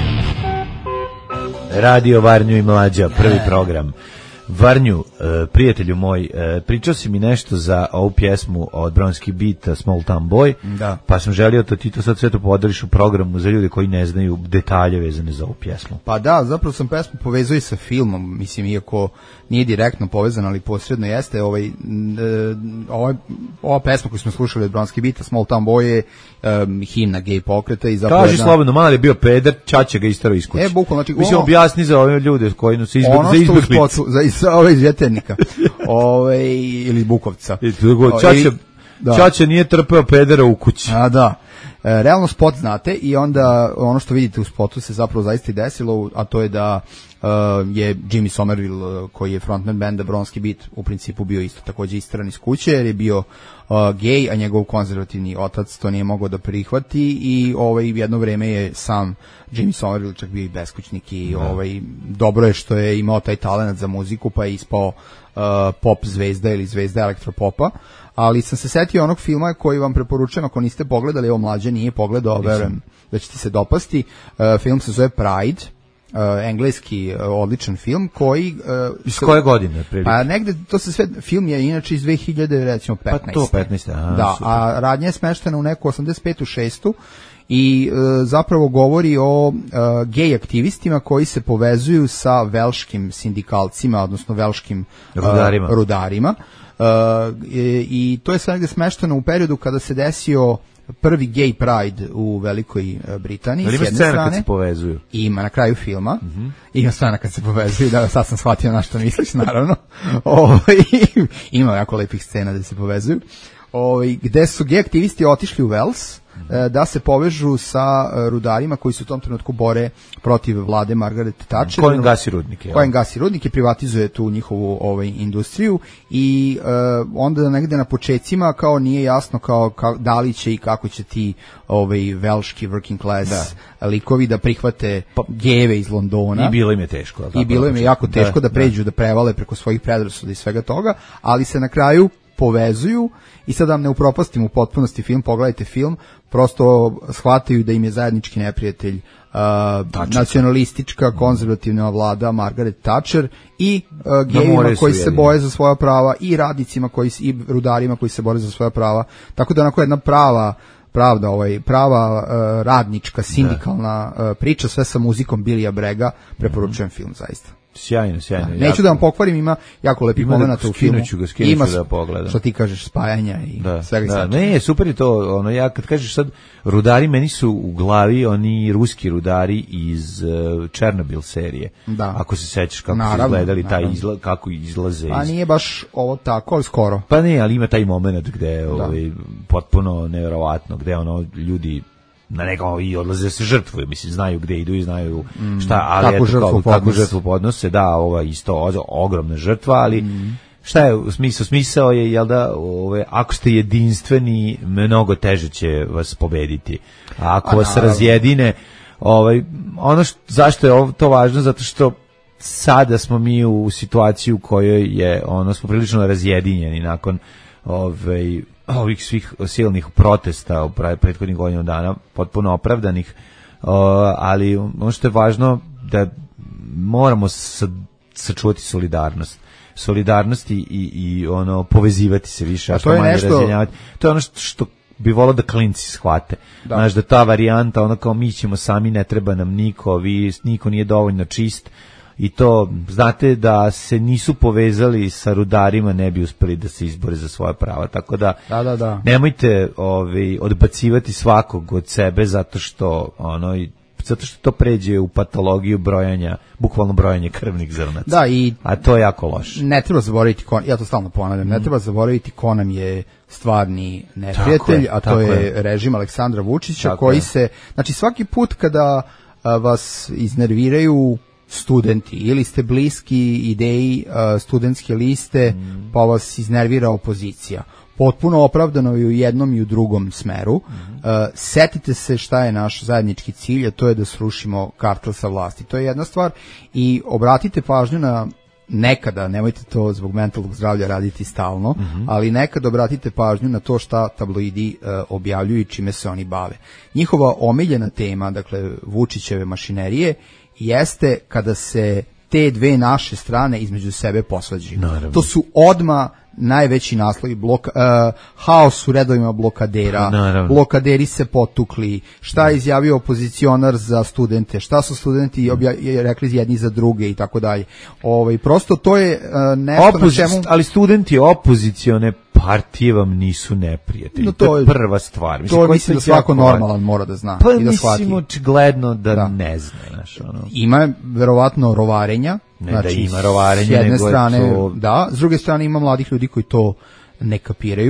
Radio Varnju i Mlađa. Prvi program. Varnju, uh, prijatelju moj, uh, pričao si mi nešto za ovu pjesmu od Bronski Beat, Small Town Boy, da. Pa sam želio da ti to sad sve to podeliš u programu za ljude koji ne znaju detalje vezane za ovu pjesmu. Pa da, zapravo sam pesmu povezao i sa filmom, mislim, iako nije direktno povezana, ali posredno jeste. Ovaj, ovaj, ova pesma koju smo slušali od Bronski Beat, Small Town Boy je um, himna gej pokreta. I zapravo kaži jedna... slobodno, malo je bio peder, Čače ga istaro iz kuće. E, bukvalno, znači, mislim, ono, objasni za ove ljude koji su izbjeg, za izbjeglice. Za ove iz Vjeternika ove, ili iz Bukovca. Čače, da. Čače nije trpeo pedera u kući. A da. realno spot znate i onda ono što vidite u spotu se zapravo zaista i desilo, a to je da uh, je Jimmy Somerville, uh, koji je frontman benda Bronski Beat, u principu bio isto takođe istran iz kuće, jer je bio uh, gej, a njegov konzervativni otac to nije mogao da prihvati i ovaj, jedno vreme je sam Jimmy Somerville čak bio i beskućnik i da. ovaj, dobro je što je imao taj talent za muziku, pa je ispao uh, pop zvezda ili zvezda elektropopa. Ali sam se setio onog filma koji vam preporučujem ako niste pogledali, evo mlađe nije pogledao, verujem da će ti se dopasti. Uh, film se zove Pride, uh, engleski uh, odličan film koji... Uh, iz koje godine? Prilike? Pa negde, to se sve, film je inače iz dve hiljade, recimo petnaeste. Pa to petnaeste, aha, da, super. A radnja je smeštena u neku osamdeset petu šestu i uh, zapravo govori o uh, gej aktivistima koji se povezuju sa velškim sindikalcima, odnosno velškim uh, rudarima. rudarima. Uh, i, i to je sve negde smešteno u periodu kada se desio prvi gay pride u Velikoj Britaniji. Ali ima scena kad se povezuju? Ima na kraju filma. Mm-hmm. Ima scena kad se povezuju, da, sad sam shvatio na što misliš, naravno. o, ima jako lepih scena da se povezuju. O, gde su gay aktivisti otišli u Wales da se povežu sa rudarima koji se u tom trenutku bore protiv vlade Margaret Thatcher. Cohen gasi rudnike. Cohen gasi rudnike, privatizuje tu njihovu ovaj, industriju i uh, onda negde na počecima kao nije jasno kao, kao da li će i kako će ti ovaj, velški working class da. likovi da prihvate geve iz Londona. I bilo im je teško. I bilo im je jako teško da, da pređu, da. da prevale preko svojih predrasuda i svega toga, ali se na kraju povezuju i sad vam ne upropastim u potpunosti film, pogledajte film, prosto shvataju da im je zajednički neprijatelj uh, nacionalistička, konzervativna vlada Margaret Thatcher i uh, gejima da koji se boje za svoja prava i radnicima koji i rudarima koji se bore za svoja prava. Tako da onako jedna prava pravda, ovaj, prava uh, radnička, sindikalna uh, priča, sve sa muzikom Billya Bragga, preporučujem film zaista. Sjajno, sjajno. Da, neću da vam pokvarim, ima jako lepih momenata u filmu. Ga, ima da pogledam. Što ti kažeš, spajanja i da, svega da, ne, super je to, ono, ja kad kažeš sad, rudari meni su u glavi oni ruski rudari iz uh, Černobil serije. Da. Ako se sećaš kako naravno, su izgledali, taj izla, kako izlaze. A iz... nije baš ovo tako, ali skoro. Pa ne, ali ima taj moment gde je ovaj, potpuno nevjerovatno, gde ono ljudi na nekako i odlaze se žrtvuju, mislim, znaju gde idu i znaju šta, ali kako, eto, žrtvu kao, kako žrtvu podnose, da, ova isto ogromna žrtva, ali mm. šta je smisao? Smisao je, jel da, ove, ako ste jedinstveni, mnogo teže će vas pobediti. A ako A, vas naravno. razjedine, ovaj, ono što, zašto je to važno? Zato što sada smo mi u situaciji u kojoj je, ono, smo prilično razjedinjeni nakon ovaj ovih svih silnih protesta u prethodnih godinu dana, potpuno opravdanih, uh, ali ono što je važno da moramo sa, sačuvati solidarnost. Solidarnost i, i, i ono, povezivati se više, a, a što manje nešto... razjedinjavati. To je ono što, što bi volao da klinci shvate. Da. Znaš, da ta varijanta, ono kao mi ćemo sami, ne treba nam niko, vi, niko nije dovoljno čist, i to, znate da se nisu povezali sa rudarima, ne bi uspeli da se izbore za svoja prava, tako da, da, da, da. nemojte ovaj, odbacivati svakog od sebe zato što ono, zato što to pređe u patologiju brojanja, bukvalno brojanje krvnih zrnaca. Da, i a to je jako loše. Ne treba zaboraviti, ko, ja to stalno ponavljam, mm. ne treba zaboraviti ko nam je stvarni neprijatelj, je, a to je, je režim Aleksandra Vučića, tako koji je. se, znači svaki put kada a, vas iznerviraju studenti ili ste bliski ideji uh, studentske liste mm. pa vas iznervira opozicija. Potpuno opravdano i u jednom i u drugom smeru. Mm. Uh, setite se šta je naš zajednički cilj, a to je da srušimo kartel sa vlasti. To je jedna stvar i obratite pažnju na nekada, nemojte to zbog mentalnog zdravlja raditi stalno, mm-hmm. ali nekada obratite pažnju na to šta tabloidi uh, objavljuju i čime se oni bave. Njihova omiljena tema, dakle Vučićeve mašinerije, jeste kada se te dve naše strane između sebe posvađaju. Naravno. To su odma najveći naslovi, blok, uh, haos u redovima blokadera, naravno. Blokaderi se potukli, šta je izjavio opozicionar za studente, šta su studenti obja- rekli jedni za druge i tako dalje. Ovaj, prosto to je uh, nešto Opozi- na čemu... Ali studenti opozicione partije vam nisu neprijatelji. No, to, to je prva stvar. Mislim, to mislim da svako normalan mora da zna pa, i da shvati. Pa mislim očigledno da, da. ne zna. Znaš, ono. Ima verovatno rovarenja. Ne znači, da ima rovarenja, s jedne nego strane, to... da, s druge strane ima mladih ljudi koji to ne kapiraju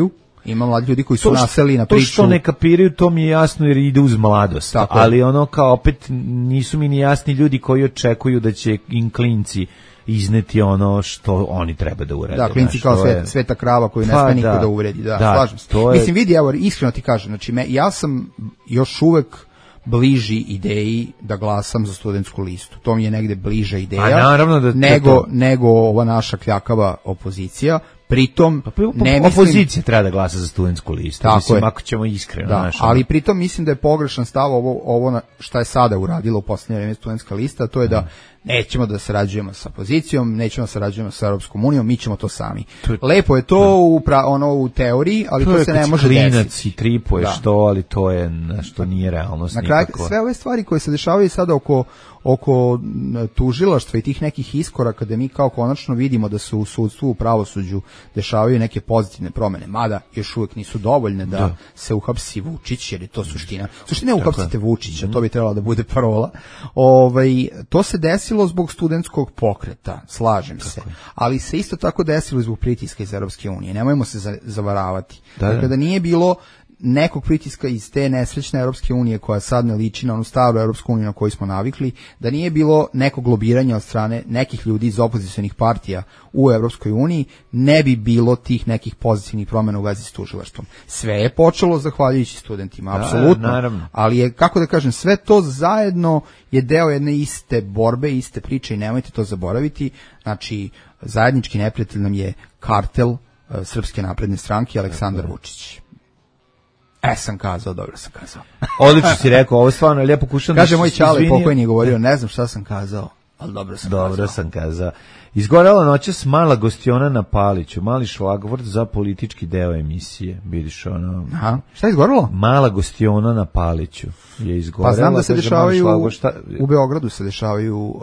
Ima mladi ljudi koji su naseli na priču. To što ne kapiraju, to mi je jasno jer ide uz mladost. Tako. Ali ono kao opet nisu mi ni jasni ljudi koji očekuju da će im klinci izneti ono što oni treba da urede. Da, klinci kao sve, je... sveta krava koju ne pa, sme niko da, da uredi. Da, da slažem se. Je... Mislim, vidi, evo, iskreno ti kažem, znači, me, ja sam još uvek bliži ideji da glasam za studentsku listu. To mi je negde bliža ideja naravno da nego, to... nego ova naša kljakava opozicija. Pritom, pa, pa, ne mislim... Opozicija treba da glasa za studentsku listu, tako mislim, je. Ako ćemo iskreno. Da, naša, ali pritom mislim da je pogrešan stav ovo, ovo šta je sada uradila u posljednje vreme studentska lista, to je da nećemo da sarađujemo sa opozicijom, nećemo da sarađujemo sa Europskom unijom, mi ćemo to sami. To je, Lepo je to u, pra, ono, u teoriji, ali to, to se ne može desiti. Klinac i tripuje da. Što, ali to je što nije realnost. Na kraju, sve ove stvari koje se dešavaju sada oko, oko tužilaštva i tih nekih iskoraka da mi kao konačno vidimo da se u sudstvu, u pravosuđu dešavaju neke pozitivne promene, mada još uvijek nisu dovoljne da, da. se uhapsi Vučić, jer je to suština. Suština je uhapsite Vučića, to bi trebalo da bude parola. Ovaj, to se desilo zbog studentskog pokreta, slažem se, ali se isto tako desilo zbog pritiska iz Europske unije. Nemojmo se zavaravati. Da, dakle, da nije bilo nekog pritiska iz te nesrećne Europske unije koja sad ne liči na onu staru Europsku uniju na koju smo navikli, da nije bilo nekog lobiranja od strane nekih ljudi iz opozicionih partija u Europskoj uniji, ne bi bilo tih nekih pozitivnih promjena u vezi s tužilaštvom. Sve je počelo zahvaljujući studentima, apsolutno, naravno. Ali je, kako da kažem, sve to zajedno je deo jedne iste borbe, iste priče i nemojte to zaboraviti. Znači, zajednički neprijatelj nam je kartel uh, Srpske napredne stranke Aleksandar Vučić. E, sam kazao, dobro sam kazao. Odlično si rekao, ovo stvarno je lijepo kušano. Kaže moj čale pokojni je govorio, ne znam šta sam kazao, ali dobro sam dobro kazao. Dobro sam kazao. Izgorela noćas mala gostiona na Paliću, mali šlagvort za politički deo emisije. Vidiš ono... Aha, šta je izgorelo? Mala gostiona na Paliću je izgorela. Pa znam da se dešavaju, šta... u Beogradu se dešavaju uh,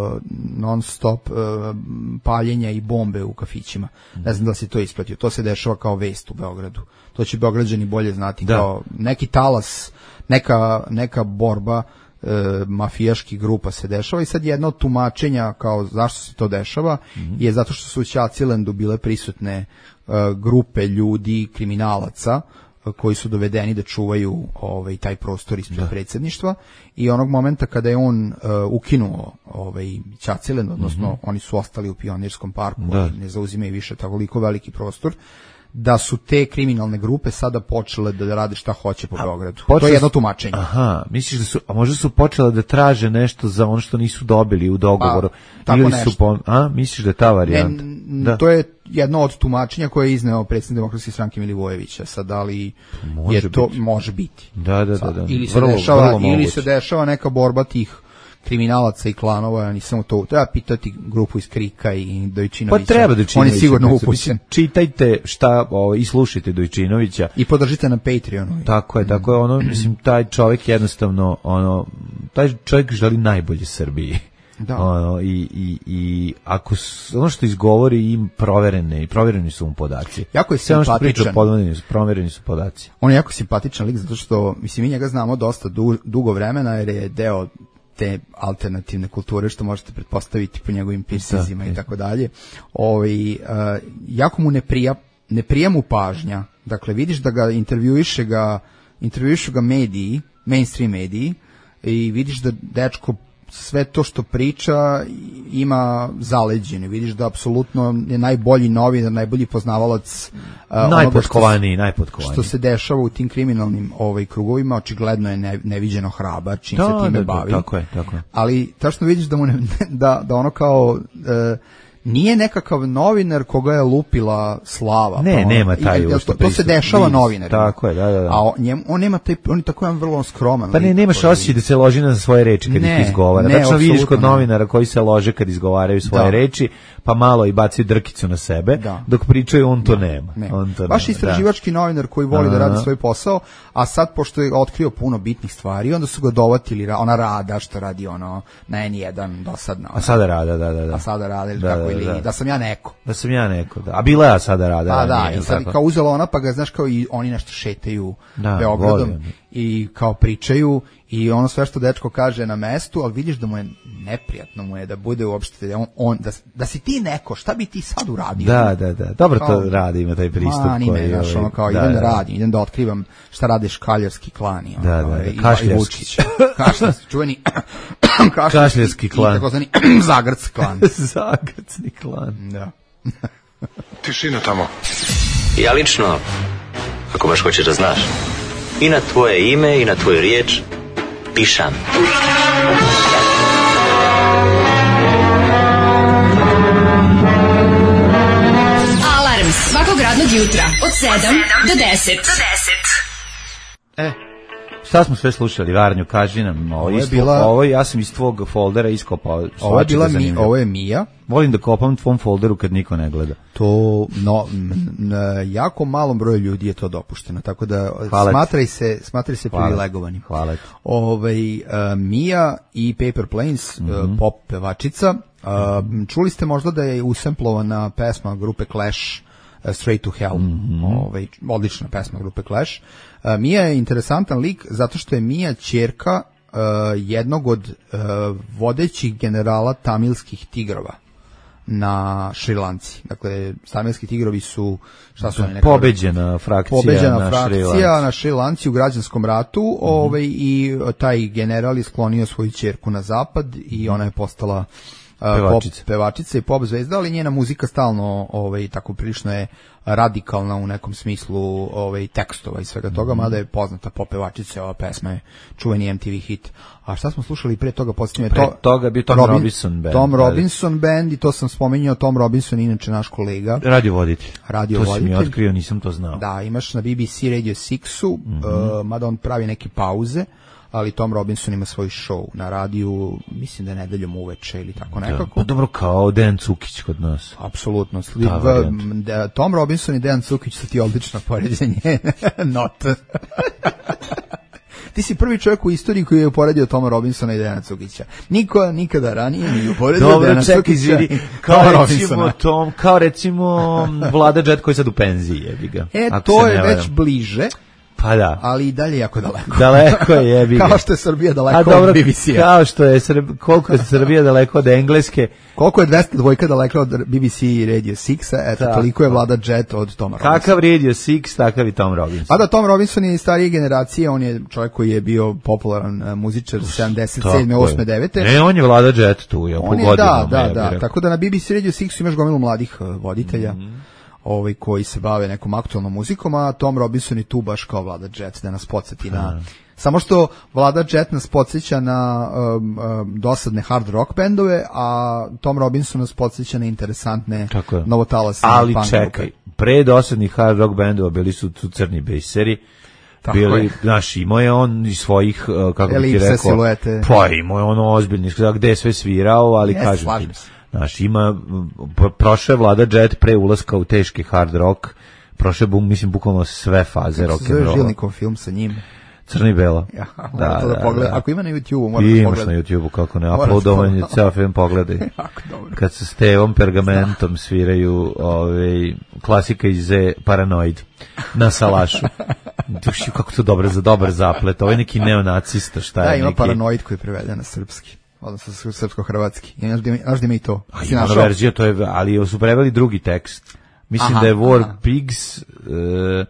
non stop uh, paljenja i bombe u kafićima. Mm. Ne znam da se to isplatio. To se dešava kao vest u Beogradu. To će Beograđani bolje znati. Da. Kao neki talas, neka, neka borba E, mafijaških grupa se dešava i sad jedno od tumačenja kao zašto se to dešava mm-hmm. je zato što su u Ćacilendu bile prisutne e, grupe ljudi, kriminalaca e, koji su dovedeni da čuvaju ovaj, taj prostor ispred da. predsjedništva i onog momenta kada je on e, ukinuo ovaj, Ćacilen, odnosno mm-hmm. oni su ostali u Pionirskom parku, da. ne zauzimaju više toliko veliki prostor, da su te kriminalne grupe sada počele da rade šta hoće po Beogradu. To je jedno tumačenje. Aha, misliš da su, a možda su počele da traže nešto za ono što nisu dobili u dogovoru? Pa, tako ili nešto. Su po, a, misliš da je ta varijanta? Ne, da. To je jedno od tumačenja koje je izneo predsjednik Demokratske stranke Milivojevića. Sad, da li može je to, biti. Može biti. Da, da, da. da. Ili, se vrlo, dešava, vrlo ili se dešava neka borba tih kriminalaca i klanova, ja nisam to, treba pitati grupu iz Krika i Dojčinovića. Pa treba Dojčinovića. On je sigurno upućen. Čitajte šta, o, i slušajte Dojčinovića. I podržite na Patreonu. Tako je, tako je, ono, mislim, taj čovjek jednostavno, ono, taj čovjek želi najbolje Srbiji. Da. Ono, i, i, i ako ono što izgovori im proverene i provereni su mu podaci. Jako je simpatičan. Priča, provereni su podaci. On je jako simpatičan lik zato što, mislim, mi njega znamo dosta du, dugo vremena jer je deo te alternativne kulture što možete pretpostaviti po njegovim pisazima i tako dalje. Ovaj uh, jako mu ne prija ne prija mu pažnja. Dakle, vidiš da ga intervjuiše ga intervjuišu ga mediji, mainstream mediji i vidiš da dečko sve to što priča ima zaleđene. Vidiš da apsolutno je najbolji novinar, najbolji poznavalac uh, najpotkovaniji, najpotkovaniji. Što se dešava u tim kriminalnim ovaj krugovima, očigledno je ne, neviđeno hrabar čim da, se time da, bavi. Da, tako je, tako je. Ali tačno vidiš da mu ne, da da ono kao uh, nije nekakav novinar koga je lupila slava. Ne, pa nema taj to, to, to se dešava novinarima. Tako je, da, da, da. A on, njem, on nema taj, on je tako jedan vrlo skroman. Pa ne, nemaš osjećaj da se loži na svoje reči kad ne, ih izgovara. Ne, tačno vidiš kod novinara koji se lože kad izgovaraju svoje da. reči, pa malo i bacaju drkicu na sebe, da. dok pričaju on to da. nema. Ne. On to Baš nema. istraživački da. novinar koji voli a, da radi svoj posao, a sad pošto je otkrio puno bitnih stvari, onda su ga dovatili, ona Rada što radi ono na N jedan dosadno. A sada Rada, da, da, da. A sada Rada ili da, tako da, ili da. da sam ja neko. Da sam ja neko, da. A bila ja sada Rada. Pa da, i sad kao uzela ona, pa ga, znaš, kao i oni nešto šetaju da, Beogradom. i kao pričaju i ono sve što dečko kaže na mestu, ali vidiš da mu je neprijatno mu je da bude uopšte on, on da, da si ti neko, šta bi ti sad uradio? Da, da, da. Dobro kao, to radi, ima taj pristup mani koji je ovaj, ono kao da, idem da, da radim, idem da otkrivam šta rade škaljarski klan i da, ono, da, da, i, kašljarski. Kašljarski, čuveni kašljarski klan. I takozvani Zagrc klan. Zagrcni klan. Da. Tišina tamo. Ja lično, ako baš hoćeš da znaš, i na tvoje ime i na tvoju riječ pišam. Alarm svakog radnog jutra od sedam do deset. E, šta smo sve slušali, Varnju, kaži nam, ovo, ovo, isto, bila, ovo ja sam iz tvog foldera iskopao. Ovo je bila mi, ovo je Mija. Volim da kopam tvom folderu kad niko ne gleda. To, no, n, jako malom broju ljudi je to dopušteno, tako da Hvala smatraj se, smatraj se privilegovanim. Hvala ti. Ovaj, uh, Mija i Paper Planes, mm-hmm. uh, pop pevačica, uh, čuli ste možda da je usemplovana pesma grupe Clash, uh, Straight to Hell, mm-hmm. ovaj, odlična pesma grupe Clash. Uh, Mija je interesantan lik zato što je Mija ćerka uh, jednog od uh, vodećih generala tamilskih tigrova na Šrilanci. Dakle, tamilski tigrovi su šta su neka pobeđena frakcija pobeđena na frakcija Šrilanci. na Šrilanci u građanskom ratu, mm-hmm. ovaj i taj general je sklonio svoju ćerku na zapad i ona je postala pevačica. Pop, pevačica i pop zvezda, ali njena muzika stalno ovaj tako prilično je radikalna u nekom smislu ovaj tekstova i svega toga, mm-hmm. mada je poznata pop pevačica, ova pesma je čuveni M T V hit. A šta smo slušali pre toga? Podsjetio pre to, toga je bio Tom Robin, Robinson band. Tom Robinson band i to sam spomenuo, Tom Robinson inače naš kolega. Radio voditelj. Radio to voditelj. To si mi otkrio, nisam to znao. Da, imaš na B B C Radio šestu, mm-hmm. uh, mada on pravi neke pauze, ali Tom Robinson ima svoj show na radiju, mislim da je nedeljom uveče ili tako nekako. Da, pa dobro, kao Dejan Cukić kod nas. Apsolutno. Da, Tom Robinson i Dejan Cukić su ti odlično poređenje. Not. Ti si prvi čovjek u istoriji koji je uporedio Toma Robinsona i Dejana Cukića. Niko nikada ranije nije uporedio dobro, Dejana Cukića i Toma Robinsona. Tom, kao recimo Vlada Džet koji sad u penziji, jebi ga. E, to je već bliže. Pa da. Ali i dalje jako daleko. Daleko je, jebi ga. Kao što je Srbija daleko A, dobro, od B B C-a. Kao što je Srb... koliko je Srbija daleko od Engleske. Koliko je dvesta dvojka daleko od B B C Radio šest, eto, da. Toliko je Vlada Jet od Toma Robinsona. Kakav Radio šest, takav i Tom Robinson. A da, Tom Robinson je starije generacije, on je čovjek koji je bio popularan uh, muzičar sedamdeset sedme, osme, devete Ne, on je Vlada Jet tu, je on je, da, da, da. Tako da na B B C Radio šest imaš gomilu mladih uh, voditelja. Mm-hmm. Ovaj koji se bave nekom aktualnom muzikom, a Tom Robinson je tu baš kao Vlada Jet da nas podsjeti na... Hmm. Samo što Vlada Jet nas podsjeća na um, um, dosadne hard rock bendove, a Tom Robinson nas podsjeća na interesantne novotalasne ali punk čekaj, grupe. Pre dosadnih hard rock bendova bili su tu crni bejseri, bili, znaš, imao je on iz svojih, kako bi ti rekao, siluete. Pa imao je ono ozbiljni, gde je sve svirao, ali yes, kažem ti, znaš, ima, prošle Vlada Jet pre ulaska u teški hard rock, prošle, mislim, bukvalno sve faze rock and roll. Kako se Žilnikov film sa njim? Crni belo. Ja, da, da, da, da. Ako ima na YouTube-u, moraš da pogledati. Imaš na YouTube-u, kako ne, uploadovanje, ceo film pogledaj. Kad se Stevom Pergamentom sviraju ovaj, klasika iz Paranoid na Salašu. Duši, kako to dobro, za dobar zaplet. Ovo je neki neonacista, šta je da, ima neki... Paranoid koji je preveden na srpski. Odnosno srpsko-hrvatski. Znaš da ima i to. A ima verzija, to je, ali su preveli drugi tekst. Mislim aha, da je War aha. Pigs... Uh,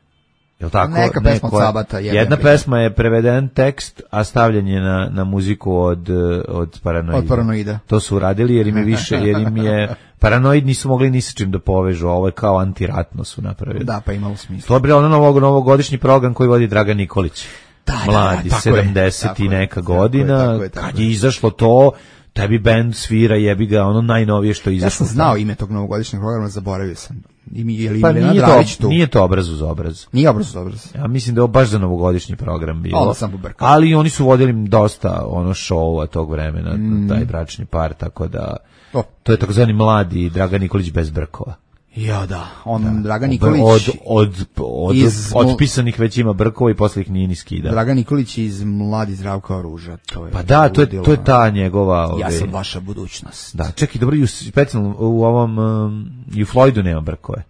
jel tako? Neka pesma od Sabata. Jedna pesma je preveden tekst, a stavljen je na, na muziku od, od Paranoida. Od Paranoida. To su uradili jer im je više, jer im je... Paranoid nisu mogli ni sa čim da povežu, ovo je kao antiratno su napravili. Da, pa imalo smisla. To je bilo ono novog, novogodišnji program koji vodi Dragan Nikolić. Da, mladi, da, sedamdeset i neka je, godina, tako je, tako je, tako kad je izašlo to, tebi band svira, jebi ga, ono najnovije što je izašlo. Ja sam znao ime tog novogodišnjeg programa, zaboravio sam. Imi, je li pa nije to, tu? nije to obraz uz obraz. Nije obraz uz obraz. Ja mislim da je baš za novogodišnji program bilo. Ovo sam pobrkao. Ali oni su vodili dosta ono show-a tog vremena, mm. taj bračni par, tako da oh. to je takozvani mladi Dragan Nikolić bez brkova. Ja da, on da. Dragan Nikolić od od od iz, otpisanih već ima brkova i posle ih nije ni skida. Dragan Nikolić iz Mladi Zdravka Oruža, to je. Pa da, to je to je ta njegova, ove, ja sam vaša budućnost. Da, čekaj, dobro, u specijalno u ovom um, u Floydu nema brkove.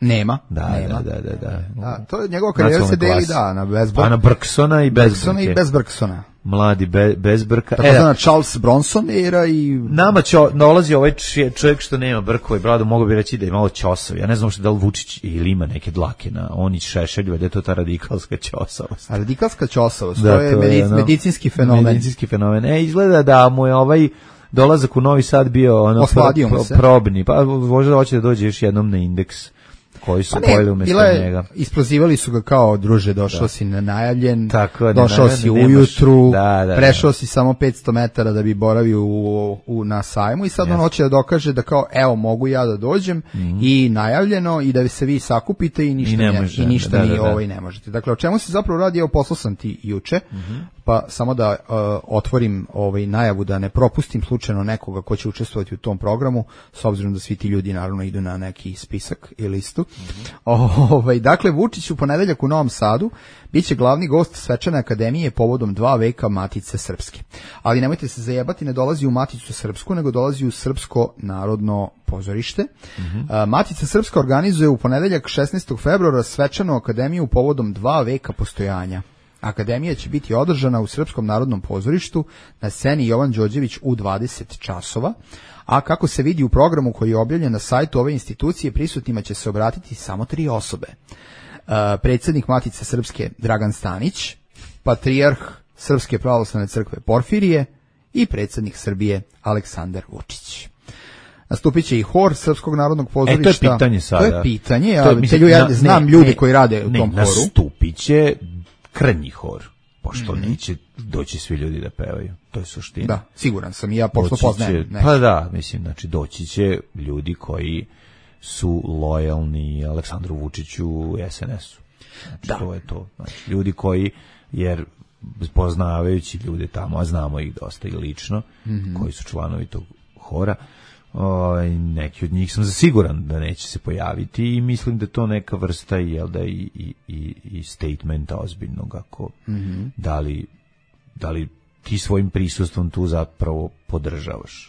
Nema, da, nema. Da, da, da, da. A, to je njegova karijera se deli, da, na Bezbrk. Pa na Brksona i Bezbrke. Brksona i Bezbrksona. Mladi be, Bezbrka. Tako e, da, Charles Bronson era i... Nama čo, dolazi ovaj čovjek što nema brkove, brado, mogu bi reći da je malo ćosav. Ja ne znam što da li Vučić ili ima neke dlake na oni šešelju, da je to ta radikalska ćosavost. A radikalska ćosavost, da, to je, to je medic, no, medicinski fenomen. Medicinski fenomen. E, izgleda da mu je ovaj dolazak u Novi Sad bio ono pro, pro, probni, pa možda hoće da dođe još jednom na indeks koji su pa pojeli umjesto je, njega. Isprozivali su ga kao, druže, došao da. si nenajavljen, Tako, došao si ujutru, da, da, prešao da. si samo petsto metara da bi boravio u, u, na sajmu i sad yes. on hoće da dokaže da kao, evo, mogu ja da dođem mm-hmm. i najavljeno i da se vi sakupite i ništa, I ne može, i ništa da, da, ni da. ovaj ne možete. Dakle, o čemu se zapravo radi, evo, poslao sam ti juče, mm-hmm. pa samo da uh, otvorim ovaj najavu da ne propustim slučajno nekoga ko će učestvovati u tom programu, s obzirom da svi ti ljudi naravno idu na neki spisak i listu. Mm-hmm. Ovaj, dakle, Vučić u ponedeljak u Novom Sadu biće glavni gost Svečane akademije povodom dva veka Matice Srpske. Ali nemojte se zajebati, ne dolazi u Maticu Srpsku, nego dolazi u Srpsko narodno pozorište. Mm-hmm. Matica Srpska organizuje u ponedeljak šesnaestog februara Svečanu akademiju povodom dva veka postojanja. Akademija će biti održana u Srpskom narodnom pozorištu na sceni Jovan Đorđević u dvadeset časova, a kako se vidi u programu koji je objavljen na sajtu ove institucije, prisutnima će se obratiti samo tri osobe. Uh, predsjednik Matice Srpske Dragan Stanić, patrijarh Srpske pravoslavne crkve Porfirije i predsjednik Srbije Aleksandar Vučić. Nastupit će i hor Srpskog narodnog pozorišta. E, to je pitanje sada. To je pitanje, to je, ja, mislim, ja na, znam ne, ljudi ne, koji rade u ne, tom horu. Nastupit će krnji hor, pošto mm-hmm. neće doći svi ljudi da pevaju. To je suština. Da, siguran sam i ja pošto poznajem. Pa da, mislim, znači doći će ljudi koji su lojalni Aleksandru Vučiću u es en esu. Znači, da. To je to. Znači, ljudi koji, jer poznavajući ljude tamo, a znamo ih dosta i lično, mm-hmm. koji su članovi tog hora, o, neki od njih sam siguran da neće se pojaviti i mislim da to neka vrsta jel da i, i, i, i statementa ozbiljnog, ako mm-hmm. da li, da li ti svojim prisustvom tu zapravo podržavaš.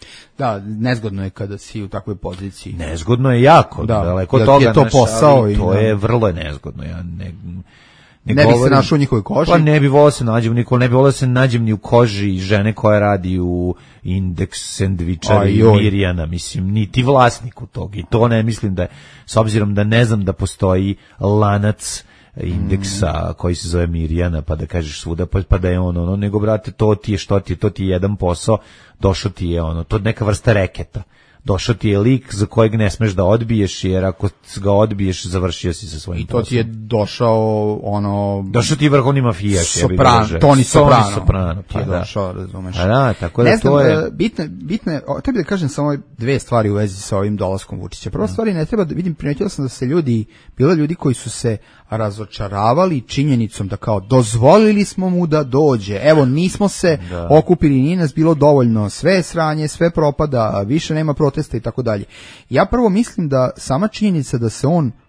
Da, nezgodno je kada si u takvoj poziciji. Nezgodno je jako, da, daleko da toga. Je to naš, posao. To i, je vrlo nezgodno. Ja ne, ne, ne govorim, bi se našao u njihovoj koži? Pa ne bi volao se nađem, niko, ne bi volao se nađem ni u koži žene koja radi u Indeks sendvičari Mirjana, mislim, niti vlasniku tog. I to ne mislim da, s obzirom da ne znam da postoji lanac Indeksa mm. koji se zove Mirjana, pa da kažeš svuda, pa, pa da je ono, ono, nego, brate, to ti je što ti je, to ti je jedan posao, došao ti je ono, to je neka vrsta reketa. Došao ti je lik za kojeg ne smeš da odbiješ, jer ako ga odbiješ, završio si sa svojim poslom. I to ti je došao, ono... Došao ti je vrhovni mafijaš. Sopran, Toni Soprano. Toni Soprano, ti je pa došao, da. razumeš. A da, tako da ne znam, to je... bitne, bitne, treba da kažem samo dve stvari u vezi sa ovim dolaskom Vučića. Prva stvar, ne treba da vidim, primetio sam da se ljudi, bilo ljudi koji su se razočaravali činjenicom da kao dozvolili smo mu da dođe, evo nismo se da. okupili, nije nas bilo dovoljno, sve je sranje, sve propada, više nema protesta i tako dalje. Ja prvo mislim da sama činjenica da se on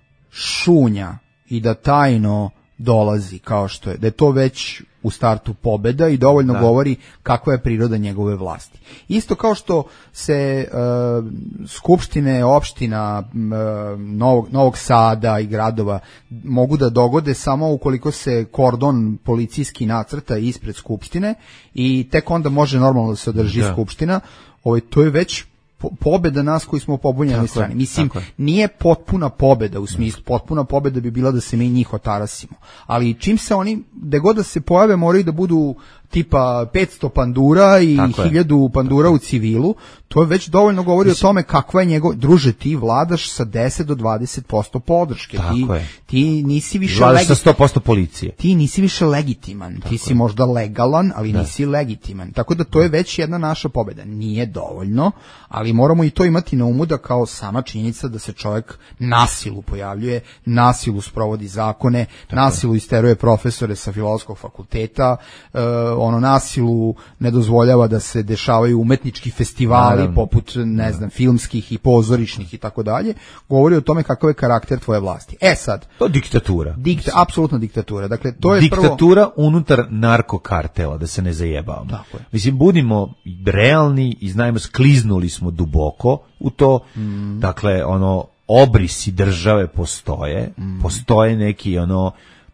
šunja i da tajno dolazi, kao što je, da je to već u startu pobeda i dovoljno da. govori kakva je priroda njegove vlasti. Isto kao što se uh, skupštine opština uh, Novog, Novog Sada i gradova mogu da dogode samo ukoliko se kordon policijski nacrta ispred skupštine i tek onda može normalno da se održi da. skupština, ovaj, to je već pobeda nas koji smo pobunjeni strani. Mislim, nije potpuna pobeda u smislu, potpuna pobeda bi bila da se mi njih otarasimo. Ali čim se oni, gde god da se pojave, moraju da budu tipa petsto pandura i hiljadu pandura u civilu, to je već dovoljno govori Mislim, o tome kakva je njegov, druže, ti vladaš sa deset do dvadeset posto podrške. Ti, ti nisi više vladaš sa sto posto policije. Ti nisi više legitiman. Tako ti si je. možda legalan, ali da. nisi legitiman. Tako da to je već jedna naša pobeda. Nije dovoljno, ali moramo i to imati na umu da kao sama činjenica da se čovjek nasilu pojavljuje, nasilu sprovodi zakone, Tako nasilu isteruje profesore sa filozofskog fakulteta, uh, ono nasilu ne dozvoljava da se dešavaju umetnički festivali Naravno. poput ne znam filmskih i pozorišnih i tako dalje, govori o tome kakav je karakter tvoje vlasti. E sad, to je diktatura. Dikta, apsolutno diktatura. Dakle to je diktatura prvo... unutar narkokartela, da se ne zajebavamo. Tako je. Mislim, budimo realni i znajmo, skliznuli smo duboko u to. Mm. Dakle, ono obrisi države postoje, mm. postoje neki ono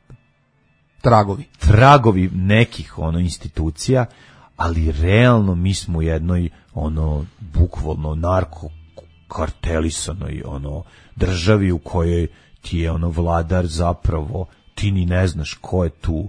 tragovi. Tragovi nekih ono institucija, ali realno mi smo u jednoj ono bukvalno narko kartelisanoj ono državi u kojoj ti je ono vladar zapravo, ti ni ne znaš ko je tu,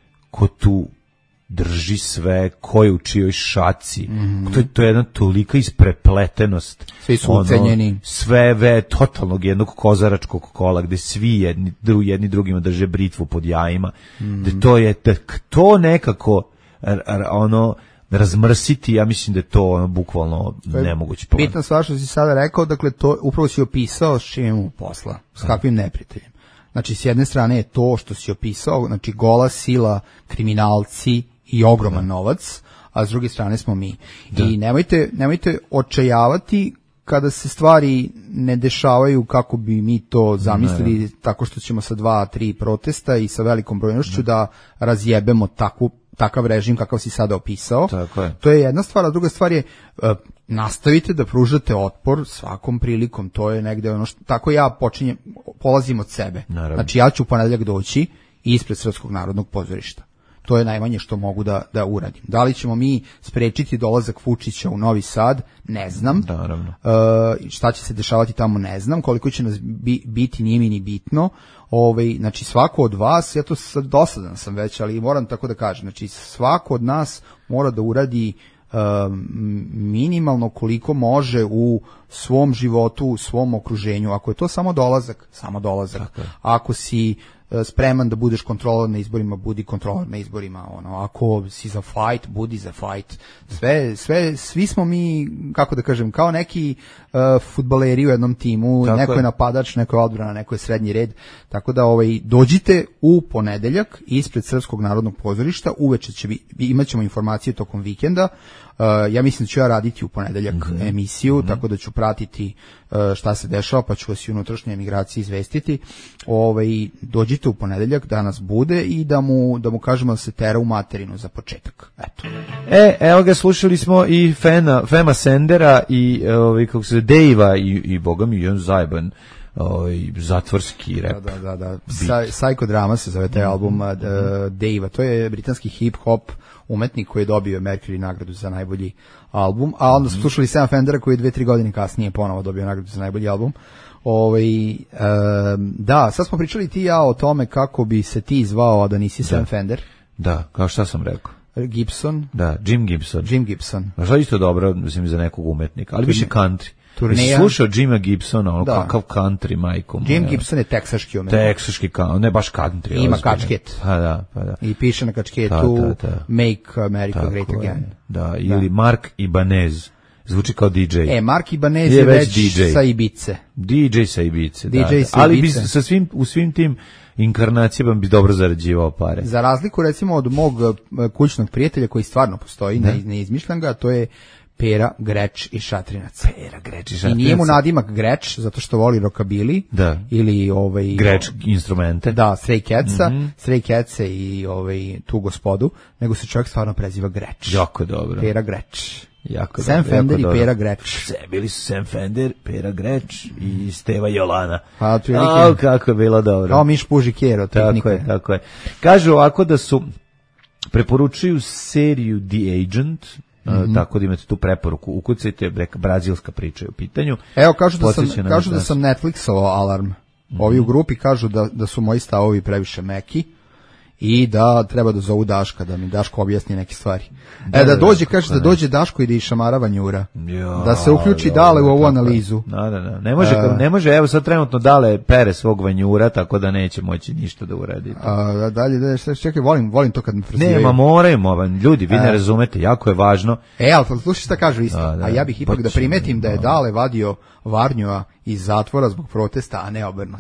ko tu drži sve, ko je u čijoj šaci. Mm-hmm. To, je, to je jedna tolika isprepletenost. Svi su ucenjeni. Sve ve totalnog jednog kozaračkog kola gde svi jedni, dru, jedni drugima drže britvu pod jajima. Mm-hmm. Da to je da, to nekako r, r, ono razmrsiti, ja mislim da je to ono, bukvalno nemoguće. Bitna stvar što si sada rekao, dakle to upravo si opisao s čim imamo posla, s kakvim neprijateljem. Znači s jedne strane je to što si opisao, znači gola sila, kriminalci i ogroman da. novac, a s druge strane smo mi. Da. I nemojte, nemojte očajavati kada se stvari ne dešavaju kako bi mi to zamislili, ne. tako što ćemo sa dva, tri protesta i sa velikom brojnošću da. da razjebemo takvu takav režim kakav si sada opisao. Tako je. To je jedna stvar, a druga stvar je uh, nastavite da pružate otpor svakom prilikom. To je negde ono što, tako ja počinjem, polazim od sebe. Naravno. Znači ja ću u ponedeljak doći ispred Srpskog narodnog pozorišta. To je najmanje što mogu da, da uradim. Da li ćemo mi sprečiti dolazak Vučića u Novi Sad? Ne znam. Naravno. Uh, šta će se dešavati tamo? Ne znam. Koliko će nas bi, biti, nije mi ni bitno. Ove, znači svako od vas, ja to sad dosadan sam već, ali moram tako da kažem, znači svako od nas mora da uradi um, minimalno koliko može u svom životu, u svom okruženju. Ako je to samo dolazak, samo dolazak. Ako si spreman da budeš kontrolor na izborima, budi kontrolor na izborima, ono, ako si za fight, budi za fight. Sve, sve, svi smo mi, kako da kažem, kao neki uh, fudbaleri u jednom timu, tako neko je napadač, neko je odbrana, neko je srednji red, tako da ovaj, dođite u ponedeljak ispred Srpskog narodnog pozorišta, uveče će bi, imat ćemo informacije tokom vikenda. Uh, ja mislim da ću ja raditi u ponedeljak mm-hmm. emisiju, mm-hmm. tako da ću pratiti uh, šta se dešava, pa ću vas i unutrašnje emigracije izvestiti. Ovaj, dođite u ponedeljak da nas bude i da mu, da mu kažemo da se tera u materinu za početak. Eto. E, evo ga, slušali smo i Fena, Fema Sendera i ovaj, kako se Dejva i, i boga mi jedan zajeban ovaj, zatvorski rap. Da, da, da. Sa, Psychodrama se zove taj album uh, Dejva. To je britanski hip-hop umetnik koji je dobio Mercury nagradu za najbolji album, a onda smo slušali Sama Fendera koji je dve, tri godine kasnije ponovo dobio nagradu za najbolji album. Ovaj, um, da, sad smo pričali ti i ja o tome kako bi se ti zvao, a da nisi Sam Fender. Da, kao šta sam rekao? Gibson. Da, Jim Gibson. Jim Gibson. A što je isto dobro, mislim, za nekog umetnika, ali više country. Jesi slušao Jima Gibsona, ono kakav country, majko moja. Jim Gibson je teksaški umetnik. Teksaški country, ne baš country. Ima kačket. Pa da, pa da. I piše na kačketu da, da, da. Make America tako Great Again. Da, ili da. Mark Ibanez. Zvuči kao D J. E, Mark Ibanez je, je već, već D J. Sa Ibice. D J sa Ibice, D J da. Sa Ibice. Ali bi sa svim, u svim tim inkarnacijama bi dobro zarađivao pare. Za razliku recimo od mog kućnog prijatelja koji stvarno postoji, ne, ne izmišljam ga, to je Pera, Greč i Šatrinac. Pera, Greč i Šatrinac. I nije mu nadimak Greč, zato što voli rokabili. Da. Ili ovaj... Greč instrumente. Da, Stray Catsa, mm-hmm. Stray Catse i ovaj, tu gospodu, nego se čovjek stvarno preziva Greč. Jako dobro. Pera, Greč. Jako Sam dobro, Fender jako i Pera Greč. Se, bili su Sam Fender, Pera Greč i Steva Jolana. A, tu je o, kako je bilo dobro. Kao Miš Puži Kjero. Tako je, tako je. Kažu ovako da su, preporučuju seriju The Agent, mm-hmm. tako da imate tu preporuku, ukucajte, brazilska priča je u pitanju. Evo, kažu da sam, kažu da sam Netflixovao alarm. Mm-hmm. Ovi u grupi kažu da, da su moji stavovi previše meki i da treba da zovu Daška, da mi Daško objasni neke stvari. Da, e, da dođe, da, kaže da dođe Daško i da išamara Vanjura. Jo, da se uključi jo, Dale u ovu analizu. Da, da, da. Ne može, uh, ne može, evo sad trenutno Dale pere svog Vanjura, tako da neće moći ništa da uradi. A, dalje, dalje, čekaj, volim, volim to kad me frzivaju. Ne, ma moramo, ljudi, vi ne razumete, jako je važno. E, ali slušaj šta kažu isto, a, da, a ja bih ipak da primetim da je Dale vadio Varnjua iz zatvora zbog protesta, a ne obrnuto.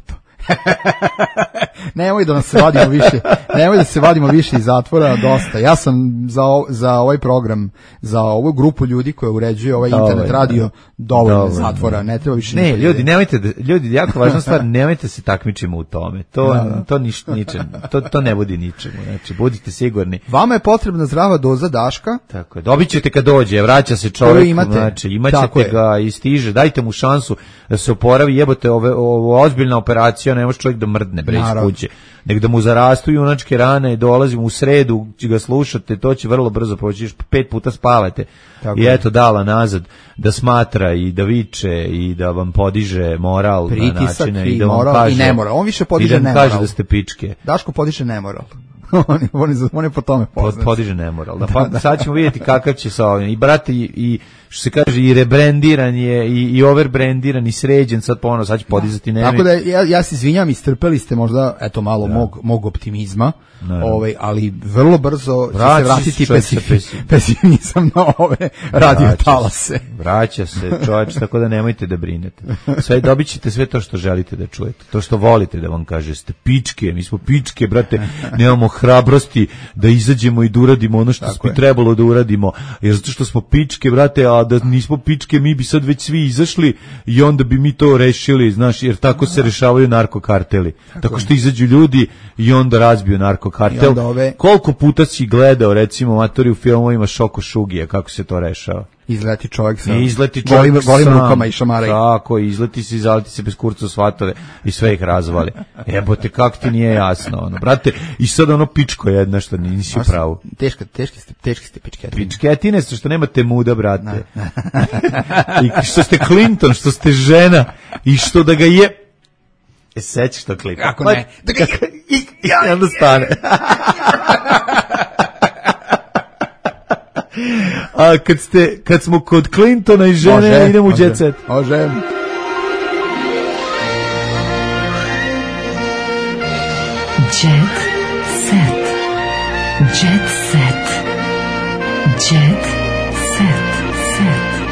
Nemoj da nas se vadimo više, nemoj da se vadimo više iz zatvora, dosta. Ja sam za, za ovaj program, za ovu grupu ljudi koja uređuje ovaj dovoljno, internet radio, dovoljno dovoljno zatvora, ne treba više. Ne, ljudi, nemojte, da, ljudi, jako važna stvar, nemojte se takmičimo u tome. To, da, da. to niš, ničem, to, to ne vodi ničemu. Znači, budite sigurni. Vama je potrebna zdrava doza Daška. Tako je, dobit ćete kad dođe, vraća se čovjek, imate, znači, imaćete ga i stiže, dajte mu šansu da se oporavi, jebote, ove, ovo ozbiljna operacija, ne može čovjek da mrdne, bre, iz kuće. Nek da mu zarastu junačke rane, dolazimo u sredu, ga slušate, to će vrlo brzo proći, pet puta spavate. Tako i eto dala nazad da smatra i da viče i da vam podiže moral pritisak na načine i, i da vam moral kaže, i nemoral. On više podiže i da nemoral. kaže da ste pičke. Daško podiže nemoral. on, je, on, je, on je po tome poznat. Podiže nemoral. Da, pa, sad ćemo vidjeti kakav će sa ovim. I brate, i, i što se kaže, i rebrandiran je, i, i overbrandiran, i sređen, sad ponovno, sad će podizati nemi. Tako da, ja, ja se izvinjam, istrpeli ste možda, eto, malo da. mog, mog optimizma, ovaj, ali vrlo brzo će se vratiti pesim, pesimizam na ove radio talase. Vraća se, čovječ, tako da nemojte da brinete. Sve, dobit ćete sve to što želite da čujete, to što volite da vam kaže, ste pičke, mi smo pičke, brate, nemamo hrabrosti da izađemo i da uradimo ono što bi trebalo da uradimo, jer zato što smo pičke, brate, a da nismo pičke, mi bi sad već svi izašli i onda bi mi to rešili, znaš, jer tako se rešavaju narkokarteli. Tako, tako što izađu ljudi i onda razbiju narkokartel. Ove... Koliko puta si gledao, recimo, matori u filmovima Šoko Šugija, kako se to rešava? Izleti čovjek sa izleti čovjek golim, golim rukama i šamaraj. Tako, izleti se, izaliti se bez kurca u svatove i sve ih razvali. Jebote, kako ti nije jasno, ono, brate, i sad ono pičko jedna što nisi u pravu. Teška, teški ste, teški ste pičketine. Pičketine su što nemate muda, brate. I što ste Clinton, što ste žena i što da ga je... E, sećaš to klip? Kako ne? Da ga... I onda stane. A kad ste, kad smo kod Clintona i žene, može, idemo u Jet Set. Može. Jet Set. Jet Set. Jet Set. Set.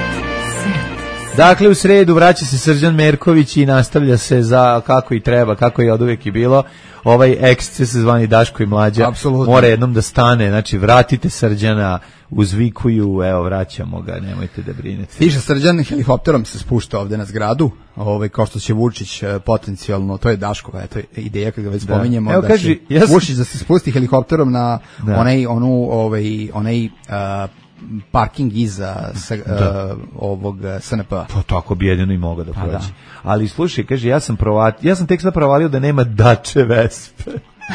Set. Dakle, u sredu vraća se Srđan Merković i nastavlja se za kako i treba, kako je od uvijek i bilo. Ovaj eksces zvani Daško i Mlađa apsolutno mora jednom da stane, znači vratite Srđana, uzvikuju, evo vraćamo ga, nemojte da brinete. Stiže Srđan, helikopterom se spušta ovde na zgradu, ovaj, kao što će Vučić potencijalno, to je Daškova, eto ideja kad ga već spominjemo, evo, da kaži, će ja sam... Vučić da se spusti helikopterom na da. onaj, onu, ovaj, onaj uh, parking iza sa, uh, ovog S N P-a. Pa tako bi jedino i mogao da prođe. Da. Ali slušaj, kaže, ja sam provalio, ja sam tek sad provalio da nema Dače Vespe.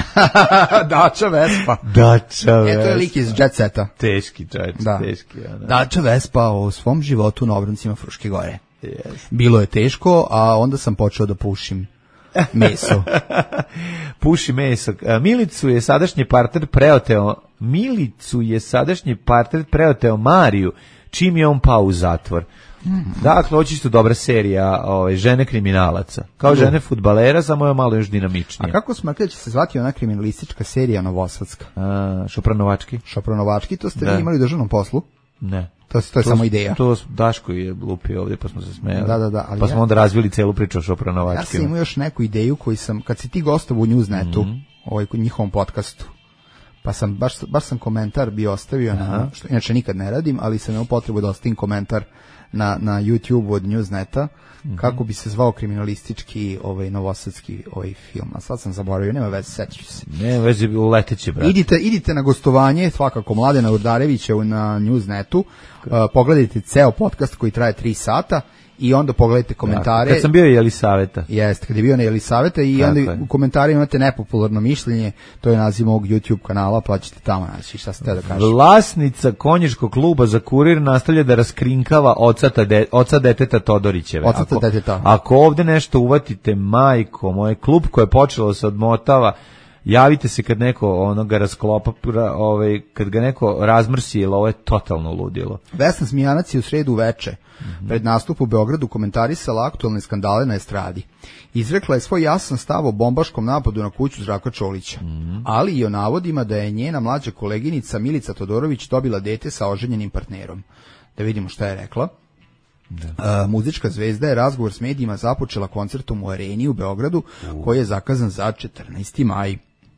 Dača Vespa. Dača Vespa. E, to je lik iz Jet Seta. Teški, čač, da. teški. Ja, da. Dača Vespa u svom životu na obroncima Fruške gore. Yes. Bilo je teško, a onda sam počeo da pušim meso. Puši meso. Milicu je sadašnji partner preoteo, Milicu je sadašnji partner preoteo Mariju, čim je on pao u zatvor. Mm. Dakle, ovo je isto dobra serija ove, žene kriminalaca. Kao žene fudbalera, samo je malo još dinamičnije. A kako smo rekli da će se zvati ona kriminalistička serija novosadska? A, Šopranovački. Šopranovački, to ste vi imali u državnom poslu? Ne. To, to je to samo ideja. To Daško je lupio ovdje, pa smo se smejali. Da, da, da, ali pa smo ja, onda razvili celu priču o Šopranovačkim. Ja sam imao još neku ideju koju sam, kad si ti gostao u Newsnetu, mm-hmm. ovaj, kod njihovom podcastu, pa sam, baš, baš sam komentar bio ostavio, na, što inače nikad ne radim, ali sam imao potrebu da ostavim komentar na, na YouTube od Newsneta, mm-hmm. kako bi se zvao kriminalistički ovaj, novosadski ovaj film. A sad sam zaboravio, nema veze, seću se. Ne, veze bi uleteće, brate. Idite, idite na gostovanje, svakako Mladena Urdarevića na Newsnetu, uh, pogledajte ceo podcast koji traje tri sata, i onda pogledajte komentare. Kad sam bio i Jelisaveta. Jeste, kad je bio na Jelisaveta i tako onda je. U komentarima imate nepopularno mišljenje, to je naziv mog YouTube kanala, pa ćete tamo naći šta ste da kažete. Vlasnica konjičkog kluba za Kurir nastavlja da raskrinkava oca, de, oca deteta Todorićeve. Oca ako, deteta. Ako ovde nešto uvatite, majko, moj klub koje je počelo se odmotava, javite se kad neko onoga rasklopa, ovaj, kad ga neko razmrsi, jer ovo je totalno ludilo. Vesna Zmijanac je u sredu veče mm-hmm. pred nastup u Beogradu komentarisala aktualne skandale na estradi. Izrekla je svoj jasan stav o bombaškom napadu na kuću Zdravka Čolića, mm-hmm. ali i o navodima da je njena mlađa koleginica Milica Todorović dobila dete sa oženjenim partnerom. Da vidimo šta je rekla. Da. Uh, muzička zvezda je razgovor s medijima započela koncertom u Areni u Beogradu, uh. koji je zakazan za četrnaesti maj.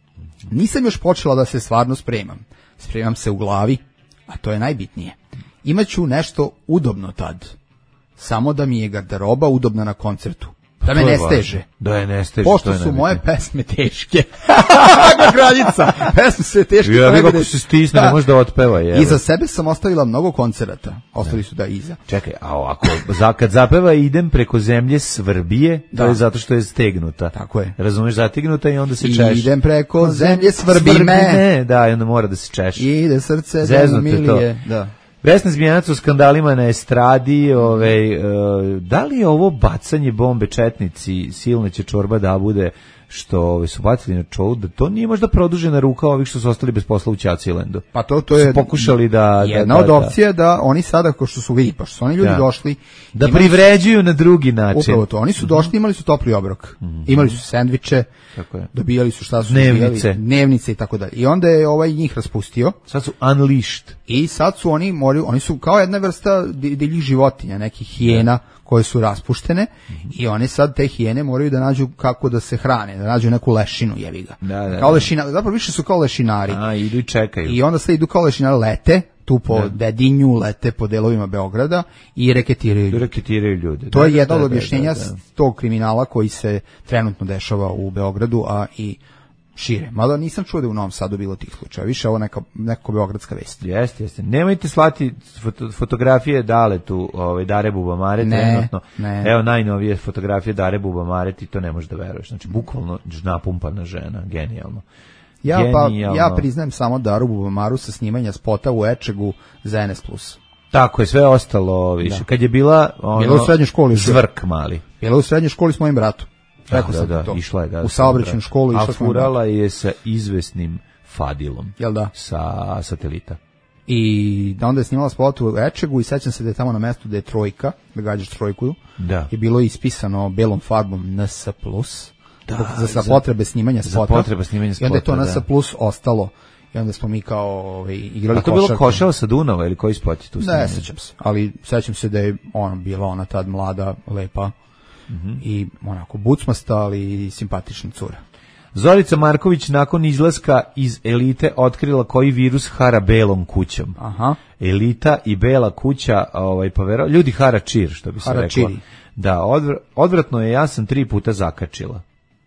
Nisam još počela da se stvarno spremam. Spremam se u glavi, a to je najbitnije. Imaću nešto udobno tad. Samo da mi je garderoba udobna na koncertu. Da me ne steže. Da je ne steže. Pošto su moje pesme teške. Kraljica. Pesme su teške. Ja bih ako se stisne, ne može da otpeva. Je. Iza sebe sam ostavila mnogo koncerata. Ostali su da iza. Čekaj, a ovako, kad zapeva idem preko zemlje Svrbije, to da. je zato što je stegnuta. Tako je. Razumeš, zategnuta i onda se češe. Idem preko zemlje Svrbime. Da, i onda mora da se češe. Ide srce do milije. Da. Vesna Zmijanac o skandalima na estradi, ovaj, uh, da li je ovo bacanje bombe četnici, silna će čorba da bude, što ovaj, su bacili na čolu, da to nije možda produžena ruka ovih što su ostali bez posla u Ćacilendu? Pa to, to je pokušali da... Jedna da, od opcija da, da oni sada, ko što su vidi, pa što su oni ljudi da. došli... Da imali, privređuju na drugi način. Upravo to, oni su došli, imali su topli obrok, mm-hmm. imali su sendviče, tako je. Dobijali su šta su dnevnice, dobijali, dnevnice i tako dalje. I onda je ovaj njih raspustio. Sad su unleashed. I sad su oni, moraju, oni su kao jedna vrsta divljih životinja, nekih hijena koje su raspuštene mm-hmm. i one sad te hijene moraju da nađu kako da se hrane, da nađu neku lešinu, jebi ga. Da, da, kao lešina, zapravo više su kao lešinari. A, idu i čekaju. I onda sad idu kao lešinari, lete tu po da. Dedinju, lete po delovima Beograda i reketiraju ljude. Reketiraju ljude. To da, je jedno od objašnjenja da, da, da. tog kriminala koji se trenutno dešava u Beogradu, a i šire. Mada nisam čuo da u Novom Sadu bilo tih slučaja. Više ovo neka, neka beogradska vest. Jeste, jeste. Nemojte slati foto, fotografije Dale tu, ovaj, Dare Bubamare, ne, trenutno. Ne. Evo najnovije fotografije Dare Bubamare, ti to ne možeš da veruješ. Znači, bukvalno napumpana žena, genijalno. Ja, pa, ja priznajem samo Daru Bubamaru sa snimanja spota u Ečegu za N S plus. Tako je, sve ostalo više. Da. Kad je bila ono, bila u srednjoj školi, zvrk mali. Bila u srednjoj školi s mojim bratom. Rekao da, sam da, to. Išla je, da, u saobraćajnu školu išla. A furala je sa izvesnim Fadilom. Jel da? Sa Satelita. I da onda je snimala spot u Ečegu i sećam se da je tamo na mestu da je trojka, da gađaš trojku. Da. Je bilo ispisano belom farbom N S plus. Da, za, za potrebe snimanja spota. Za potrebe snimanja spota, i onda je to N S plus ostalo. I onda smo mi kao ovaj, igrali košarku. A to košarku. Bilo Košava sa Dunava ili koji spot je tu snimanje? Ne, sećam se. Ali sećam se da je ona bila ona tad mlada, lepa mm-hmm. i onako bucmasta, ali simpatična cura. Zorica Marković nakon izlaska iz Elite otkrila koji virus hara belom kućom. Aha. Elita i bela kuća, ovaj, pa vero, ljudi hara čir, što bi se hara reklo. Čiri. Da, odvr, odvratno je, ja sam tri puta zakačila.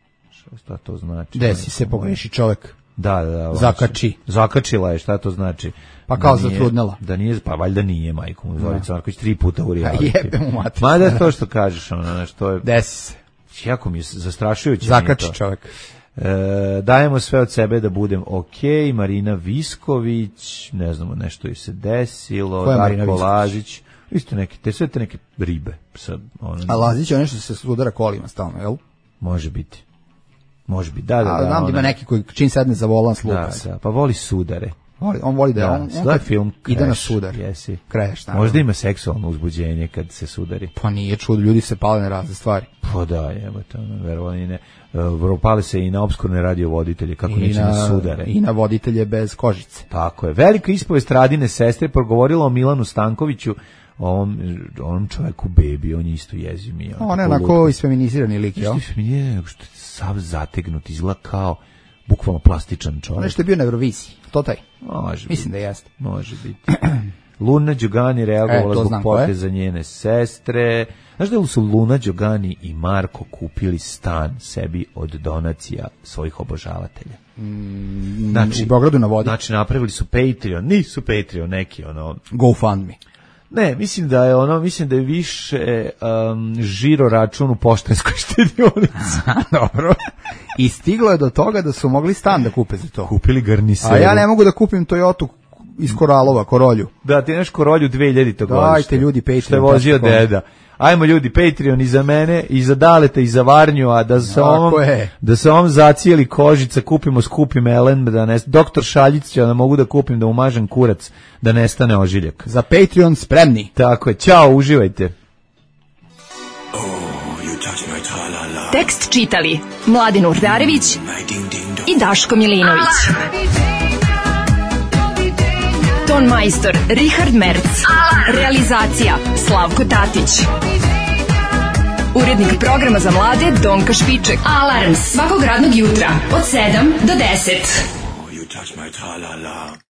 Šta to znači? Desi se pogreši čovjek. Da, da, da. Zakači. Zakačila je, šta to znači? Pa kao da nije, zatrudnela. Da nije, pa valjda nije, majko mu, Zorica Marković tri puta u reality. Jebe mu mater. Mada to što kažeš, ono, nešto je... Desi se. Jako mi je zastrašujuće. Zakači čovjek. E, dajemo sve od sebe da budem ok. Marina Visković, ne znamo, nešto i se desilo. Ko je Marina Darko Visković? Lazić. Isto neke, te sve te neke ribe. Sad, ono, a Lazić je nešto se sudara kolima stalno, jel? Može biti. Može biti, da, da, da. A znam da ima neki koji čim sedne za volan slupa da, se. Da, pa voli sudare. Voli, on voli da, da on, on je film Crash, ide na sudar. Jesi. Crash, možda ima seksualno uzbuđenje kad se sudari. Pa nije čudo, ljudi se pale na razne stvari. Pa da, evo to, verovali ne. Uh, pale se i na opskurne radiovoditelje, kako I neće na, na sudare. I na voditelje bez kožice. Tako je. Velika ispovest Radine sestre progovorila o Milanu Stankoviću, o ovom, onom čovjeku bebi, on je isto jezi mi. On, on je onako isfeminizirani lik, jel? Isto isfeminizirani, što je sav zategnut, izgleda kao bukvalno plastičan čovjek. Ono što je bio na Euroviziji, to taj. Može Mislim biti. Da jeste. Može biti. Luna Đogani reagovala e, zbog poteza njene sestre. Znaš da su Luna Đogani i Marko kupili stan sebi od donacija svojih obožavatelja? Mm, znači, u Beogradu na vodi. Znači, napravili su Patreon, nisu Patreon, neki ono... GoFundMe. Ne, mislim da je ono, mislim da je više um, žiro račun u Poštanskoj štedionici. Dobro. I stiglo je do toga da su mogli stan da kupe za to. Kupili garniseru. A ja ne mogu da kupim Toyotu iz Koralova, Korolju. Da, ti neš Korolju dve hiljadite godište. Dajte ljudi Patreon. Što je vozio deda. Ajmo ljudi, Patreon i za mene, i za Daleta, i za Varnju, a da se ovom, da se ovom zacijeli kožica, kupimo skupim Elen, da ne, doktor Šaljic će da mogu da kupim, da umažem kurac, da nestane ožiljak. Za Patreon spremni. Tako je, ćao, uživajte. Tekst čitali Mladin Urdarević i Daško Milinović. ton majstor Richard Merc. Realizacija Slavko Tatić. Urednik programa za mlade Donka Špiček. Alarms svakog radnog jutra od sedam do deset. You touch my tra-la-la.